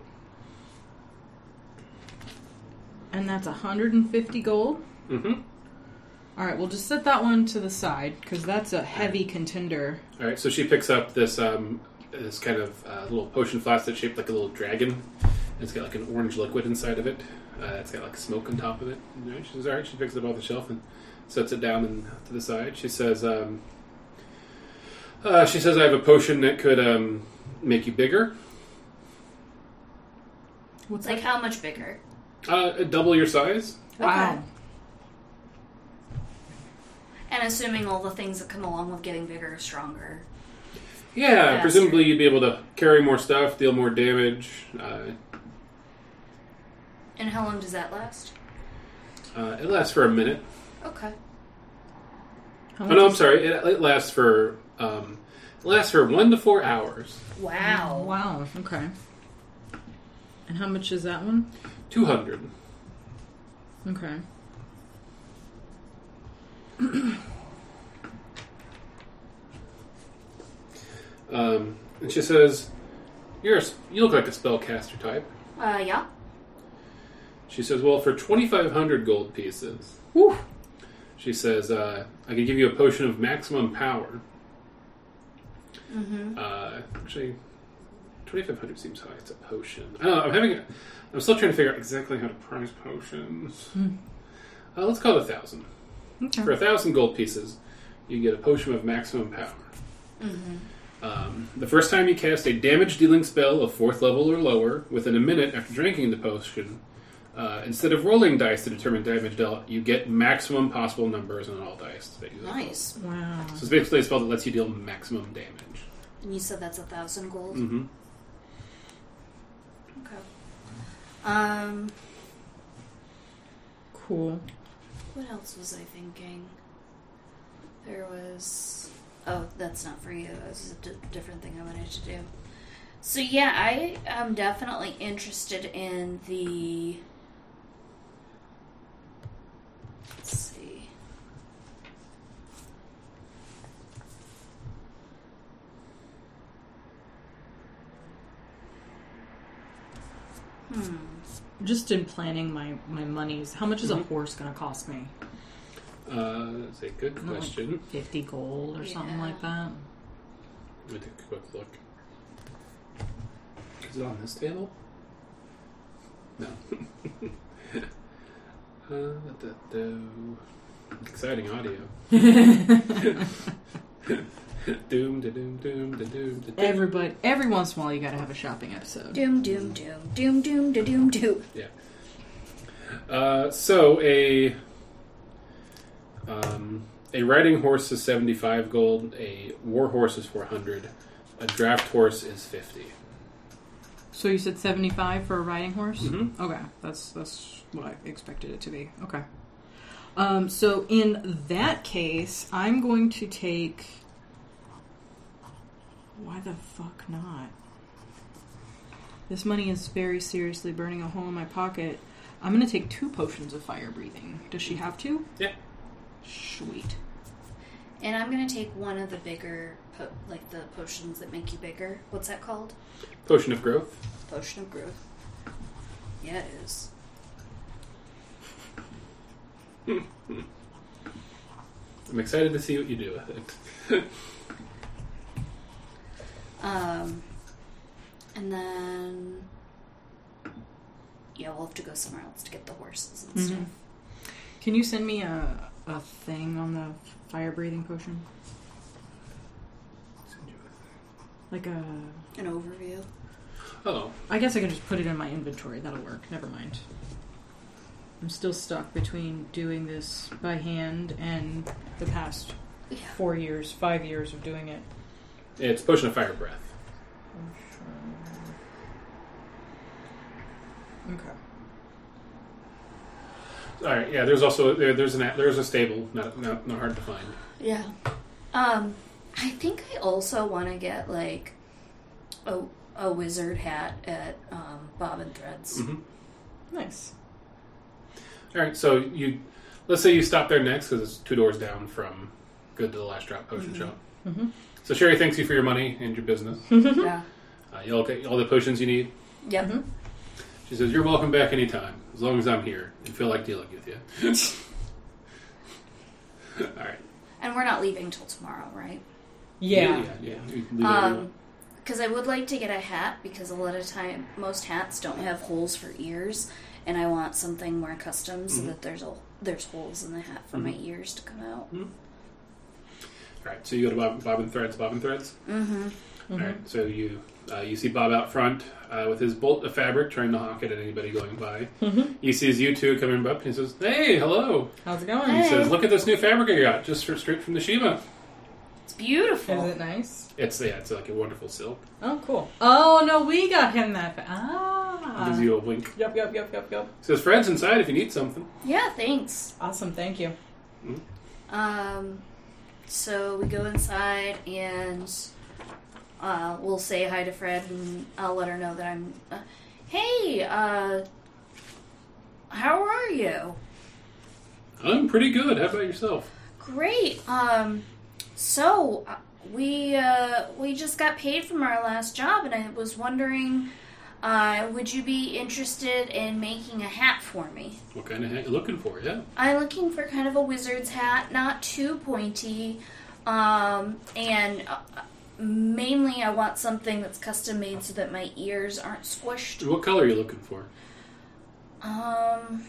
And that's one hundred fifty gold? Mm-hmm. Alright, we'll just set that one to the side, because that's a heavy contender. All right, so she picks up this um, this kind of uh, little potion flask that's shaped like a little dragon. It's got like an orange liquid inside of it. Uh, it's got like smoke on top of it. All right, she says, all right, she picks it up off the shelf and sets it down and to the side. She says, um, uh, she says, I have a potion that could um, make you bigger. What's Like that? how much bigger? Uh, double your size. Wow. Okay. And assuming all the things that come along with getting bigger, stronger. Yeah, Yeah, presumably sure. you'd be able to carry more stuff, deal more damage. Uh, And how long does that last? uh, it lasts for a minute. Okay. How Oh much no, I'm is- sorry. It, it lasts for um, it lasts for one to four hours. Wow. Wow, okay. And how much is that one? Two hundred. Okay. Um, and she says, "You're a, s- you look like a spellcaster type." Uh, yeah. She says, "Well, for twenty-five hundred gold pieces," Whew. she says, uh, "I can give you a potion of maximum power." Mm-hmm. Uh, actually, twenty-five hundred seems high. It's a potion. I don't know. I'm having. A, I'm still trying to figure out exactly how to price potions. Hmm. Uh, let's call it a thousand. Okay. For a thousand gold pieces, you get a potion of maximum power. Mm-hmm. Um, the first time you cast a damage-dealing spell of fourth level or lower, within a minute after drinking the potion, uh, instead of rolling dice to determine damage dealt, you get maximum possible numbers on all dice that you roll. Nice. Wow. So it's basically a spell that lets you deal maximum damage. And you said that's a thousand gold? Mm-hmm. Okay. Um, Cool. what else was I thinking? There was... Oh, that's not for you. This is a d- different thing I wanted to do. So yeah, I am definitely interested in the... Let's see. Hmm. Just in planning my, my monies, how much is a Mhm. horse going to cost me? Uh, that's a good Not like question. fifty gold or something Yeah. like that? Let me take a quick look. Is it on this table? No. uh, da, da, exciting audio. Doom, da, doom, doom, da, doom, da, doom. Everybody, every once in a while, you got to have a shopping episode. Doom, doom, doom, doom, doom, da, doom, doom. Yeah. Uh, so a um, a riding horse is seventy-five gold. A war horse is four hundred. A draft horse is fifty. So you said seventy-five for a riding horse? Mhm. Okay, that's that's what I expected it to be. Okay. Um, so in that case, I'm going to take. Why the fuck not? This money is very seriously burning a hole in my pocket. I'm going to take two potions of fire breathing. Does she have two? Yeah. Sweet. And I'm gonna take one of the bigger, po- like the potions that make you bigger. What's that called? Potion of growth. Potion of growth. Yeah, it is. I'm excited to see what you do with it. Um, and then yeah, we'll have to go somewhere else to get the horses and Mhm. stuff. Can you send me a, a thing on the fire breathing potion? like a... An overview. Oh, I guess I can just put it in my inventory. That'll work. Never mind. I'm still stuck between doing this by hand and the past Yeah. four years, five years of doing it. it's Potion of Fire Breath. Okay. All right, yeah. There's also there, there's an a- there's a stable, not not not hard to find. Yeah. Um, I think I also want to get like a a wizard hat at um, Bob and Threads. Mhm. Nice. All right, so you let's say you stop there next because it's two doors down from Good to the Last Drop Potion Mhm. Shop. Mm-hmm. So Sherry thanks you for your money and your business. Yeah. Uh, you all get all the potions you need. Yep. Mhm. She says, "You're welcome back anytime, as long as I'm here and feel like dealing with you." All right. And we're not leaving till tomorrow, right? Yeah. Yeah, yeah. You can leave it everyone. Um, because I would like to get a hat because a lot of time most hats don't have holes for ears, and I want something more custom so Mhm. that there's a there's holes in the hat for my ears to come out. All right. So you go to Bob, Bob and Threads. Bob and Threads. Mm-hmm. All right. So you uh, you see Bob out front uh, with his bolt of fabric, trying to honk it at anybody going by. Mm-hmm. He sees you two coming up, and he says, "Hey, hello." How's it going? He Hey. says, "Look at this new fabric I got, just for, straight from the Shima." It's beautiful. Is it nice? It's yeah, it's like a wonderful silk. Oh, cool. Oh, no, we got him that. Fa- ah. Gives you a wink. Yep, yep, yep, yep, yep. Says, "Fred's inside if you need something." Yeah, thanks. Awesome, thank you. Um, so we go inside and uh, we'll say hi to Fred, and I'll let her know that I'm. Uh, hey, uh, how are you? I'm pretty good. How about yourself? Great. Um, so uh, we uh, we just got paid from our last job, and I was wondering, uh, would you be interested in making a hat for me? What kind of hat you looking for? Yeah. I'm looking for kind of a wizard's hat, not too pointy, um, and uh, mainly I want something that's custom made so that my ears aren't squished. What color are you looking for? Um,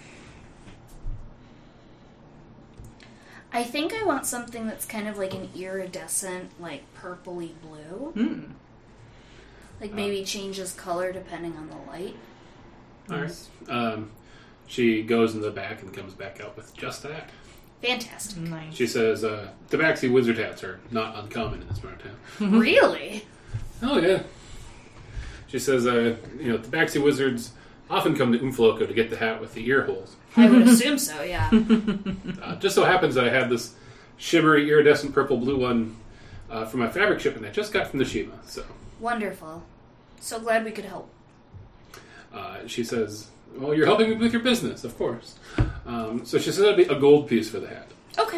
I think I want something that's kind of like an iridescent, like purpley blue. Hmm. Like Uh. maybe changes color depending on the light. All right. Nice. Um, she goes in the back and comes back out with just that. Fantastic. Nice. She says, uh, "Tabaxi wizard hats are not uncommon in this part of town." Really? Oh yeah. She says, uh, "You know, Tabaxi wizards often come to Umfloco to get the hat with the ear holes. I would assume so, yeah. Uh, just so happens I had this shimmery, iridescent purple blue one uh, from my fabric shipment I just got from the Shima." So Wonderful. So glad we could help. uh, she says, "Well, you're helping me with your business, of course." Um, so she says it'd be a gold piece for the hat. Okay.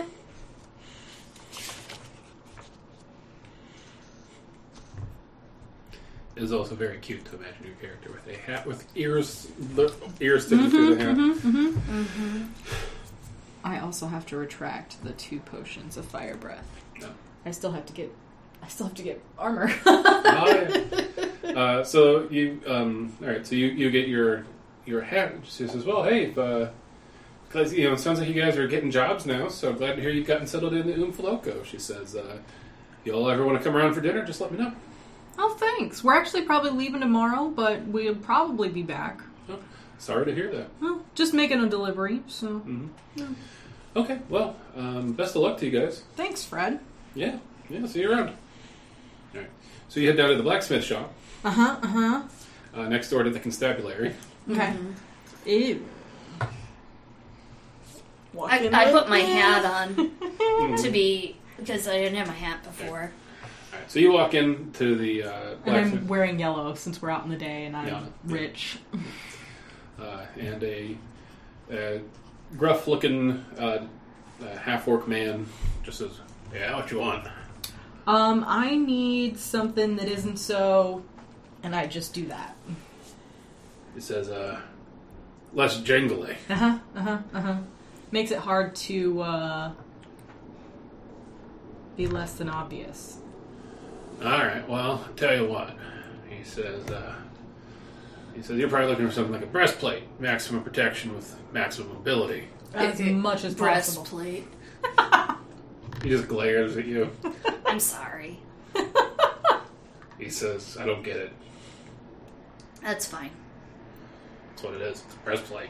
It is also very cute to imagine your character with a hat with ears, the ears sticking through the hat. Mm-hmm. I also have to retract the two potions of fire breath. No. I still have to get. I still have to get armor. Oh, yeah. uh, so you, um, all right. So you, you get your your hat. She says, "Well, hey, because you know, it sounds like you guys are getting jobs now. So glad to hear you've gotten settled in the Umfloco." She says, uh, "Y'all ever want to come around for dinner? Just let me know." Oh, thanks. We're actually probably leaving tomorrow, but we'll probably be back. Oh, sorry to hear that. Well, just making a delivery, so... hmm Yeah. Okay. Well, um, best of luck to you guys. Thanks, Fred. Yeah. Yeah. See you around. All right. So you head down to the blacksmith shop Uh-huh, uh-huh. uh, next door to the constabulary. Okay. Ew. I, Walking I like put my that. hat on Mhm. to be because I didn't have my hat before. All right, so you walk into the uh, And blacksmith, I'm wearing yellow since we're out in the day and I'm Yeah. rich. uh, and a, a gruff-looking uh, uh, half-orc man just says, "Yeah, what you want?" Um, I need something that isn't so... And I just do that. He says, uh, "Less jangly." Uh-huh, uh-huh, uh-huh. Makes it hard to, uh... be less than obvious. All right, well, tell you what. He says, uh, he says, "You're probably looking for something like a breastplate, maximum protection with maximum mobility." As Okay, much as possible. Breastplate. He just glares at you. I'm sorry. He says, I don't get it. That's fine. That's what it is. It's a breastplate.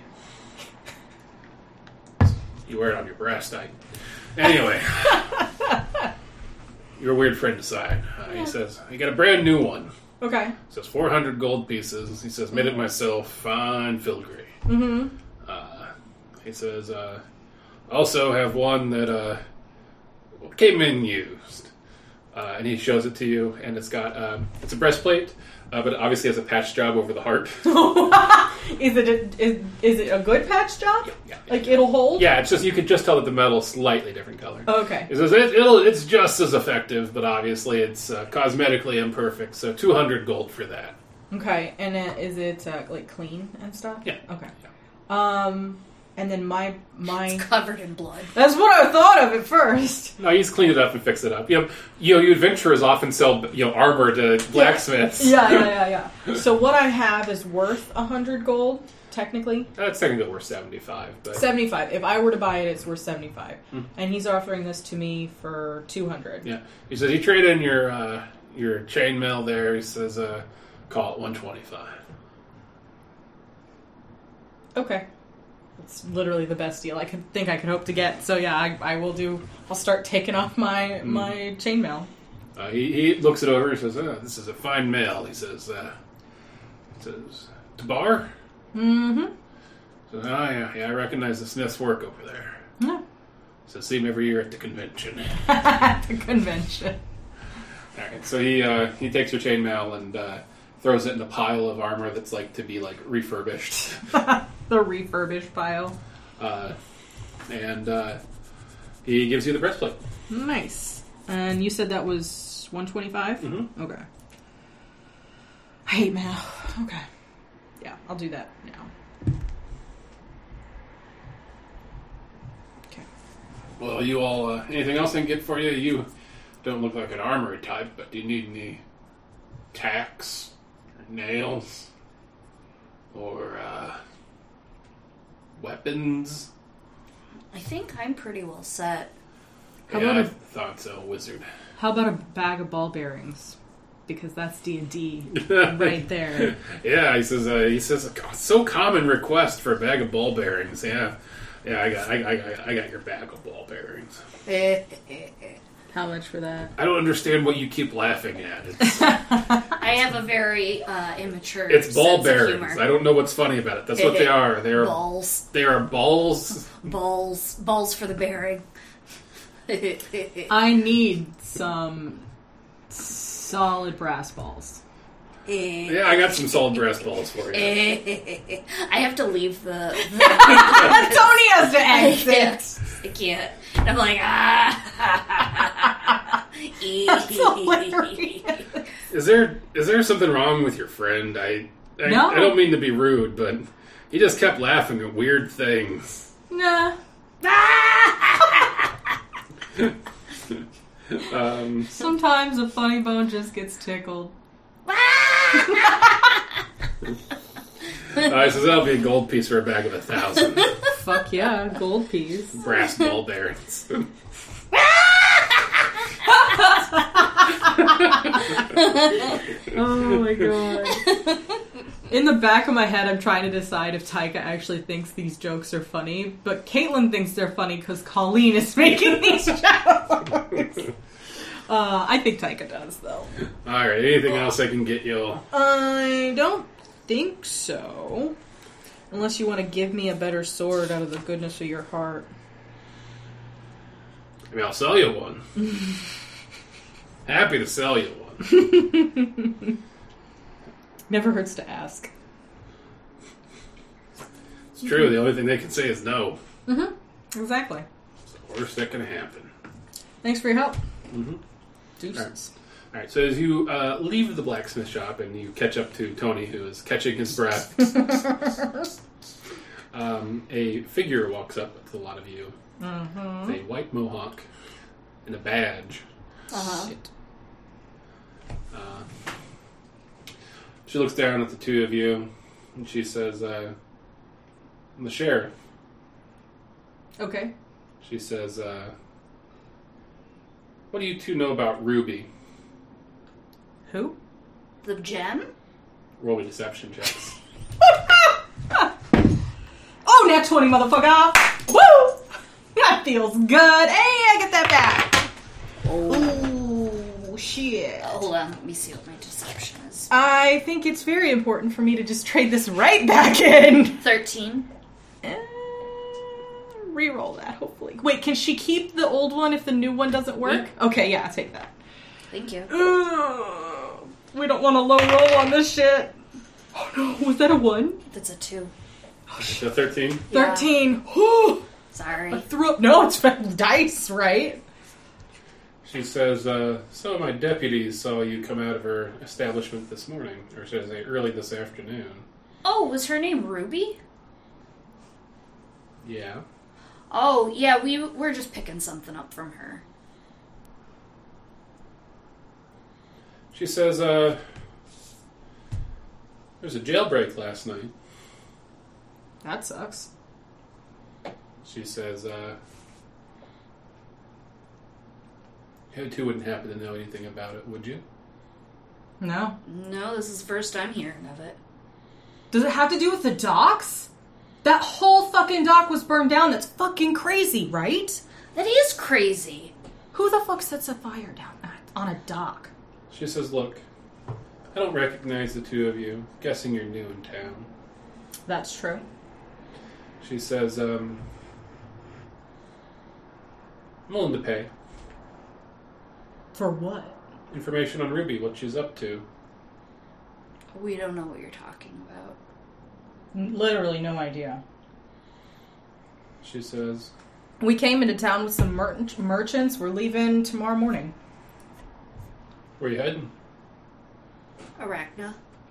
You wear it on your breast. I... Anyway. You're a weird friend to sign. Uh, he says, I got a brand new one. Okay. He says, four hundred gold pieces. He says, made it myself. Fine filigree. Mm-hmm. Uh, he says, uh, also have one that uh, came in used. Uh, and he shows it to you, and it's got, uh, it's a breastplate, uh, but it obviously has a patch job over the heart. Is it a, is, is it a good patch job? Yeah, yeah, yeah. Like it'll hold? Yeah, it's just, you can just tell that the metal's slightly different color. Okay. He says, it, it'll, it's just as effective, but obviously it's uh, cosmetically imperfect, so two hundred gold for that. Okay, and uh, is it uh, like clean and stuff? Yeah. Okay. Um, and then my my It's covered in blood. that's what I thought of at first. No, he's cleaned it up and fixed it up. You know, you, know, you adventurers often sell, you know, armor to blacksmiths. Yeah, yeah, yeah, yeah. So what I have is worth a hundred gold, technically. That's technically worth seventy-five, but Seventy-five. If I were to buy it, it's worth seventy-five, mm. and he's offering this to me for two hundred. Yeah, he says you trade in your uh, your chainmail there. He says, uh, call it one twenty-five. Okay. It's literally the best deal I could think I could hope to get. So yeah, I, I will do. I'll start taking off my mm. my chainmail. Uh, he, he looks it over and says, oh, "This is a fine mail." He says, uh, he "says Tabar." Mm-hmm. So, oh yeah, yeah, I recognize the Smith's work over there. Yeah. So see him every year at the convention. At the convention. All right, so he uh, he takes your chainmail and uh, throws it in a pile of armor that's like to be like refurbished. The refurbished pile. Uh, and uh, he gives you the breastplate. Nice. And you said that was one twenty-five? Mm-hmm. Okay. I hate mail. Okay. Yeah, I'll do that now. Okay. Well, you all, uh, anything else I can get for you? You don't look like an armory type, but do you need any tacks or nails or uh, weapons? I think I'm pretty well set. How yeah, about I a- thought so, wizard. How about a bag of ball bearings? Because that's D and D right there. Yeah, he says. Uh, he says, so common request for a bag of ball bearings. Yeah, yeah, I got, I, I, I got your bag of ball bearings. How much for that? I don't understand what you keep laughing at. It's, I have a very uh, immature it's ball sense of bearings. humor. I don't know what's funny about it. That's what they are. They are balls. They are balls. Balls. Balls for the bearing. I need some solid brass balls. Yeah, I got some solid brass balls for you. I have to leave the. the Tony has to I exit. can't. I can't. And I'm like, ah. That's hilarious. Is there is there something wrong with your friend? I I, No. I don't mean to be rude, but he just kept laughing at weird things. Nah. Um, Sometimes a funny bone just gets tickled. uh, he says that'll be a gold piece for a bag of a thousand Fuck yeah, gold piece. brass ball bearings. Oh my god. In the back of my head, I'm trying to decide if Taika actually thinks these jokes are funny, but Caitlin thinks they're funny because Colleen is making these jokes. Uh, I think Taika does, though. All right, anything else I can get you? I don't think so. Unless you want to give me a better sword out of the goodness of your heart. I mean, I'll sell you one. Happy to sell you one. Never hurts to ask. It's true. The only thing they can say is no. Mm-hmm. Exactly. It's the worst that can happen. Thanks for your help. Mm-hmm. Deuces. All right, so as you uh, leave the blacksmith shop and you catch up to Tony, who is catching his breath, um, a figure walks up to a lot of you. Mm-hmm. With a white mohawk and a badge. Uh-huh. Shit. Uh, she looks down at the two of you and she says, uh, I'm the sheriff. Okay. She says, uh, what do you two know about Ruby? Who? the gem? Roll a deception checks. Oh, nat twenty, motherfucker! Woo! That feels good. Hey, I get that back. Oh, shit. Hold on, let me see what my deception is. I think it's very important for me to just trade this right back in. thirteen. Uh, reroll that, hopefully. Wait, can she keep the old one if the new one doesn't work? Yeah. Okay, yeah, I'll take that. Thank you. Ugh, we don't want a low roll on this shit. Oh no, was that a one? That's a two. So thirteen. Yeah. thirteen. Whew. Sorry. I threw up. No, it's dice, right? She says, uh, some of my deputies saw you come out of her establishment this morning, or should I say early this afternoon. Oh, was her name Ruby? Yeah. Oh, yeah, we we're just picking something up from her. She says, uh, there was a jailbreak last night. That sucks. She says, uh, you two wouldn't happen to know anything about it, would you? No. No, this is the first I'm hearing of it. Does it have to do with the docks? That whole fucking dock was burned down. That's fucking crazy, right? That is crazy. Who the fuck sets a fire down at, on a dock? She says, look, I don't recognize the two of you. Guessing you're new in town. That's true. She says, um, I'm willing to pay. For what? Information on Ruby, what she's up to. We don't know what you're talking about. Literally no idea. She says, We came into town with some mer- merchants. We're leaving tomorrow morning. where you heading? Arachna.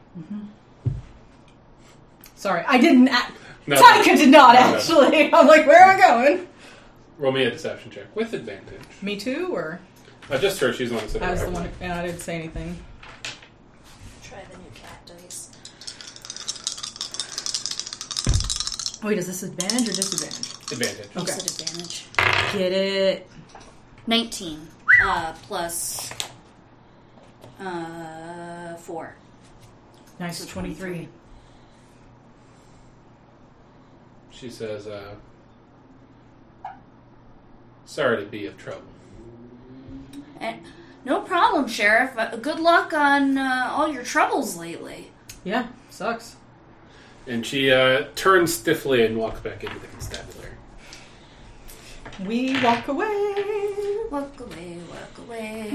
Sorry, I didn't... A- No. Taika did not, No. actually. I'm like, where am I going? Roll me a deception check with advantage. Me too, or... Uh, just her, she's the one that said I was the it. one... Yeah, I didn't say anything. Try the new cat dice. Wait, is this advantage or disadvantage? Advantage. You Okay. said advantage. Get it. nineteen. Uh, plus... Uh, four. Nice, So twenty-three. She says, uh, sorry to be of trouble. And no problem, Sheriff. Uh, good luck on uh, all your troubles lately. Yeah, sucks. And she uh, turns stiffly and walks back into the constabulary. We walk away. Walk away, walk away.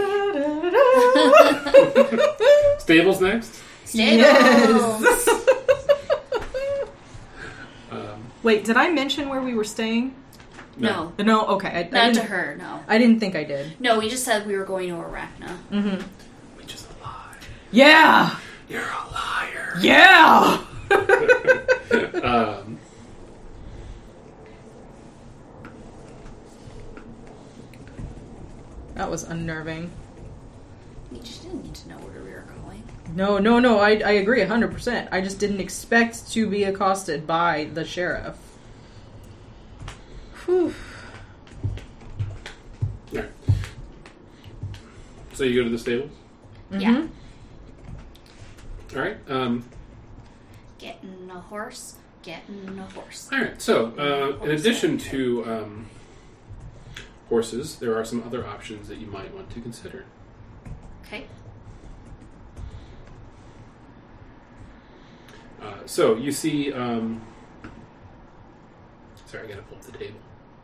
Stables next? Stables. Um, Wait, did I mention where we were staying? No, No, okay. I, I not to didn't- her, no. I didn't think I did. No, we just said we were going to Arachna. Mm-hmm. Which is a lie. Yeah! You're a liar. Yeah! Um, That was unnerving. We just didn't need to know where we were going. No, no, no, I, I agree one hundred percent. I just didn't expect to be accosted by the sheriff. Whew. Alright. So you go to the stables? Yeah. Alright. Um, Getting a horse, getting a horse. Alright, so uh, in addition to um, horses, there are some other options that you might want to consider. Okay. Uh, so you see, um, sorry, I gotta pull up the table.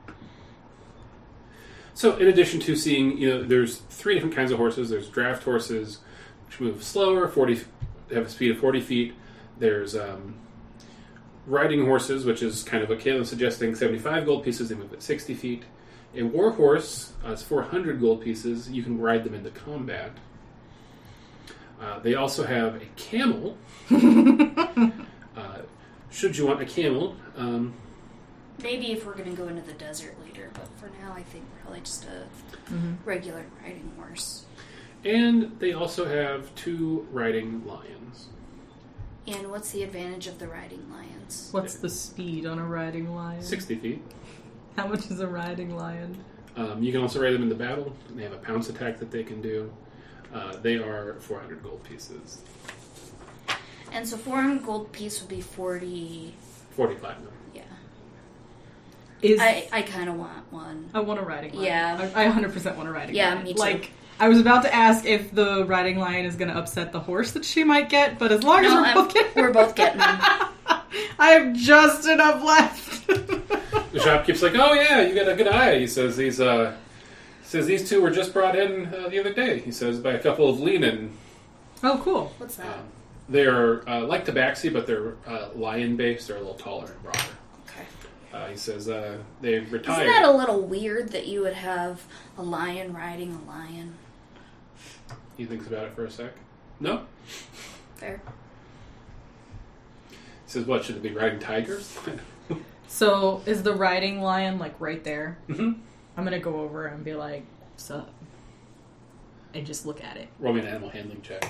So in addition to seeing, you know, there's three different kinds of horses. There's draft horses, which move slower, forty, have a speed of forty feet. There's um, riding horses, which is kind of what Caitlin's suggesting, seventy-five gold pieces. They move at sixty feet. A war horse, uh, it's four hundred gold pieces. You can ride them into combat. Uh, they also have a camel. uh, should you want a camel, um, Maybe if we're going to go into the desert later, but for now I think probably just a Mhm. regular riding horse. and they also have two riding lions. And what's the advantage of the riding lions? What's the speed on a riding lion? sixty feet. How much is a riding lion? Um, you can also ride them into battle. They have a pounce attack that they can do. Uh, they are four hundred gold pieces. And so four hundred gold piece would be forty. forty-five of them. Yeah. Is I, I kind of want one. I want a riding lion. Yeah. I, I one hundred percent want a riding Yeah, lion. me too. Like, I was about to ask if the riding lion is going to upset the horse that she might get, but as long as No, we're I'm- both getting we're both getting them. I have just enough left. The shopkeep's like, "Oh yeah, you got a good eye." He says, "These uh, he says these two were just brought in uh, the other day." He says, "By a couple of leanin." Oh, cool. What's that? Um, they are uh, like Tabaxi, but they're uh, lion-based. They're a little taller and broader. Okay. Uh, he says uh, they retired. Isn't that a little weird that you would have a lion riding a lion? He thinks about it for a sec. No. Fair. He says, "What should they be riding tigers?" So, is the riding lion, like, right there? Mm-hmm. I'm going to go over and be like, sup? And just look at it. Roll me an animal handling check.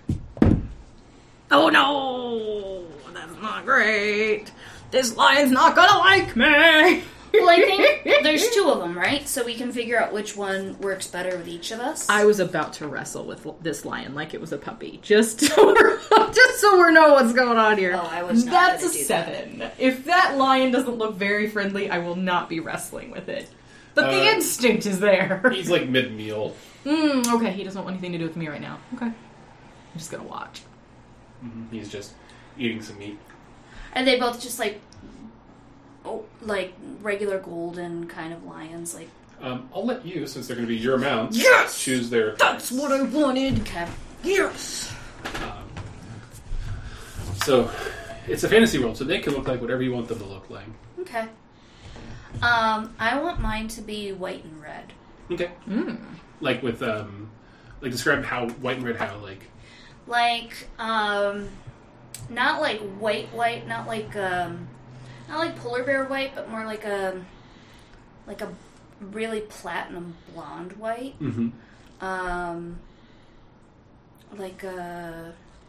Oh no! That's not great. This lion's not gonna like me! Well, I think there's two of them, right? So we can figure out which one works better with each of us. I was about to wrestle with this lion like it was a puppy, just so we're, just so we know what's going on here. Oh, I was not That's a gonna do seven. If that lion doesn't look very friendly, I will not be wrestling with it. But the Uh, instinct is there. He's like mid-meal. Mm, okay, he doesn't want anything to do with me right now. Okay. I'm just gonna watch. Mm-hmm. He's just eating some meat. Are they both just like, oh, like regular golden kind of lions? Like, Um, I'll let you, since they're going to be your mounts, Yes! choose their... That's what I wanted! okay. Yes! Um, so, it's a fantasy world, so they can look like whatever you want them to look like. Okay. Um, I want mine to be white and red. Okay. Mm. Like with, um... Like, describe how white and red, how, like... Like, um, not like white white, not like, um, not like polar bear white, but more like a, like a really platinum blonde white. Mm-hmm. Um, like a,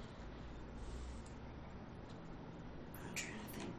I'm trying to think.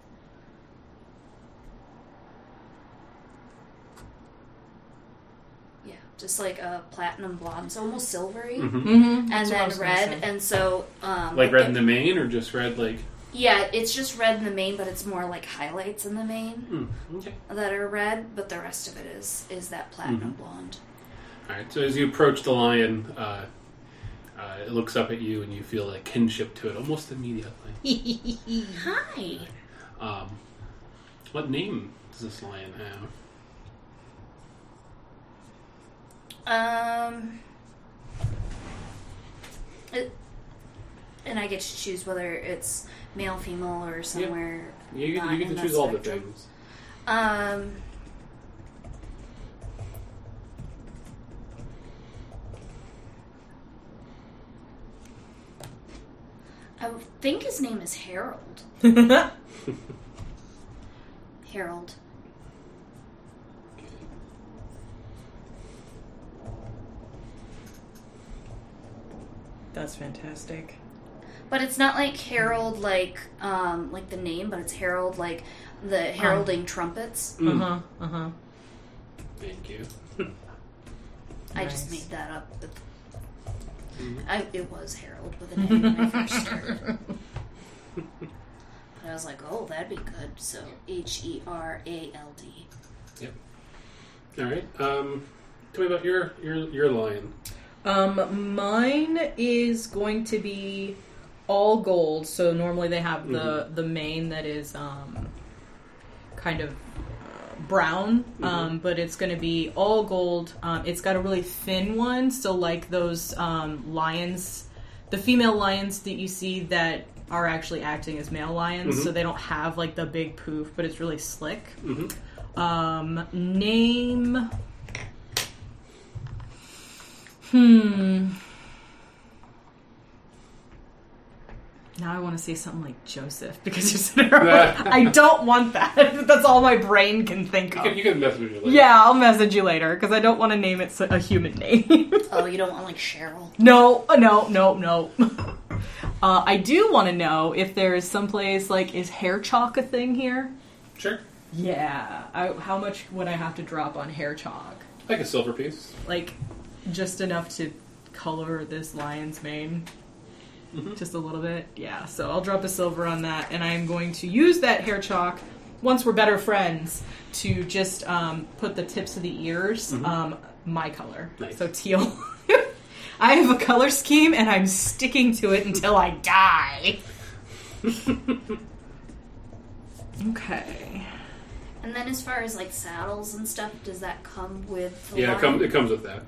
Yeah, just like a platinum blonde, so almost silvery. Mm-hmm. Mm-hmm. And then red, and so um, Like red it- in the mane, or just red, like... yeah, it's just red in the main, but it's more like highlights in the main Mm, okay. that are red, but the rest of it is is that platinum Mhm. blonde. Alright, so as you approach the lion, uh, uh, it looks up at you, and you feel a kinship to it almost immediately. Hi. Um, what name does this lion have? Um, it, and I get to choose whether it's male, female, or somewhere. You, not you get in to that choose all the spectrum. things. Um. I would think his name is Harold. Harold. That's fantastic. But it's not like Harold, like um, like the name, but it's Harold, like the heralding trumpets. Mm. Uh-huh, uh-huh. Thank you. I just Nice. made that up. But Mhm. I, it was Harold with an N when I first started. But I was like, oh, that'd be good. So H E R A L D. Alright, um, tell me about your, your, your lion. Um, mine is going to be all gold. So normally they have the the mane that is um kind of uh, brown, um, but it's going to be all gold. Um, it's got a really thin one, so like those um, lions, the female lions that you see that are actually acting as male lions, Mhm. so they don't have like the big poof, but it's really slick. Mm-hmm. Um, name. Hmm. Now I want to say something like Joseph because you said it earlier. I don't want that. That's all my brain can think You of. can, you can message me later. Yeah, I'll message you later because I don't want to name it a human name. Oh, you don't want like Cheryl? No, no, no, no. Uh, I do want to know if there is someplace like, is hair chalk a thing here? Sure. Yeah. I, how much would I have to drop on hair chalk? Like a silver piece. Like, just enough to color this lion's mane. Mhm. Just a little bit. Yeah, so I'll drop a silver on that, and I am going to use that hair chalk, once we're better friends, to just um, put the tips of the ears Mhm. um, my color. Nice. So teal. I have a color scheme, and I'm sticking to it until I die. Okay. And then as far as like saddles and stuff, does that come with the Yeah, it, line? come, it comes with that.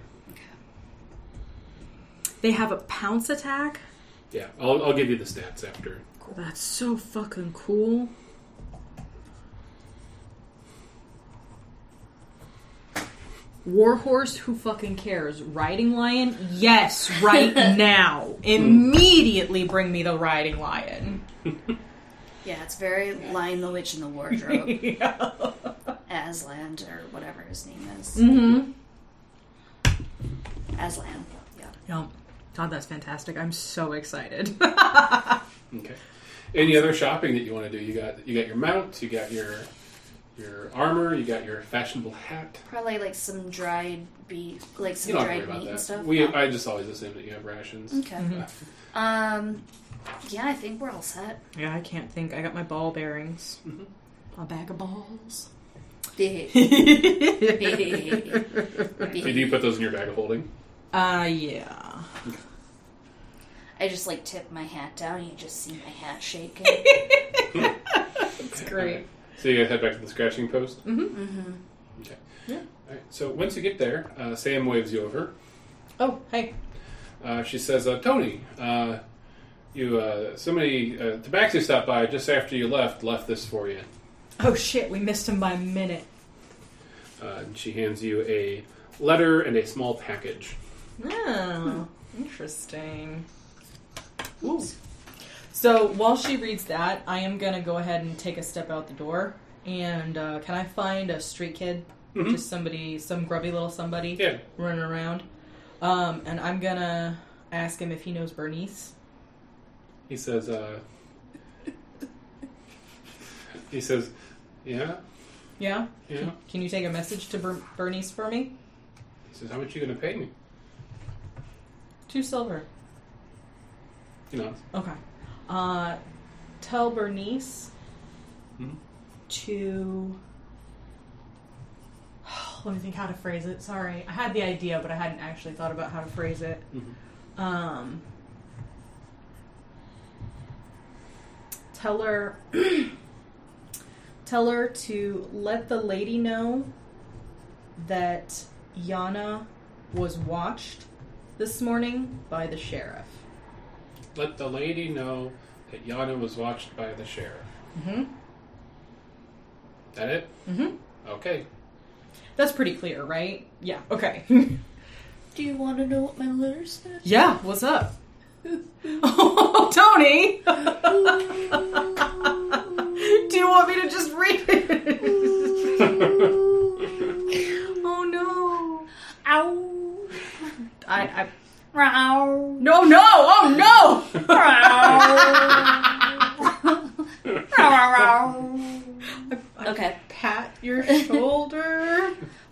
They have a pounce attack? Yeah, I'll, I'll give you the stats after. That's so fucking cool. Warhorse, who fucking cares? Riding lion? Yes, right now. Immediately bring me the riding lion. Yeah, it's very Lion the Witch in the Wardrobe. Yeah. Aslan, or whatever his name is. Mm-hmm. Aslan, yeah. Yep. God, that's fantastic. I'm so excited. Okay. Any other shopping that you want to do? You got you got your mount, you got your your armor, you got your fashionable hat. Probably like some dried beef, like You some don't have to worry dried about meat that. and stuff. We Oh. I just always assume that you have rations. Okay. Um, yeah, I think we're all set. Yeah, I can't think. I got my ball bearings. Mhm. A bag of balls. So do you put those in your bag of holding? Uh, yeah. I just like tip my hat down and you just see my hat shaking. It's great. So you head back to the scratching post? Mm-hmm. Okay. Yeah. All right. So once you get there, uh, Sam waves you over. Oh, hey. Uh, she says, uh, Tony, uh, you uh, somebody, uh, Tabaxi stopped by just after you left, left this for you. Oh, shit. We missed him by a minute. Uh, and she hands you a letter and a small package. Oh, interesting. Ooh. So while she reads that, I am going to go ahead and take a step out the door. And uh, can I find a street kid? Mhm. Just somebody, some grubby little somebody Yeah. running around. Um, and I'm going to ask him if he knows Bernice. He says, uh, he says, yeah, Yeah? yeah. Can you take a message to Ber- Bernice for me? He says, how much are you going to pay me? Two silver. You know, Okay. Uh, tell Bernice Mhm. to... Let me think how to phrase it. Sorry. I had the idea, but I hadn't actually thought about how to phrase it. Mhm. Um, tell her... tell her to let the lady know that Yana was watched this morning by the sheriff. let the lady know that Yana was watched by the sheriff. Mm-hmm. That it? Mm-hmm. Okay. That's pretty clear, right? Yeah, okay. Do you want to know what my letter said? Yeah, what's up? Oh, Tony! Do you want me to just read it? Oh, no. Ow! I, I... Row! No, no! Oh, no! I Okay. pat your shoulder.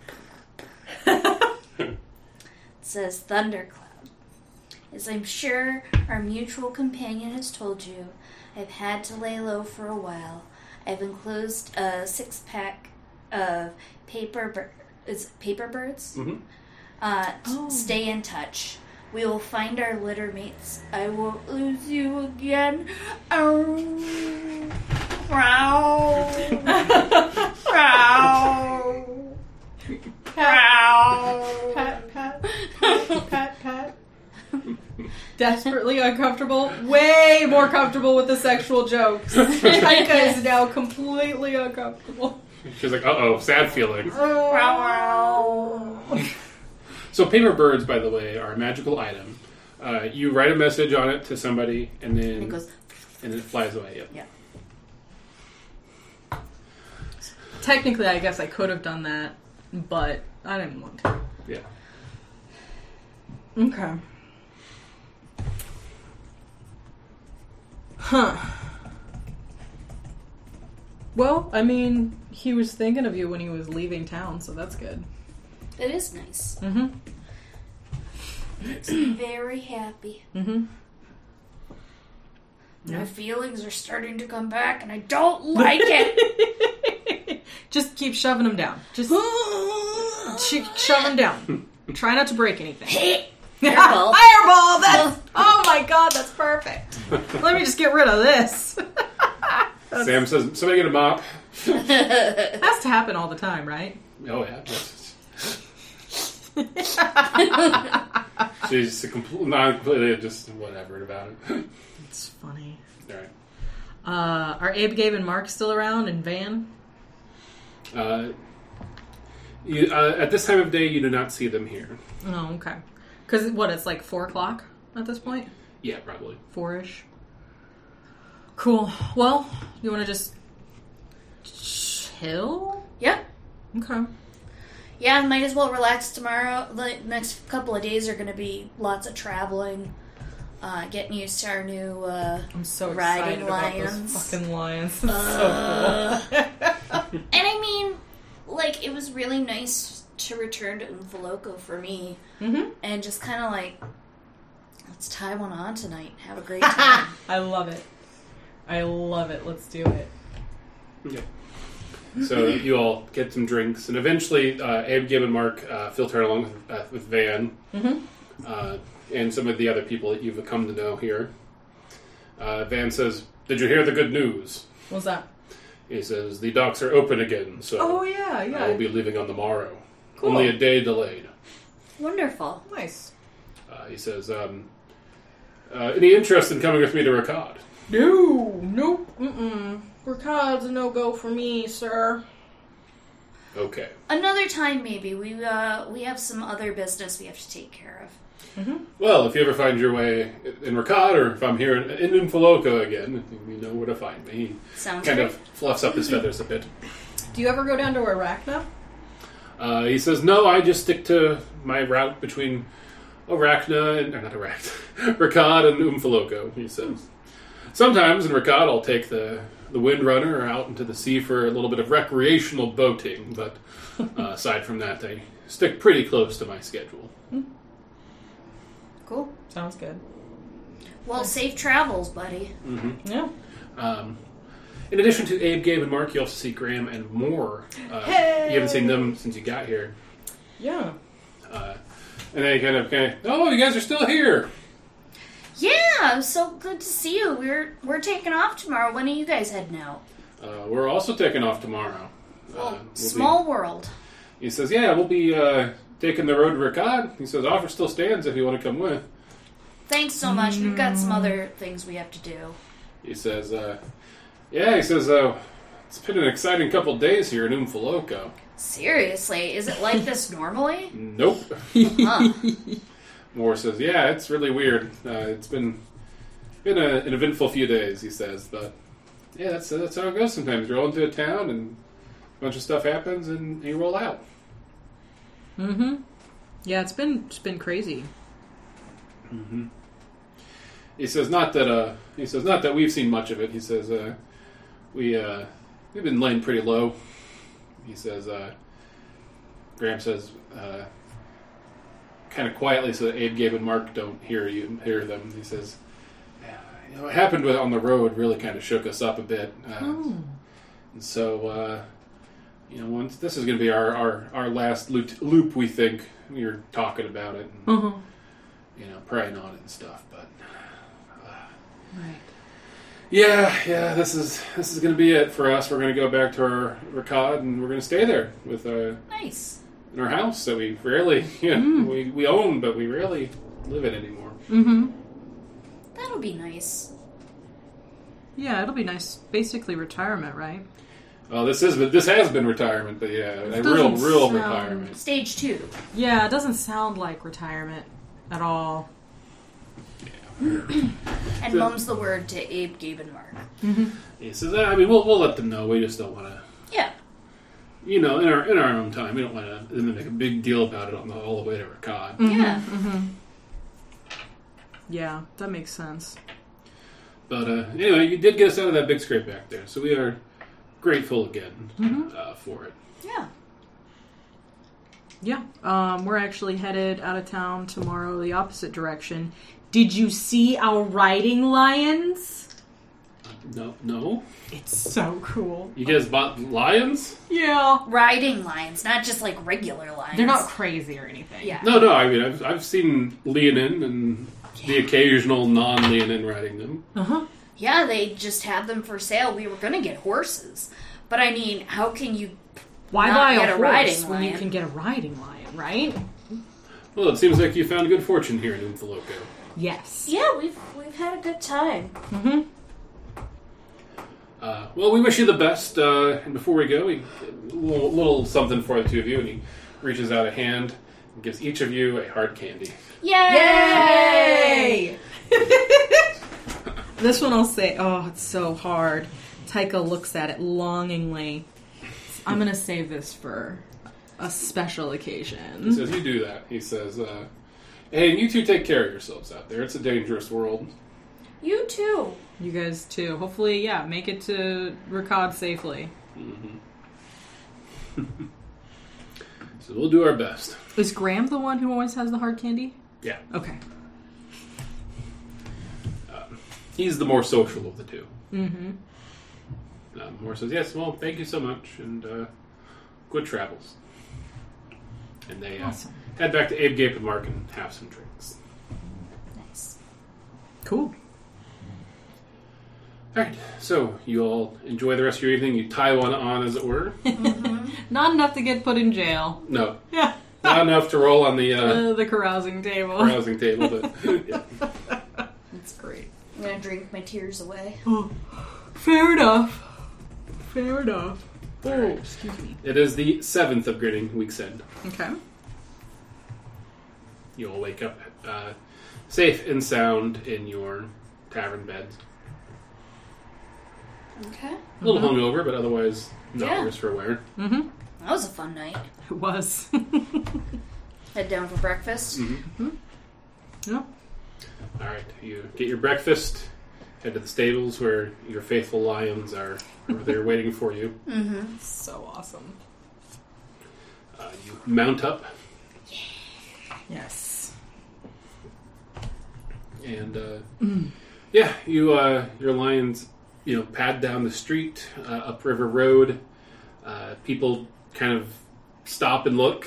It says Thundercloud. As I'm sure our mutual companion has told you, I've had to lay low for a while. I've enclosed a six pack of paper bir- is it paper birds. Mm-hmm. Uh, t- Oh. Stay in touch. We will find our litter mates. I won't lose you again. Ow. Row. Row. Row. Pat, pat, pat, pat, pat. Desperately uncomfortable. Way more comfortable with the sexual jokes. Taika is now completely uncomfortable. She's like, uh-oh, sad feelings. Row. So paper birds, by the way, are a magical item. Uh, you write a message on it to somebody, and then And it goes. and then it flies away. Yep. Yeah. Technically, I guess I could have done that, but I didn't want to. Yeah. Okay. Huh. Well, I mean, he was thinking of you when he was leaving town, so that's good. It is nice. Mm-hmm. Makes me very happy. Mm-hmm. My Yeah. feelings are starting to come back, and I don't like it. Just keep shoving them down. Just sh- shove them down. Try not to break anything. Fireball. Fireball! That's, oh my god, that's perfect. Let me just get rid of this. Sam says, somebody get a mop. It has to happen all the time, right? Oh, yeah. She's a compl- not completely just whatever about it. It's funny. All right. Uh, are Abe, Gabe, and Mark still around? And Van? Uh, you, uh, at this time of day, you do not see them here. Oh, okay. Because, what, it's like four o'clock at this point? Yeah, probably. Four-ish. Cool. Well, you want to just chill? Yep. Okay. Yeah, might as well relax tomorrow. The next couple of days are going to be lots of traveling, uh, getting used to our new. Uh, I'm so Riding excited about lions. those fucking lions. It's Uh, so cool. and I mean, like, it was really nice to return to Umfaloco for me, Mm-hmm. and just kind of like, let's tie one on tonight. Have a great time. I love it. I love it. Let's do it. Yeah. So you all get some drinks, and eventually uh, Abe, Gib, and Mark uh, filter along with, uh, with Van Mm-hmm. uh, and some of the other people that you've come to know here. Uh, Van says, "Did you hear the good news?" What's that? He says, "The docks are open again, so Oh, yeah, yeah. I will be leaving on the morrow. Cool. Only a day delayed." Wonderful. Nice. Uh, he says, um, uh, "Any interest in coming with me to Ricard?" No, nope, mm-mm. Ricard's a no-go for me, sir. Okay. Another time, maybe we uh, we have some other business we have to take care of. Mm-hmm. Well, if you ever find your way in Ricard, or if I'm here in, in Umfaloco again, you know where to find me. He Sounds kind good. of fluffs up his feathers a bit. Do you ever go down to Arachna? Uh, he says, "No, I just stick to my route between Arachna and... Or not Arachna. Ricard and Umfaloco," he says. "Sometimes in Ricard I'll take the, the Windrunner out into the sea for a little bit of recreational boating, but uh, aside from that, I stick pretty close to my schedule." Cool. Sounds good. Well, safe travels, buddy. Mm-hmm. Yeah. Um, in addition to Abe, Gabe, and Mark, you also see Graham and Moore. Uh, Hey! You haven't seen them since you got here. Yeah. Uh, and they kind of, kind of, "Oh, you guys are still here." Yeah, so good to see you. We're we're taking off tomorrow. When are you guys heading out? Uh, we're also taking off tomorrow. Well, Uh, we'll small world. Be, he says, "Yeah, we'll be uh, taking the road to Ricard." He says, "Offer still stands if you want to come with." Thanks so much. We've got some other things we have to do. He says, uh, "Yeah," he says, uh, "it's been an exciting couple days here in Umfaloco." Seriously, is it like this normally? Nope. Huh. Moore says, "Yeah, it's really weird. Uh, it's been been a, an eventful few days," he says. "But yeah, that's that's how it goes sometimes. You roll into a town and a bunch of stuff happens and you roll out." Mm-hmm. Yeah, it's been it's been crazy. Mm-hmm. He says, "Not that uh, he says not that we've seen much of it." He says, uh, "We uh, we've been laying pretty low." He says, uh, Graham says, uh, kind of quietly so that Abe, Gabe, and Mark don't hear you hear them. He says, "You know, what happened with on the road really kind of shook us up a bit. Uh, Oh. And so, uh, you know, once this is going to be our, our, our last loop, loop, we think. We were talking about it, and, Uh-huh. you know, praying on it and stuff. But uh, Right. yeah, yeah, this is this is going to be it for us. We're going to go back to our Ricard, and we're going to stay there with uh, Nice. in our house that we rarely, you know, Mm. we we own, but we rarely live in anymore." Mm-hmm. That'll be nice. Yeah, it'll be nice. Basically retirement, right? Well, this is this has been retirement, but yeah, a It real doesn't real sound- retirement. Stage two. Yeah, it doesn't sound like retirement at all. And mum's the word to Abe, Gabe, and Mark. He says, "I mean, we'll we'll let them know. We just don't want to." Yeah. You know, in our in our own time, we don't want to them to make a big deal about it on the all the way to Ricard. Yeah. Mm-hmm. Yeah, that makes sense. But uh, anyway, you did get us out of that big scrape back there, so we are grateful again Mhm. uh, for it. Yeah. Yeah, um, we're actually headed out of town tomorrow, the opposite direction. Did you see our riding lions? No, no. It's so cool. You guys bought lions? Yeah. Riding lions, not just like regular lions. They're not crazy or anything. Yeah. No, no. I mean, I've I've seen Leonin and the occasional non-Leonin riding them. Uh-huh. Yeah, they just had them for sale. We were going to get horses. But I mean, how can you Why not buy get a a horse riding when you lion? can get a riding lion, right? Well, it seems like you found good fortune here in Umthaloco. Yes. Yeah, we've we've had a good time. Mm-hmm. Uh, well, we wish you the best. Uh, and before we go, we, a little, little something for the two of you, and he reaches out a hand and gives each of you a hard candy. Yay! This one I'll say, oh, it's so hard. Taika looks at it longingly. I'm going to save this for a special He occasion. says, "You do that." He says, uh, "Hey, and you two take care of yourselves out there. It's a dangerous world." You too. You guys too. Hopefully, yeah, make it to Rakad safely. Mm-hmm. So we'll do our best. Is Graham the one who always has the hard candy? Yeah, Okay. he's the more social of the two. Mm-hmm. Um, Moore says, "Yes, well, thank you so much, and uh, good travels." And they uh, Awesome. head back to Abe Gape and Mark and have some drinks. Nice. Cool. All right, so you all enjoy the rest of your evening. You tie one on, as it were. Not enough to get put in jail. No, Yeah. not enough to roll on the uh, Uh, the carousing table. carousing table, but yeah. That's great. I'm gonna drink my tears away. Oh, fair enough. Fair enough. Oh, Alright. excuse me. It is the seventh of Grinning Week's End. Okay. You all wake up uh, safe and sound in your tavern beds. Okay. A little hungover, but otherwise not Yeah. worse for wear. Mm-hmm. That was a fun night. It was. Head down for breakfast. Mm-hmm. Yeah. All right, you get your breakfast, head to the stables where your faithful lions are, are there waiting for you. Mm-hmm. So awesome. Uh, you mount up, Yes. and uh, yeah, you uh, your lions, you know, pad down the street, uh, upriver road. Uh, people kind of stop and look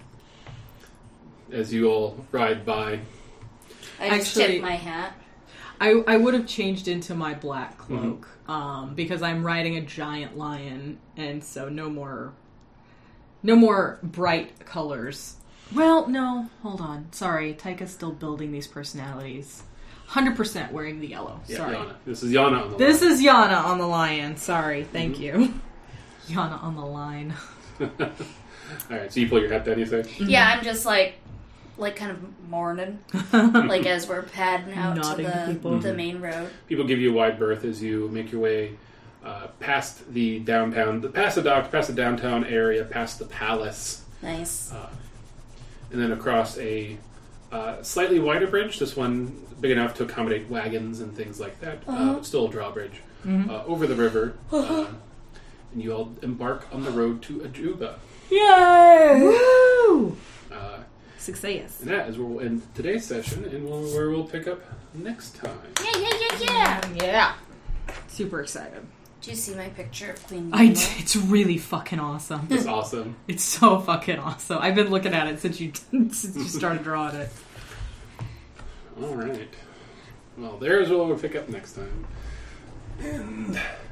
as you all ride by. I just Actually- tipped my hat. I, I would have changed into my black cloak um, because I'm riding a giant lion, and so no more, no more bright colors. Well, no, hold on. Sorry, Taika's still building these personalities. one hundred percent wearing the yellow. Yeah, Sorry. Yana. This is Yana on the This line. is Yana on the lion. Sorry, thank you. Yana on the line. All right, so you pull your hat down, you say? Yeah, I'm just like, like kind of mourning, like as we're padding out to Nodding to the people. the main road. People give you a wide berth as you make your way uh, past the downtown, the past the dock, past the downtown area, past the palace, Nice. uh, and then across a uh, slightly wider bridge. This one big enough to accommodate wagons and things like that, uh, but still a drawbridge uh, over the river. Uh, and you all embark on the road to Ajuba. Yay! Woo! Uh, Success. and that is where we'll end today's session, and we'll, where we'll pick up next time. Yeah, yeah, yeah, yeah. Yeah. Super excited. Did you see my picture of Queen I Nemo? d- it's really fucking awesome. It's awesome. It's so fucking awesome. I've been looking at it since you since you started drawing it. All right. Well, there's where we'll pick up next time. And